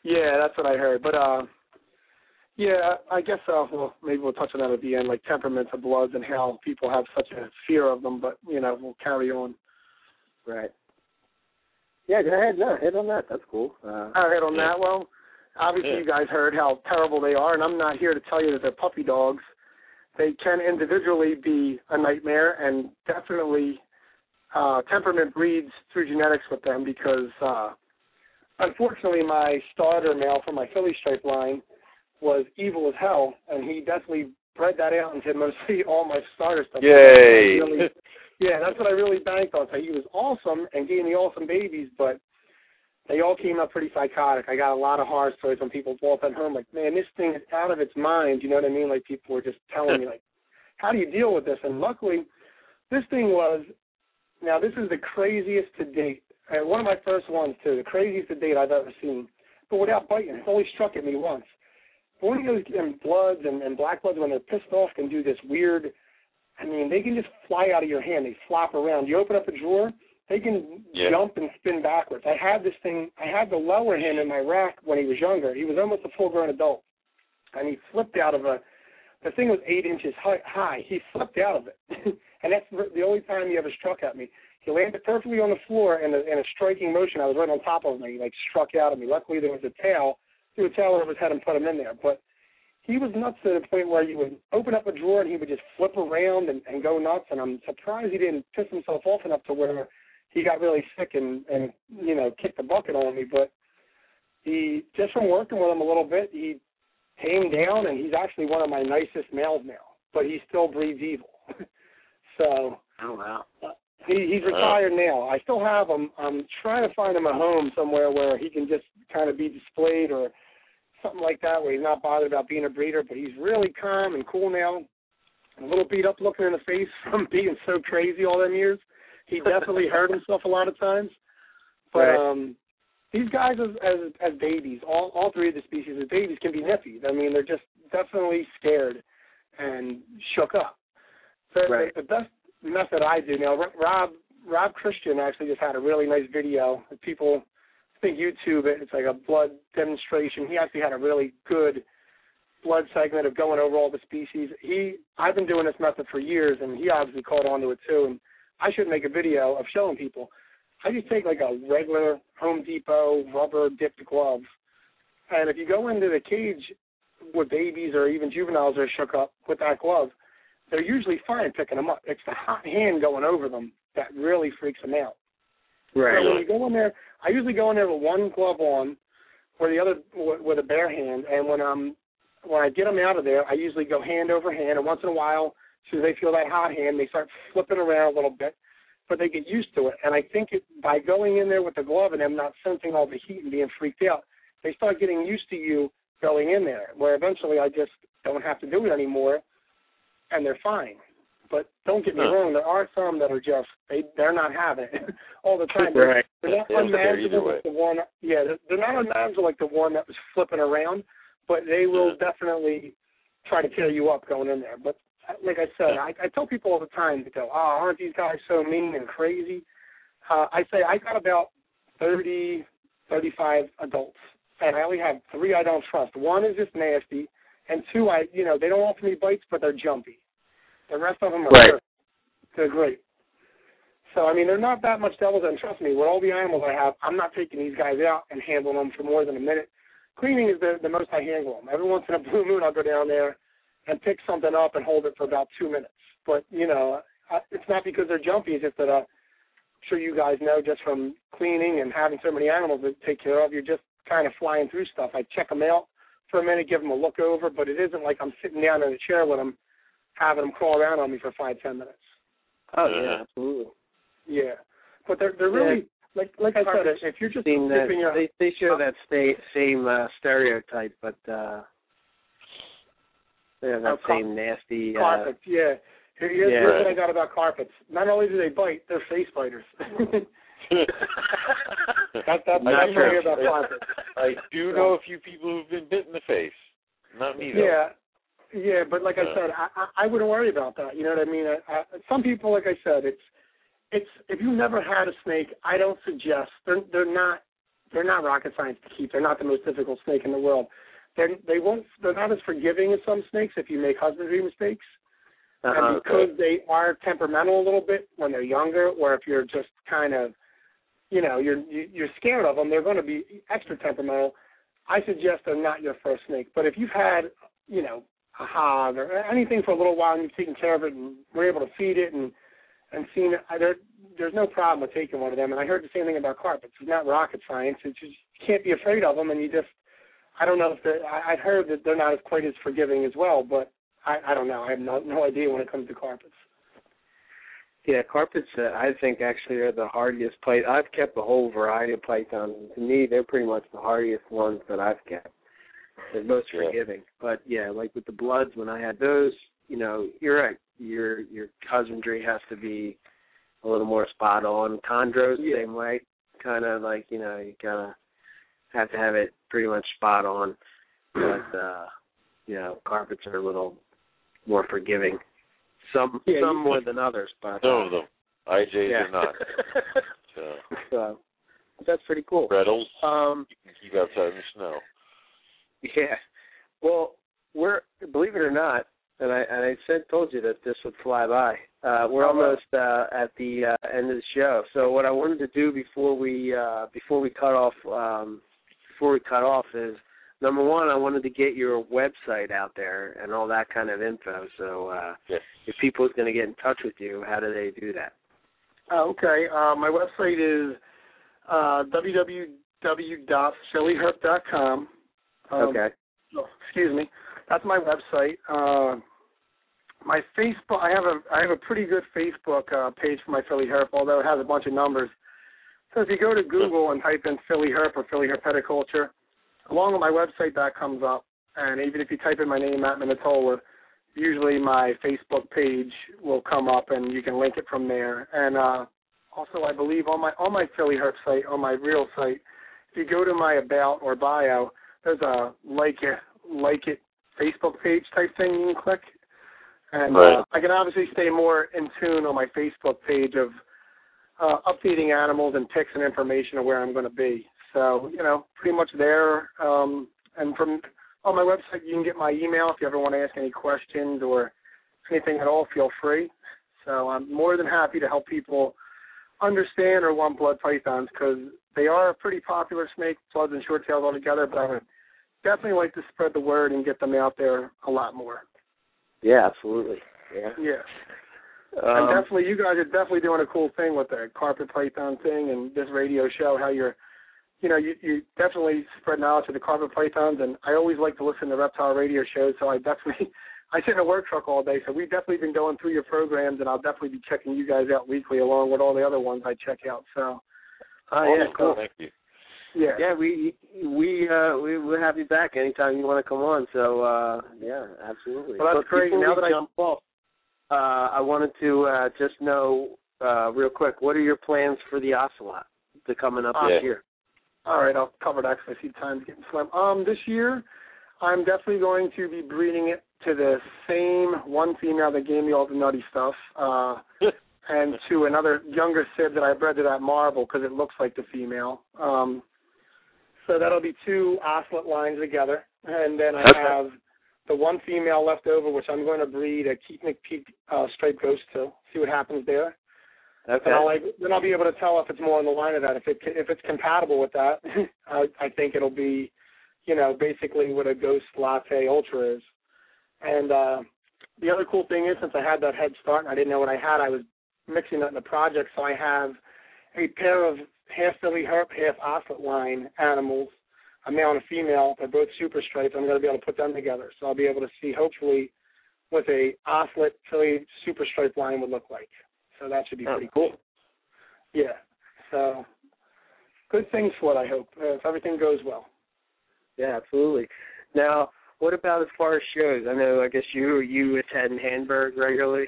Yeah, that's what I heard. But uh, yeah, I guess uh, well, maybe we'll touch on that at the end, like temperaments of bloods and how people have such a fear of them. But you know, we'll carry on. Right. Yeah, go ahead. No, hit on that. That's cool. Uh, I'll hit on that. Well, obviously, yeah. you guys heard how terrible they are, and I'm not here to tell you that they're puppy dogs. They can individually be a nightmare, and definitely uh, temperament breeds through genetics with them because, uh, unfortunately, my starter male for my Philly stripe line was evil as hell, and he definitely bred that out into mostly all my starter stuff. Yay! Really, yeah, that's what I really banked on. So he was awesome and gave me awesome babies, but they all came out pretty psychotic. I got a lot of horror stories when people walk at home like, man, this thing is out of its mind. You know what I mean? Like people were just telling me, like, how do you deal with this? And luckily, this thing was, now this is the craziest to date. And one of my first ones, too, the craziest to date I've ever seen. But without biting, it only struck at me once. But one of those um, bloods and, and black bloods, when they're pissed off, can do this weird, I mean, they can just fly out of your hand. They flop around. You open up a drawer, they can yeah. jump and spin backwards. I had this thing, I had to lower him in my rack when he was younger. He was almost a full-grown adult. And he flipped out of a, the thing was eight inches high. He flipped out of it. And that's the only time he ever struck at me. He landed perfectly on the floor in a, in a striking motion. I was right on top of him. He, like, struck out at me. Luckily, there was a tail. Threw a tail over his head and put him in there. But he was nuts to the point where you would open up a drawer and he would just flip around and, and go nuts. And I'm surprised he didn't piss himself off enough to where he got really sick and, and you know, kicked the bucket on me. But he, just from working with him a little bit, he tamed down, and he's actually one of my nicest males now. But he still breeds evil. So oh, wow. Uh, he, he's retired now. I still have him. I'm trying to find him a home somewhere where he can just kind of be displayed or something like that, where he's not bothered about being a breeder. But he's really calm and cool now. A little beat up looking in the face from being so crazy all them years. He definitely hurt himself a lot of times. But right. um, these guys as, as as babies, all all three of the species as babies can be nippy. I mean, they're just definitely scared and shook up. So right. the, the best method I do now, Rob Rob Christian actually just had a really nice video. People, I think YouTube it. It's like a blood demonstration. He actually had a really good blood segment of going over all the species. He, I've been doing this method for years, and he obviously caught on to it too. And I should make a video of showing people. I just take like a regular Home Depot rubber dipped glove, and if you go into the cage with babies or even juveniles that are shook up with that glove, they're usually fine picking them up. It's the hot hand going over them that really freaks them out. Right. So when you go in there, I usually go in there with one glove on, or the other with a bare hand, and when I'm when I get them out of there, I usually go hand over hand, and once in a while, as soon as they feel that hot hand, they start flipping around a little bit, but they get used to it. And I think it, by going in there with the glove and them not sensing all the heat and being freaked out, they start getting used to you going in there, where eventually I just don't have to do it anymore, and they're fine. But don't get me huh. wrong, there are some that are just, they, they're not having it all the time. Right. They're not unmanageable like the one, yeah, they're, they're not unmanageable like the one that was flipping around, but they will yeah. definitely try to tear you up going in there. But like I said, I, I tell people all the time, they go, oh, aren't these guys so mean and crazy? Uh, I say I got about thirty, thirty-five adults, and I only have three I don't trust. One is just nasty, and two, I, you know, they don't offer me bites, but they're jumpy. The rest of them are right. perfect. They're great. So, I mean, they're not that much devils, and trust me, with all the animals I have, I'm not taking these guys out and handling them for more than a minute. Cleaning is the, the most I handle them. Every once in a blue moon, I'll go down there and pick something up and hold it for about two minutes. But, you know, I, it's not because they're jumpy. It's just that uh, I'm sure you guys know just from cleaning and having so many animals to take care of, you're just kind of flying through stuff. I check them out for a minute, give them a look over, but it isn't like I'm sitting down in a chair with them, having them crawl around on me for five, ten minutes. Oh, yeah, absolutely. Yeah. But they're, they're really... Yeah. Like like I said, if you're just dipping that, your, they they show that sta- same uh, stereotype, but uh, they have that uh, car- same nasty. Carpets, uh, yeah. Here, here's, yeah. here's what I got about carpets. Not only do they bite, they're face biters. that, that, that's what I hear about carpets. I do know a few people who've been bit in the face. Not me, though. Yeah, yeah, but like uh, I said, I, I, I wouldn't worry about that. You know what I mean? I, I, some people, like I said, it's It's if you've never had a snake, I don't suggest they're they're not they're not rocket science to keep. They're not the most difficult snake in the world. They're they won't they're not as forgiving as some snakes if you make husbandry mistakes. Uh-huh. And because they are temperamental a little bit when they're younger, or if you're just kind of, you know, you're you're scared of them, they're going to be extra temperamental. I suggest they're not your first snake. But if you've had, you know, a hog or anything for a little while and you've taken care of it and were able to feed it and and seen it, there, there's no problem with taking one of them. And I heard the same thing about carpets. It's not rocket science. It's just, you can't be afraid of them, and you just, I don't know if they're, I, I've heard that they're not as quite as forgiving as well, but I, I don't know. I have no, no idea when it comes to carpets. Yeah, carpets, uh, I think, actually are the hardiest python. I've kept a whole variety of pythons. To me, they're pretty much the hardiest ones that I've kept. They're most yeah. forgiving. But, yeah, like with the Bloods, when I had those, you know, you're right. Your your husbandry has to be a little more spot on. Chondros, yeah. same way. Kind of like, you know, you kind of have to have it pretty much spot on. But, uh, you know, carpets are a little more forgiving. Some yeah, some more than others, but some of them. I Js yeah. are not. So. so that's pretty cool. Reddles, um, you can keep outside in the snow. Yeah. Well, we're believe it or not, and I and I said told you that this would fly by. Uh, we're almost uh, at the uh, end of the show. So what I wanted to do before we uh, before we cut off um, before we cut off is, number one, I wanted to get your website out there and all that kind of info. So uh, yes. if people are going to get in touch with you, how do they do that? Uh, okay. Uh, my website is uh, w w w dot philly herp dot com. Um, okay. Oh, excuse me. That's my website. Uh, my Facebook, I have a I have a pretty good Facebook uh, page for my Philly Herp, although it has a bunch of numbers. So if you go to Google and type in Philly Herp or Philly Herpeticulture, along with my website, that comes up. And even if you type in my name, Matt Minatola, usually my Facebook page will come up, and you can link it from there. And uh, also, I believe on my on my Philly Herp site, on my real site, if you go to my About or Bio, there's a like it, like it Facebook page type thing you can click. And right. uh, I can obviously stay more in tune on my Facebook page of uh, updating animals and pics and information of where I'm going to be. So, you know, pretty much there. Um, and from on my website, you can get my email if you ever want to ask any questions or anything at all, feel free. So I'm more than happy to help people understand or want blood pythons, because they are a pretty popular snake, bloods and short tails altogether, but I would definitely like to spread the word and get them out there a lot more. Yeah, absolutely. Yeah. Yeah. Um, and definitely, you guys are definitely doing a cool thing with the carpet python thing and this radio show, how you're, you know, you, you definitely spread knowledge of the carpet pythons, and I always like to listen to reptile radio shows, so I definitely, I sit in a work truck all day, so we've definitely been going through your programs, and I'll definitely be checking you guys out weekly along with all the other ones I check out, so. Oh, yeah, cool. Thank you. Yeah, yeah, we we uh, we will have you back anytime you want to come on. So uh, yeah, absolutely. Well, that's but great. Now that I jump off, uh, I wanted to uh, just know uh, real quick, what are your plans for the ocelot to coming up uh, this yeah. year? All right, I'll cover that because I see time's getting slim. Um, this year, I'm definitely going to be breeding it to the same one female that gave me all the nutty stuff. Uh, and to another younger sib that I bred to that marble because it looks like the female. Um, so that'll be two ocelot lines together. And then I okay. have the one female left over, which I'm going to breed a Keith McPeak uh, striped ghost to, see what happens there. Okay. And I'll, like, then I'll be able to tell if it's more on the line of that. If, it, if it's compatible with that, I, I think it'll be, you know, basically what a ghost latte ultra is. And uh, the other cool thing is, since I had that head start and I didn't know what I had, I was mixing that in the project, so I have a pair of half Philly Herp, half ocelot line animals, a male and a female. They're both super stripes. I'm going to be able to put them together, so I'll be able to see, hopefully, what a ocelot Philly super stripe line would look like. So that should be oh, pretty cool. cool. Yeah. So good things for it, I hope, uh, if everything goes well. Yeah, absolutely. Now, what about as far as shows? I know, I guess you you attend Hamburg regularly.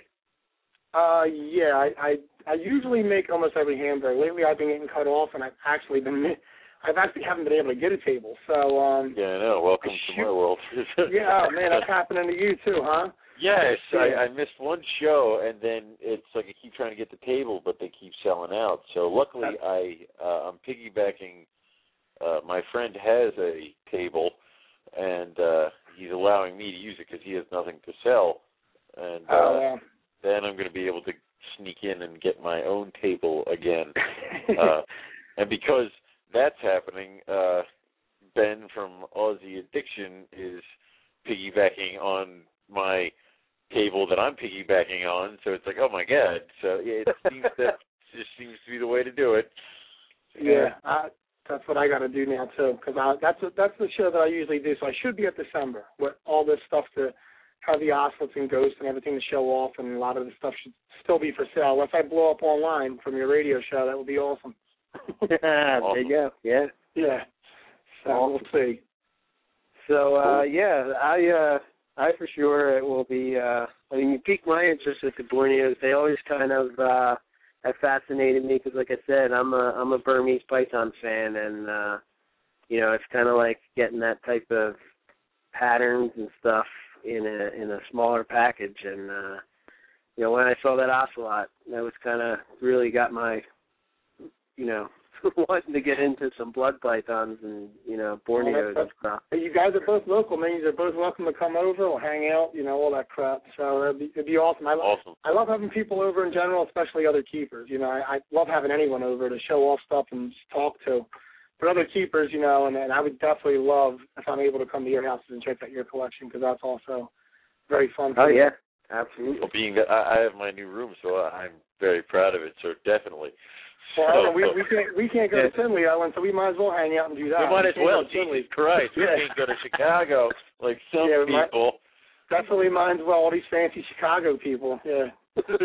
Uh, yeah, I, I I usually make almost every Hamburg. Lately, I've been getting cut off, and I've actually been I've actually haven't been able to get a table. So um, yeah, I know. Welcome shoot. to my world. Yeah, oh, man, that's happening to you too, huh? Yes, yeah. I, I missed one show, and then it's like I keep trying to get the table, but they keep selling out. So luckily, that's... I uh, I'm piggybacking uh, my friend has a table, and uh, he's allowing me to use it because he has nothing to sell. And uh, oh, yeah. then I'm going to be able to sneak in and get my own table again. uh, and because that's happening, uh, Ben from Aussie Addiction is piggybacking on my table that I'm piggybacking on. So it's like, oh, my God. So yeah, it seems that just seems to be the way to do it. Yeah, I, that's what I got to do now, too, because that's, a, that's the show that I usually do. So I should be at December with all this stuff to have the oscillates and ghosts and everything to show off, and a lot of the stuff should still be for sale. Unless I blow up online from your radio show, that would be awesome. There you go. Yeah. Yeah. So awesome. We'll see. So uh, yeah, I uh, I for sure will be. Uh, I mean, you piqued my interest with the Borneos. They always kind of uh, have fascinated me because, like I said, I'm a I'm a Burmese python fan, and uh, you know, it's kind of like getting that type of patterns and stuff in a in a smaller package. And uh, you know, when I saw that ocelot, that was kind of really got my, you know, wanting to get into some blood pythons and, you know, Borneos and stuff. You guys are both local, man. You're both welcome to come over or hang out, you know, all that crap. So it'd be, it'd be awesome. I, awesome. I love having people over in general, especially other keepers. You know, I, I love having anyone over to show off stuff and just talk to. But other keepers, you know, and, and I would definitely love if I'm able to come to your houses and check out your collection because that's also very fun. Oh, yeah, absolutely. Well, being that I have my new room, so I'm very proud of it, so definitely. Well, we, we can't we can't go to Finley Island, so we might as well hang out and do that. We might as well. Jesus Christ, we yeah. can't go to Chicago like some yeah, people. Might, definitely might as well. All these fancy Chicago people. Yeah.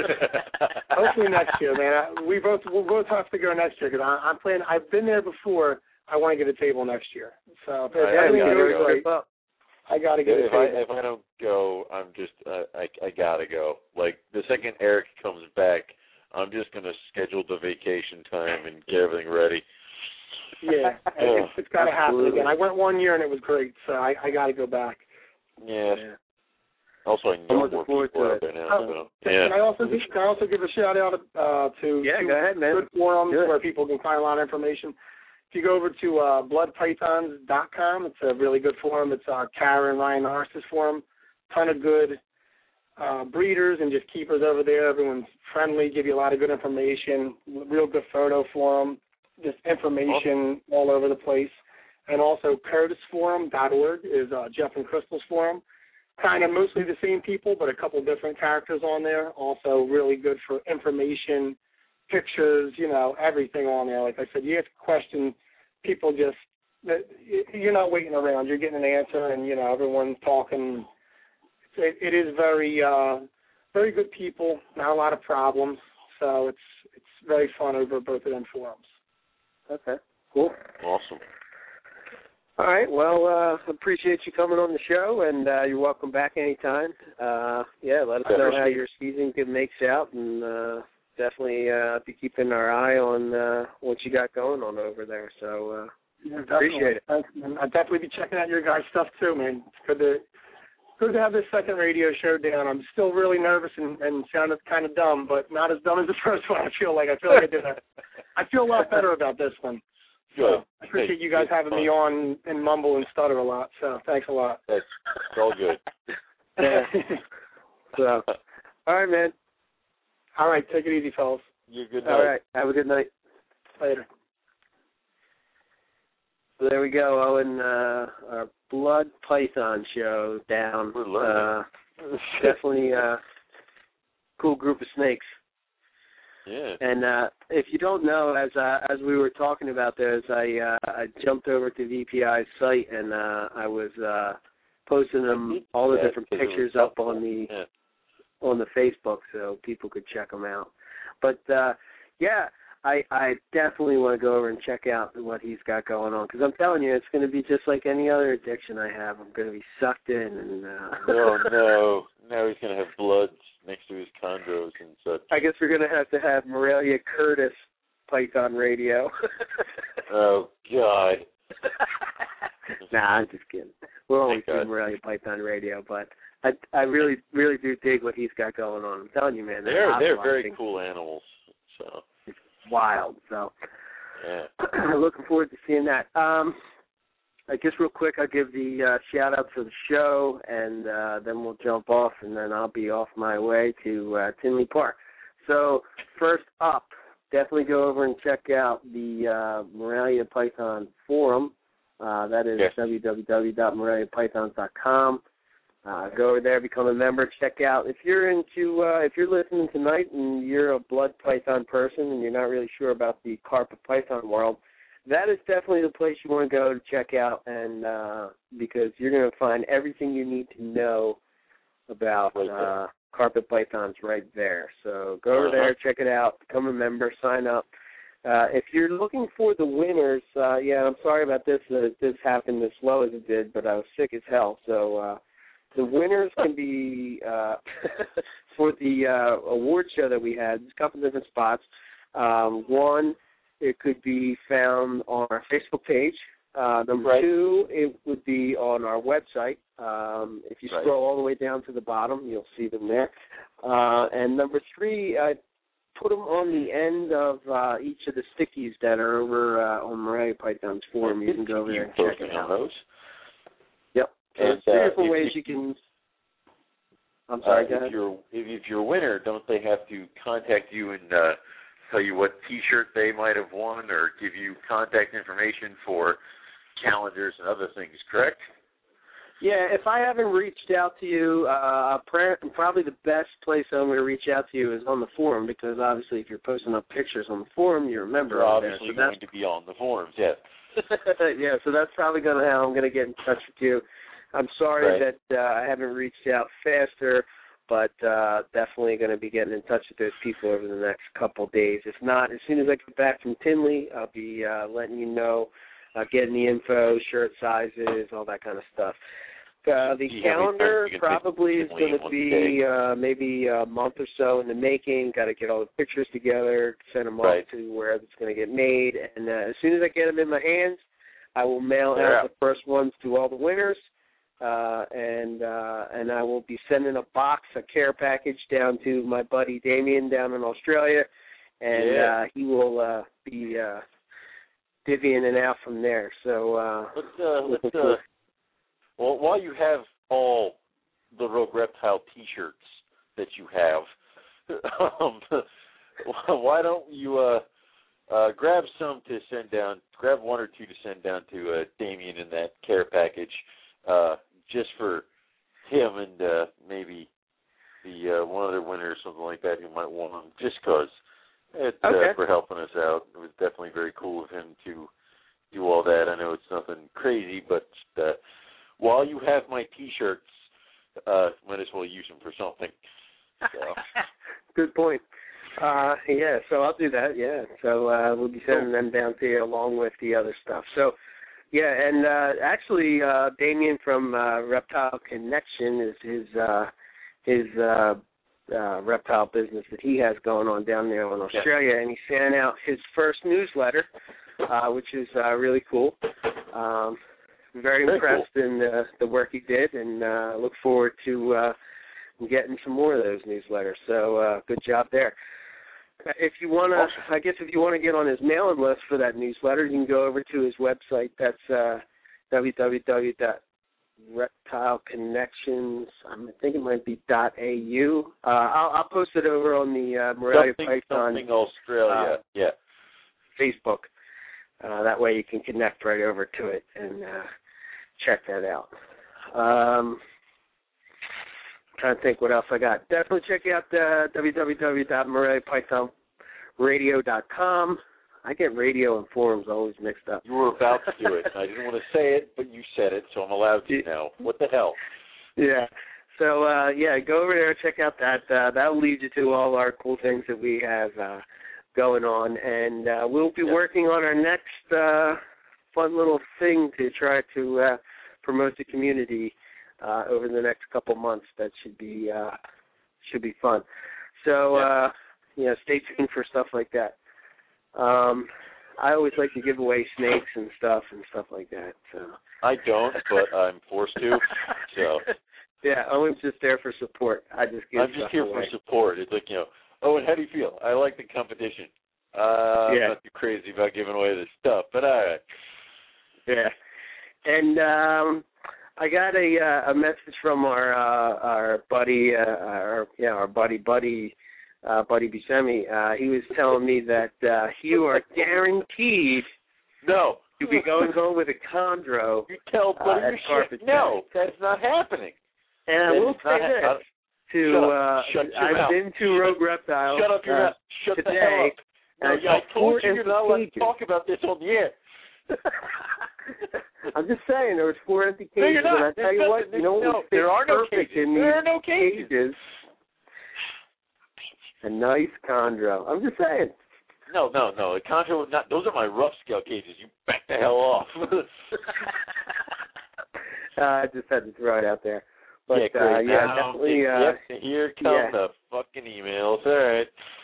Hopefully next year, man. We both we'll both have to go next year because I'm planning. I've been there before. I want to get a table next year. So if I, everything I goes right, I got to get if a table. I, if I don't go, I'm just uh, I I gotta go. Like the second Eric comes back, I'm just gonna schedule the vacation time and get everything ready. Yeah, it's, it's got to happen again. I went one year and it was great, so I I got to go back. Yeah. yeah. Also, I know more people out there now. Oh, so. yeah. Can I also give, can I also give a shout out uh, to yeah, go ahead, man. good forums Good. where people can find a lot of information. If you go over to uh, blood pythons dot com, it's a really good forum. It's uh, Kara and Ryan Hars's forum. Ton of good uh, breeders and just keepers over there. Everyone's friendly, give you a lot of good information. Real good photo forum. Just information awesome. all over the place. And also curtis forum dot org is uh, Jeff and Crystal's forum. Kind of mostly the same people, but a couple different characters on there. Also really good for information, pictures, you know, everything on there. Like I said, you have questions, people just, you're not waiting around. You're getting an answer, and, you know, everyone's talking. It, it is very, uh, very good people, not a lot of problems. So it's it's very fun over both of them forums. Okay, cool. Awesome. All right, well, uh, appreciate you coming on the show, and uh, you're welcome back anytime. Uh, yeah, let us know how your season makes out, and uh, definitely uh, be keeping our eye on uh, what you got going on over there. So uh, yeah, appreciate it. Thanks, man. I'll definitely be checking out your guys' stuff too, man. It's good to good to have this second radio show down. I'm still really nervous and, and sounded kind of dumb, but not as dumb as the first one. I feel like I feel like I did. A, I feel a lot better about this one. Good. So I appreciate you guys having me on and mumble and stutter a lot. So thanks a lot. It's all good. Yeah. So, all right, man. All right, take it easy, fellas. You good night. All right, have a good night. Later. So there we go, Owen. Uh, our blood python show down. We're learning. Uh, definitely a cool group of snakes. Yeah. And uh, if you don't know, as uh, as we were talking about this, I uh, I jumped over to V P I's site and uh, I was uh, posting them all the yeah, different pictures up on the yeah. on the Facebook so people could check them out. But uh, yeah, I I definitely want to go over and check out what he's got going on because I'm telling you, it's going to be just like any other addiction I have. I'm going to be sucked in and. Uh, no, no, no, he's going to have bloods next to his chondros and such. I guess we're going to have to have Morelia Curtis Python Radio. Oh, God. Nah, I'm just kidding. We'll always do Morelia Python Radio, but I I really, really do dig what he's got going on. I'm telling you, man. They're, they're very cool animals. So It's wild. So, Yeah. Looking forward to seeing that. Um, I guess real quick, I'll give the uh, shout-out for the show, and uh, then we'll jump off, and then I'll be off my way to uh, Tinley Park. So first up, definitely go over and check out the uh, Morelia Python Forum. Uh, that is yes. w w w dot morelia pythons dot com. Uh, go over there, become a member, check out. If you're into, uh, if you're listening tonight and you're a blood python person and you're not really sure about the carpet python world, that is definitely the place you want to go to check out, and uh, because you're going to find everything you need to know about uh, carpet pythons right there. So go over uh-huh. there, check it out, become a member, sign up. Uh, if you're looking for the winners, uh, yeah, I'm sorry about this, that this happened as slow as it did, but I was sick as hell. So uh, the winners can be, uh, for the uh, award show that we had, there's a couple different spots. Um, one, it could be found on our Facebook page. Uh, number right. two, it would be on our website. Um, if you right. scroll all the way down to the bottom, you'll see them there. Uh, and number three, I put them on the end of uh, each of the stickies that are over uh, on Morelia Python's forum. You can go over there and check it out. Those? Yep. So and, there's three uh, different ways if, you can. I'm sorry, uh, go ahead. If you're, if, if you're a winner, don't they have to contact you and uh, tell you what T-shirt they might have won, or give you contact information for calendars and other things, correct? Yeah, if I haven't reached out to you, uh, probably the best place I'm going to reach out to you is on the forum, because obviously if you're posting up pictures on the forum, you're a member You're of there. obviously So going that's, to be on the forums, yes. yeah, so that's probably going to how I'm going to get in touch with you. I'm sorry right. that uh, I haven't reached out faster, but uh, definitely going to be getting in touch with those people over the next couple of days. If not, as soon as I get back from Tinley, I'll be uh, letting you know, uh, getting the info, shirt sizes, all that kind of stuff. Uh, the you calendar probably is going to be uh, maybe a month or so in the making. Got to get all the pictures together, send them right. off to where it's going to get made, and uh, as soon as I get them in my hands, I will mail They're out out. the first ones to all the winners, uh, and uh, and I will be sending a box, a care package down to my buddy Damien down in Australia, and yeah. uh, he will uh, be uh, divvying it out from there. So uh, let's uh, let's. Uh, Well, while you have all the Rogue Reptile T-shirts that you have, um, why don't you uh, uh, grab some to send down, grab one or two to send down to uh, Damien in that care package, uh, just for him and uh, maybe the uh, one other winner or something like that who might want them, just because it, okay. uh, for helping us out. It was definitely very cool of him to do all that. I know it's nothing crazy, but uh, while you have my T-shirts, uh, might as well use them for something. So. Good point. Uh, yeah, so I'll do that, yeah. So uh, we'll be sending them down to you along with the other stuff. So, yeah, and uh, actually uh, Damien from uh, Reptile Connection is his, uh, his uh, uh, reptile business that he has going on down there in Australia, yeah. And he sent out his first newsletter, uh, which is uh, really cool. Um Very, Very impressed cool. in uh, the work he did, and uh, look forward to uh, getting some more of those newsletters. So uh, good job there. If you want to, I guess if you want to get on his mailing list for that newsletter, you can go over to his website. That's uh, w w w dot reptile connections. I think it might be .au. Uh, I'll, I'll post it over on the uh, Morelia something, Python something Australia, uh, yeah, Facebook. Uh, that way you can connect right over to it and uh, check that out. Um, trying to think what else I got. Definitely check out uh, w w w dot morelia python radio dot com. I get radio and forums always mixed up. You were about to do it. I didn't want to say it, but you said it, so I'm allowed to now. What the hell? Yeah. So, uh, yeah, go over there, check out that. Uh, that will lead you to all our cool things that we have uh, going on, and uh, we'll be yeah. working on our next uh, fun little thing to try to uh, promote the community uh, over the next couple months. That should be uh, should be fun. So, yeah. uh, yeah, stay tuned for stuff like that. Um, I always like to give away snakes and stuff and stuff like that. So I don't, but I'm forced to. So yeah, I'm just there for support. I just give I'm just here away. for support. It's like, you know, oh, and how do you feel? I like the competition. Uh, yeah. I'm not too crazy about giving away this stuff, but all right. Yeah. And um, I got a uh, a message from our uh, our buddy, uh, our yeah, our buddy buddy uh, buddy Buscemi. Uh, he was telling me that uh, you are guaranteed no to be going home with a chondro. You tell buddy uh, your shit. No, that's not happening. And I that will say this ha- to shut uh, Shut I've mouth. been to Rogue Reptile. Shut up your uh, mouth. Shut today, the hell up. No, and yeah, I told you you're not allowed to cages. talk about this on the air. I'm just saying, there was four empty cages, No, you're not. and I tell There's you what, nothing. you know what No, was there are no perfect cages. in There these are no cages. cages? A nice chondro. I'm just saying. No, no, no. The chondro, not. Those are my rough scale cages. You back the hell off. uh, I just had to throw it out there. But yeah, great. uh, yeah, now, definitely. Uh, yep, here come yeah. the fucking emails. All right.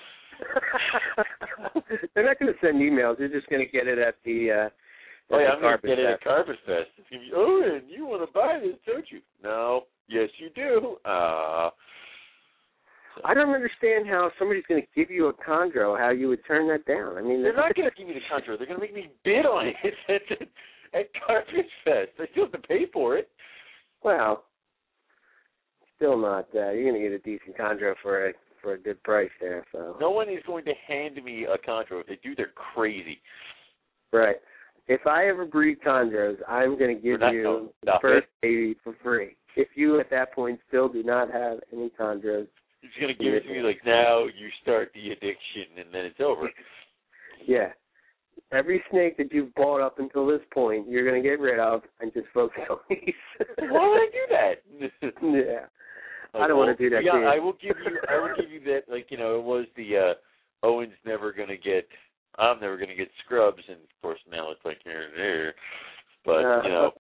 They're not going to send emails. They're just going to get it at the. Uh, oh yeah, the I'm going to get it Fest. at Carpet Fest. It's gonna be, oh, and you want to buy this, don't you? No. Yes, you do. Uh. So. I don't understand how somebody's going to give you a chondro, how you would turn that down. I mean, they're not going to give me the chondro. They're going to make me bid on it at, at Carpet Fest. I still have to pay for it. Well, still not. Uh, you're going to get a decent chondro for a for a good price there. So no one is going to hand me a chondro. If they do, they're crazy. Right. If I ever breed chondros, I'm going to give not, you no, the first baby for free. If you at that point still do not have any chondros, he's going to give it to me like, now you start the addiction and then it's over. Yeah. Every snake that you've bought up until this point, you're going to get rid of and just focus on these. Why would I do that? Yeah. Like, I don't well, want to do that. Yeah, to you. I will give you. I will give you that. Like you know, it was the uh, Owen's never going to get. I'm never going to get scrubs, and of course now it's like here and there. But uh, you know.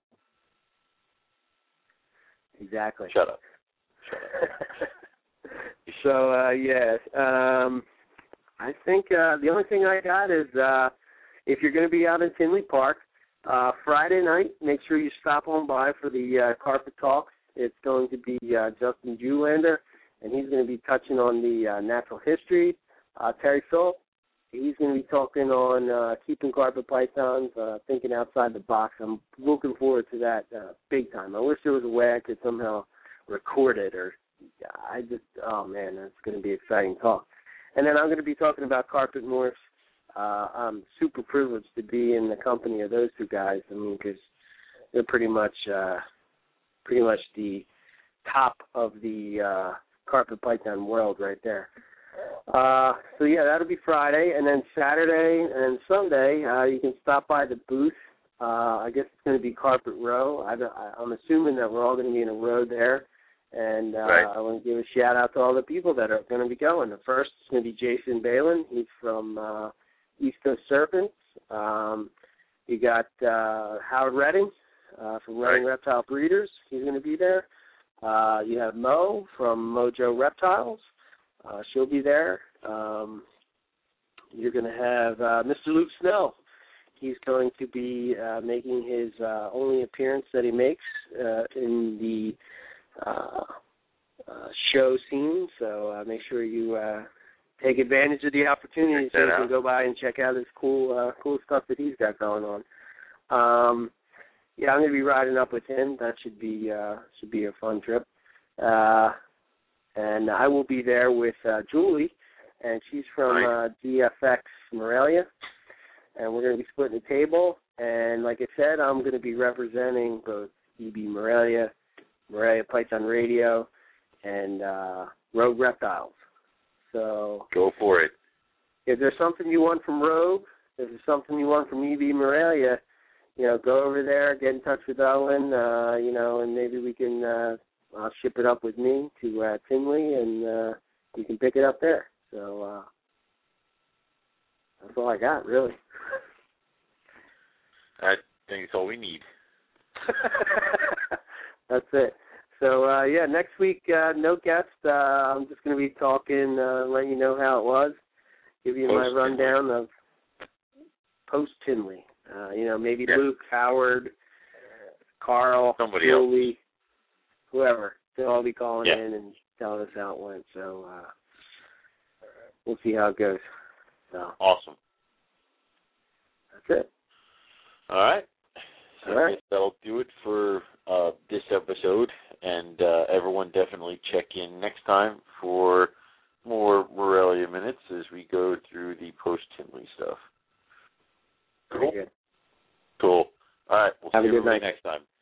Exactly. Shut up. Shut up. So uh, yeah, um, I think uh, the only thing I got is uh, if you're going to be out in Tinley Park uh, Friday night, make sure you stop on by for the uh, Carpet Talks. It's going to be uh, Justin Julander, and he's going to be touching on the uh, natural history. Uh, Terry Phillip, he's going to be talking on uh, keeping carpet pythons, uh, thinking outside the box. I'm looking forward to that uh, big time. I wish there was a way I could somehow record it, or I just, oh man, that's going to be exciting talk. And then I'm going to be talking about carpet morphs. Uh, I'm super privileged to be in the company of those two guys. I mean, because they're pretty much, uh, pretty much the top of the uh, carpet python world right there. Uh, so yeah, that'll be Friday, and then Saturday and Sunday uh, you can stop by the booth. Uh, I guess it's going to be Carpet Row. I, I, I'm assuming that we're all going to be in a row there, and uh, right. I want to give a shout out to all the people that are going to be going. The first is going to be Jason Balin. He's from uh, East Coast Serpents. Um, you got uh, Howard Redding uh, from Redding right. Reptile Breeders. He's going to be there. Uh, you have Mo from Mojo Reptiles. Uh, she'll be there. Um, you're going to have uh, Mister Luke Snell. He's going to be uh, making his uh, only appearance that he makes uh, in the uh, uh, show scene. So uh, make sure you uh, take advantage of the opportunity so you can go by and check out his cool, uh, cool stuff that he's got going on. Um, yeah, I'm going to be riding up with him. That should be uh, should be a fun trip. Uh, And I will be there with uh, Julie, and she's from uh, D F X Morelia, and we're going to be splitting the table. And like I said, I'm going to be representing both E B Morelia, Morelia Python Radio, and uh, Rogue Reptiles. So go for it. If there's something you want from Rogue, if there's something you want from E B Morelia, you know, go over there, get in touch with Owen, uh, you know, and maybe we can. Uh, I'll ship it up with me to uh, Tinley, and uh, you can pick it up there. So uh, that's all I got, really. I think it's all we need. That's it. So, uh, yeah, next week, uh, no guest. Uh, I'm just going to be talking, uh, letting you know how it was, give you my rundown of post-Tinley. Uh, you know, maybe yeah. Luke, Howard, Carl, Somebody Julie. else. Whoever, they'll all be calling yeah. in and telling us how it went. So uh, we'll see how it goes. So awesome. it. All right. So All right. I guess that'll do it for uh, this episode, and uh, everyone definitely check in next time for more Morelia Minutes as we go through the post-Tinley stuff. Very Cool. good. Cool. All right. We'll Have see a good everybody night. next time.